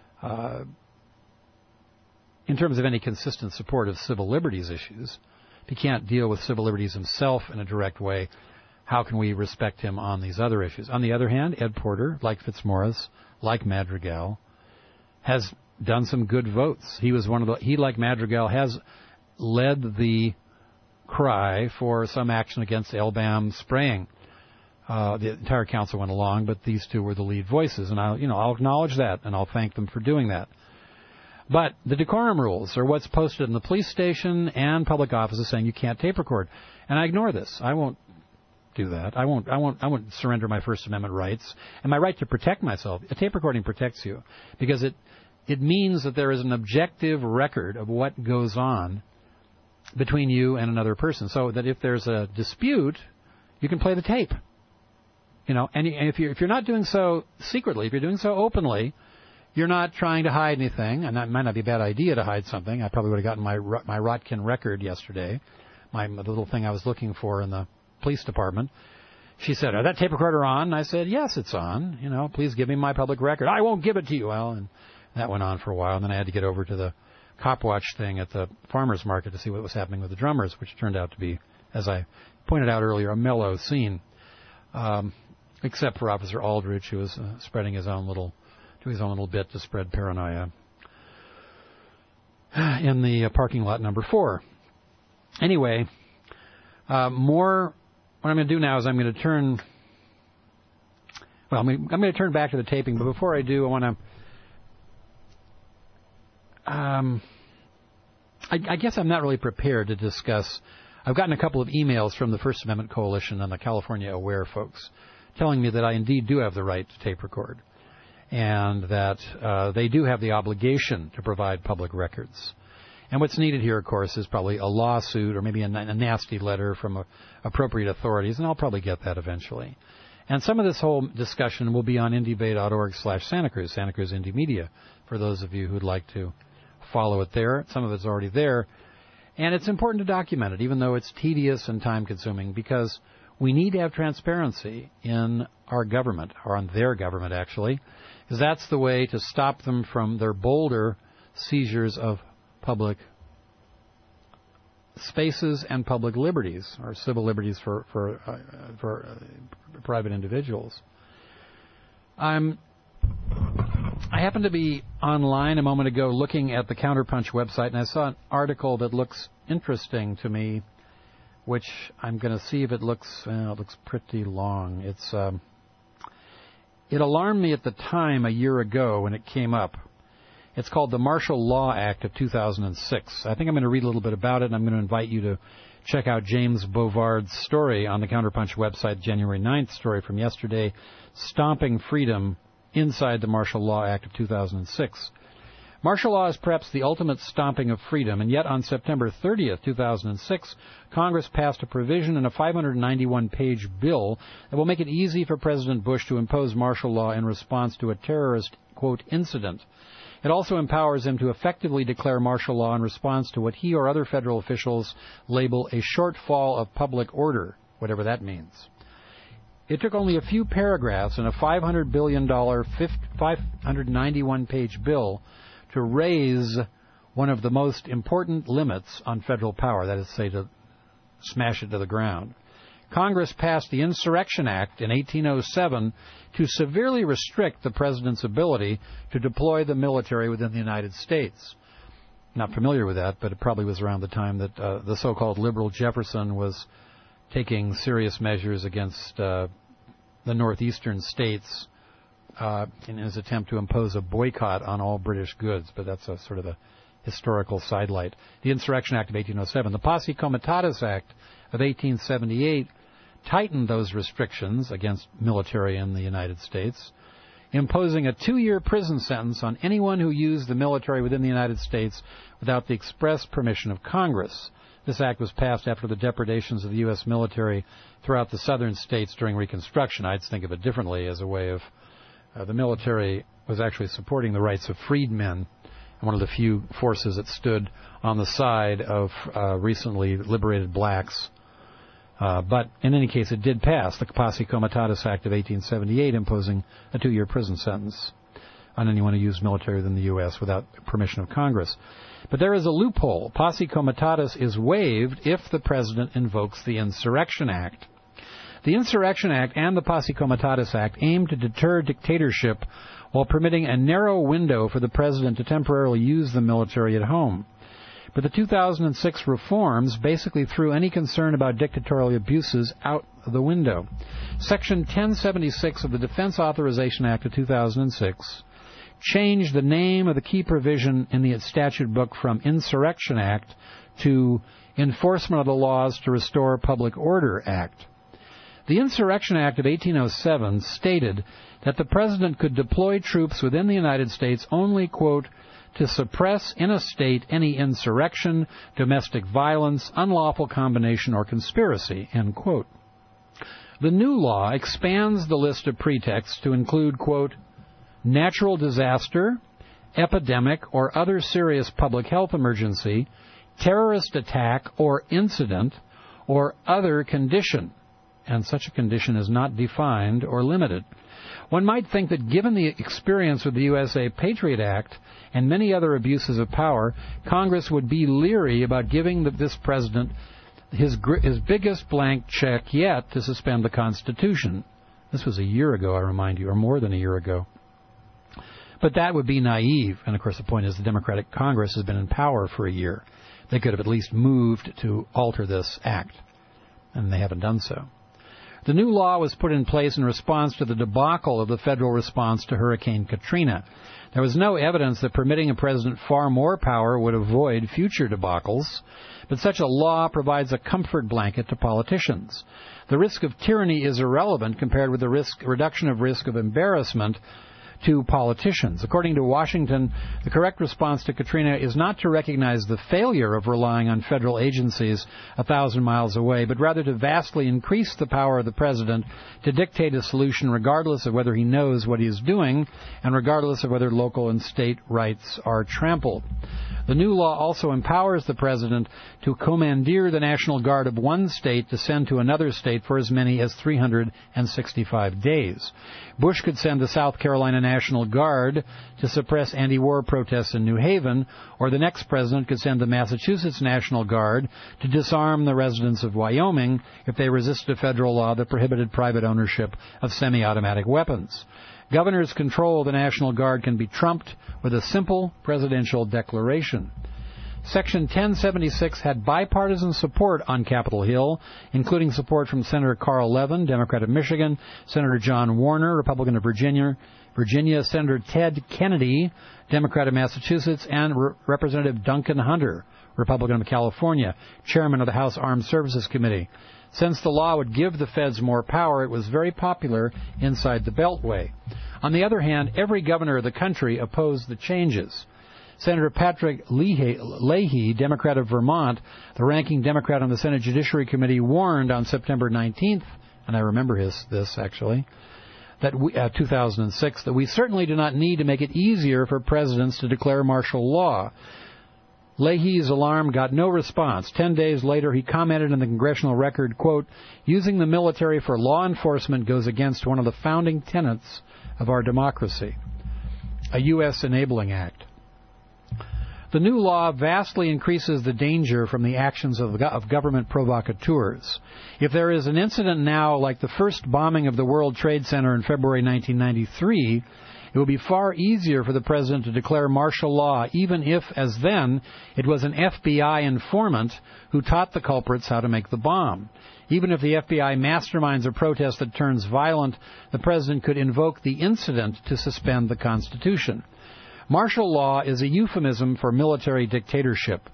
in terms of any consistent support of civil liberties issues. If he can't deal with civil liberties himself in a direct way, how can we respect him on these other issues? On the other hand, Ed Porter, like Fitzmaurice, like Madrigal, has done some good votes. He, like Madrigal, has led the cry for some action against LBAM spraying. The entire council went along, but these two were the lead voices, and I'll acknowledge that, and I'll thank them for doing that. But the decorum rules are what's posted in the police station and public offices saying you can't tape record, and I ignore this. I won't do that. I won't surrender my First Amendment rights and my right to protect myself. A tape recording protects you because it means that there is an objective record of what goes on between you and another person, so that if there's a dispute, you can play the tape. And if you're not doing so secretly, if you're doing so openly, you're not trying to hide anything, and that might not be a bad idea to hide something. I probably would have gotten my Rotkin record yesterday, the little thing I was looking for in the police department. She said, "Is that tape recorder on?" And I said, "Yes, it's on. Please give me my public record." "I won't give it to you." Well, and that went on for a while, and then I had to get over to the cop watch thing at the farmers market to see what was happening with the drummers, which turned out to be, as I pointed out earlier, a mellow scene, except for Officer Aldrich, who was spreading his own little bit to spread paranoia in the parking lot number 4. Anyway, what I'm going to do now is I'm going to turn back to the taping, but before I do, I want to I guess I'm not really prepared to discuss. I've gotten a couple of emails from the First Amendment Coalition and the California Aware folks telling me that I indeed do have the right to tape record, and that they do have the obligation to provide public records. And what's needed here, of course, is probably a lawsuit or maybe a nasty letter from appropriate authorities, and I'll probably get that eventually. And some of this whole discussion will be on indiebay.org/Santa Cruz, Santa Cruz Indie Media, for those of you who'd like to follow it there. Some of it's already there. And it's important to document it, even though it's tedious and time-consuming, because we need to have transparency in our government, or on their government, actually, because that's the way to stop them from their bolder seizures of public spaces and public liberties, or civil liberties for private individuals. I happened to be online a moment ago looking at the Counterpunch website, and I saw an article that looks interesting to me, which I'm going to see if it looks pretty long. It alarmed me at the time a year ago when it came up. It's called the Martial Law Act of 2006. I think I'm going to read a little bit about it, and I'm going to invite you to check out James Bovard's story on the Counterpunch website, January 9th story from yesterday, Stomping Freedom Inside the Martial Law Act of 2006. Martial law is perhaps the ultimate stomping of freedom, and yet on September 30th, 2006, Congress passed a provision in a 591-page bill that will make it easy for President Bush to impose martial law in response to a terrorist, quote, incident. It also empowers him to effectively declare martial law in response to what he or other federal officials label a shortfall of public order, whatever that means. It took only a few paragraphs in a $500 billion, 591-page bill to raise one of the most important limits on federal power, that is to say, to smash it to the ground. Congress passed the Insurrection Act in 1807 to severely restrict the president's ability to deploy the military within the United States. Not familiar with that, but it probably was around the time that the so-called liberal Jefferson was taking serious measures against the northeastern states in his attempt to impose a boycott on all British goods, but that's a sort of a historical sidelight. The Insurrection Act of 1807. The Posse Comitatus Act of 1878 tightened those restrictions against military in the United States, imposing a 2-year prison sentence on anyone who used the military within the United States without the express permission of Congress. This act was passed after the depredations of the U.S. military throughout the southern states during Reconstruction. I'd think of it differently as a way of the military was actually supporting the rights of freedmen, and one of the few forces that stood on the side of recently liberated blacks. But in any case, it did pass the Posse Comitatus Act of 1878, imposing a 2-year prison sentence on anyone who used military within the U.S. without permission of Congress. But there is a loophole. Posse Comitatus is waived if the President invokes the Insurrection Act. The Insurrection Act and the Posse Comitatus Act aim to deter dictatorship while permitting a narrow window for the President to temporarily use the military at home. But the 2006 reforms basically threw any concern about dictatorial abuses out the window. Section 1076 of the Defense Authorization Act of 2006 changed the name of the key provision in the statute book from Insurrection Act to Enforcement of the Laws to Restore Public Order Act. The Insurrection Act of 1807 stated that the President could deploy troops within the United States only, quote, to suppress in a state any insurrection, domestic violence, unlawful combination, or conspiracy, end quote. The new law expands the list of pretexts to include, quote, natural disaster, epidemic, or other serious public health emergency, terrorist attack or incident, or other condition, and such a condition is not defined or limited. One might think that given the experience with the USA Patriot Act and many other abuses of power, Congress would be leery about giving this president his biggest blank check yet to suspend the Constitution. This was a year ago, I remind you, or more than a year ago. But that would be naive, and of course the point is the Democratic Congress has been in power for a year. They could have at least moved to alter this act, and they haven't done so. The new law was put in place in response to the debacle of the federal response to Hurricane Katrina. There was no evidence that permitting a president far more power would avoid future debacles, but such a law provides a comfort blanket to politicians. The risk of tyranny is irrelevant compared with the reduction of risk of embarrassment to politicians. According to Washington, the correct response to Katrina is not to recognize the failure of relying on federal agencies 1,000 miles away, but rather to vastly increase the power of the president to dictate a solution regardless of whether he knows what he is doing and regardless of whether local and state rights are trampled. The new law also empowers the president to commandeer the National Guard of one state to send to another state for as many as 365 days. Bush could send the South Carolina National Guard to suppress anti-war protests in New Haven, or the next president could send the Massachusetts National Guard to disarm the residents of Wyoming if they resisted a federal law that prohibited private ownership of semi-automatic weapons. Governor's control of the National Guard can be trumped with a simple presidential declaration. Section 1076 had bipartisan support on Capitol Hill, including support from Senator Carl Levin, Democrat of Michigan, Senator John Warner, Republican of Virginia, Senator Ted Kennedy, Democrat of Massachusetts, and Representative Duncan Hunter, Republican of California, Chairman of the House Armed Services Committee. Since the law would give the feds more power, it was very popular inside the Beltway. On the other hand, every governor of the country opposed the changes. Senator Patrick Leahy, Democrat of Vermont, the ranking Democrat on the Senate Judiciary Committee, warned on September 19th, and I remember this actually, that 2006, that we certainly do not need to make it easier for presidents to declare martial law. Leahy's alarm got no response. 10 days later, he commented in the Congressional Record, quote, using the military for law enforcement goes against one of the founding tenets of our democracy, a U.S. Enabling Act. The new law vastly increases the danger from the actions of government provocateurs. If there is an incident now like the first bombing of the World Trade Center in February 1993, it will be far easier for the president to declare martial law, even if, as then, it was an FBI informant who taught the culprits how to make the bomb. Even if the FBI masterminds a protest that turns violent, the president could invoke the incident to suspend the Constitution. Martial law is a euphemism for military dictatorship.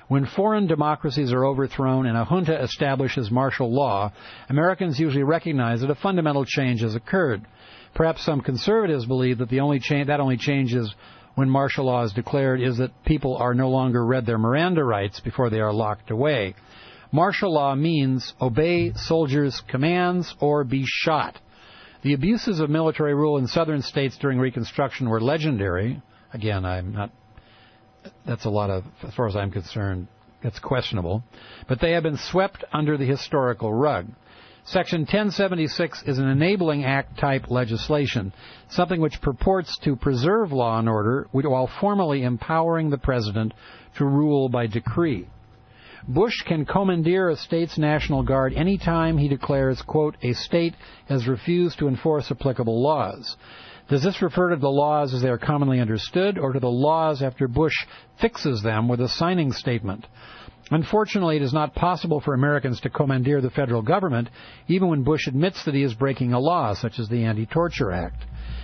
When foreign democracies are overthrown and a junta establishes martial law, Americans usually recognize that a fundamental change has occurred. Perhaps some conservatives believe that that only changes when martial law is declared is that people are no longer read their Miranda rights before they are locked away. Martial law means obey soldiers' commands or be shot. The abuses of military rule in southern states during Reconstruction were legendary. Again, that's a lot of, as far as I'm concerned, that's questionable. But they have been swept under the historical rug. Section 1076 is an enabling act type legislation, something which purports to preserve law and order while formally empowering the president to rule by decree. Bush can commandeer a state's National Guard any time he declares, quote, a state has refused to enforce applicable laws. Does this refer to the laws as they are commonly understood, or to the laws after Bush fixes them with a signing statement? Unfortunately, it is not possible for Americans to commandeer the federal government, even when Bush admits that he is breaking a law, such as the Anti-Torture Act.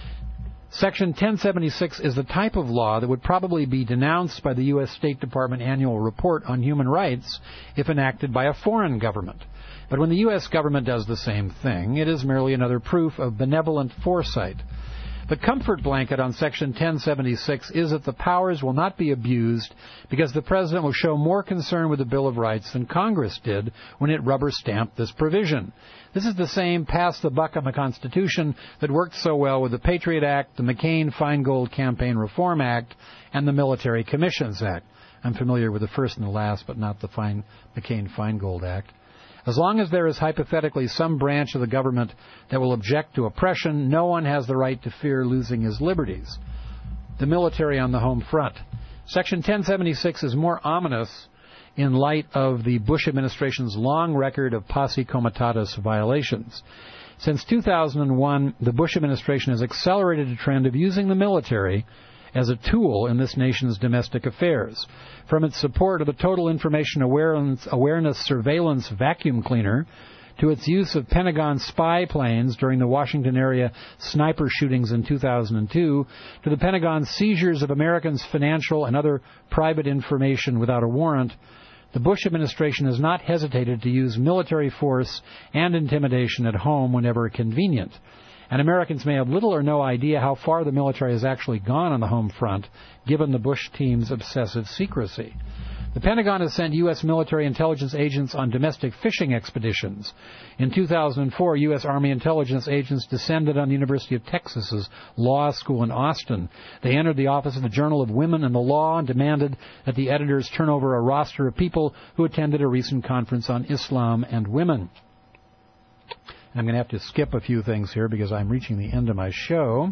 Section 1076 is the type of law that would probably be denounced by the U.S. State Department Annual Report on Human Rights if enacted by a foreign government. But when the U.S. government does the same thing, it is merely another proof of benevolent foresight. The comfort blanket on Section 1076 is that the powers will not be abused because the President will show more concern with the Bill of Rights than Congress did when it rubber-stamped this provision. This is the same pass the buck on the Constitution that worked so well with the Patriot Act, the McCain-Feingold Campaign Reform Act, and the Military Commissions Act. I'm familiar with the first and the last, but not the McCain-Feingold Act. As long as there is hypothetically some branch of the government that will object to oppression, no one has the right to fear losing his liberties. The military on the home front. Section 1076 is more ominous in light of the Bush administration's long record of posse comitatus violations. Since 2001, the Bush administration has accelerated a trend of using the military as a tool in this nation's domestic affairs. From its support of the Total Information Awareness Surveillance Vacuum Cleaner to its use of Pentagon spy planes during the Washington area sniper shootings in 2002, to the Pentagon's seizures of Americans' financial and other private information without a warrant, the Bush administration has not hesitated to use military force and intimidation at home whenever convenient. And Americans may have little or no idea how far the military has actually gone on the home front, given the Bush team's obsessive secrecy. The Pentagon has sent U.S. military intelligence agents on domestic fishing expeditions. In 2004, U.S. Army intelligence agents descended on the University of Texas's law school in Austin. They entered the office of the Journal of Women and the Law and demanded that the editors turn over a roster of people who attended a recent conference on Islam and women. I'm going to have to skip a few things here because I'm reaching the end of my show.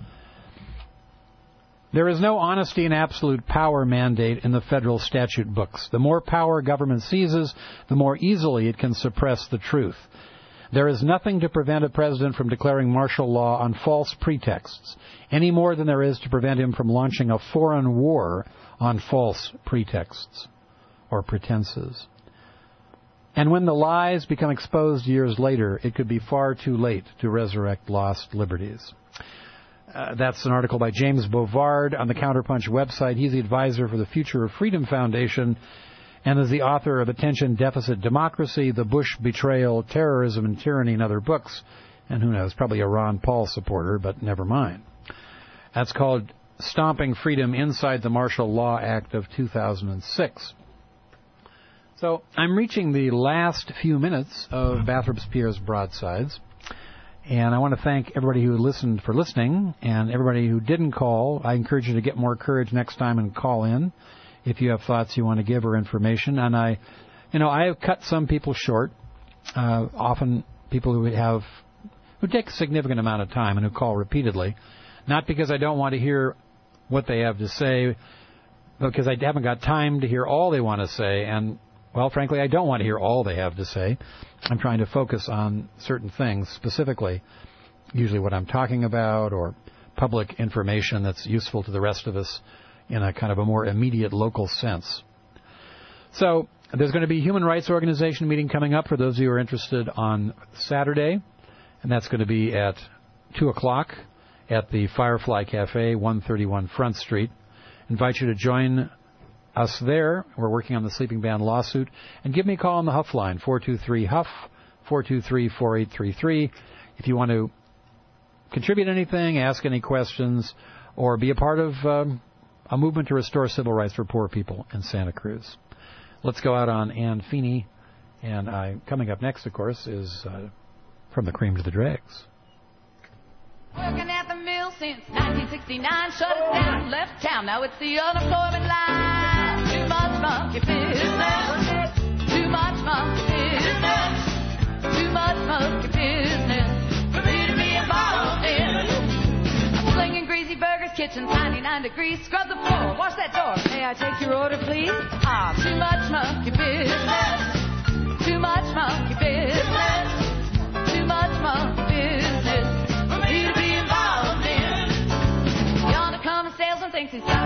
There is no honesty and absolute power mandate in the federal statute books. The more power government seizes, the more easily it can suppress the truth. There is nothing to prevent a president from declaring martial law on false pretexts, any more than there is to prevent him from launching a foreign war on false pretexts or pretenses. And when the lies become exposed years later, it could be far too late to resurrect lost liberties. That's an article by James Bovard on the Counterpunch website. He's the advisor for the Future of Freedom Foundation and is the author of Attention Deficit Democracy, The Bush Betrayal, Terrorism and Tyranny, and other books. And who knows, probably a Ron Paul supporter, but never mind. That's called Stomping Freedom Inside the Martial Law Act of 2006. So I'm reaching the last few minutes of Bathurst Pierre's Broadsides, and I want to thank everybody who listened for listening, and everybody who didn't call. I encourage you to get more courage next time and call in if you have thoughts you want to give or information. And I have cut some people short, often people who take a significant amount of time and who call repeatedly, not because I don't want to hear what they have to say, but because I haven't got time to hear all they want to say, and well, frankly, I don't want to hear all they have to say. I'm trying to focus on certain things specifically, usually what I'm talking about or public information that's useful to the rest of us in a kind of a more immediate local sense. So there's going to be a human rights organization meeting coming up for those of you who are interested on Saturday, and that's going to be at 2 o'clock at the Firefly Cafe, 131 Front Street. I invite you to join us there. We're working on the Sleeping Band lawsuit. And give me a call on the Huff line, 423-HUFF, 423-4833. If you want to contribute anything, ask any questions, or be a part of a movement to restore civil rights for poor people in Santa Cruz. Let's go out on Ann Feeney. And coming up next, of course, is From the Cream to the Dregs. Working at the mill since 1969, shut it down, left town. Now it's the unemployment line. Too much monkey business. Too much monkey business. Too much monkey business for me to be involved in. I'm slinging greasy burgers, kitchen 99 degrees. Scrub the floor, wash that door. May I take your order, please? Too much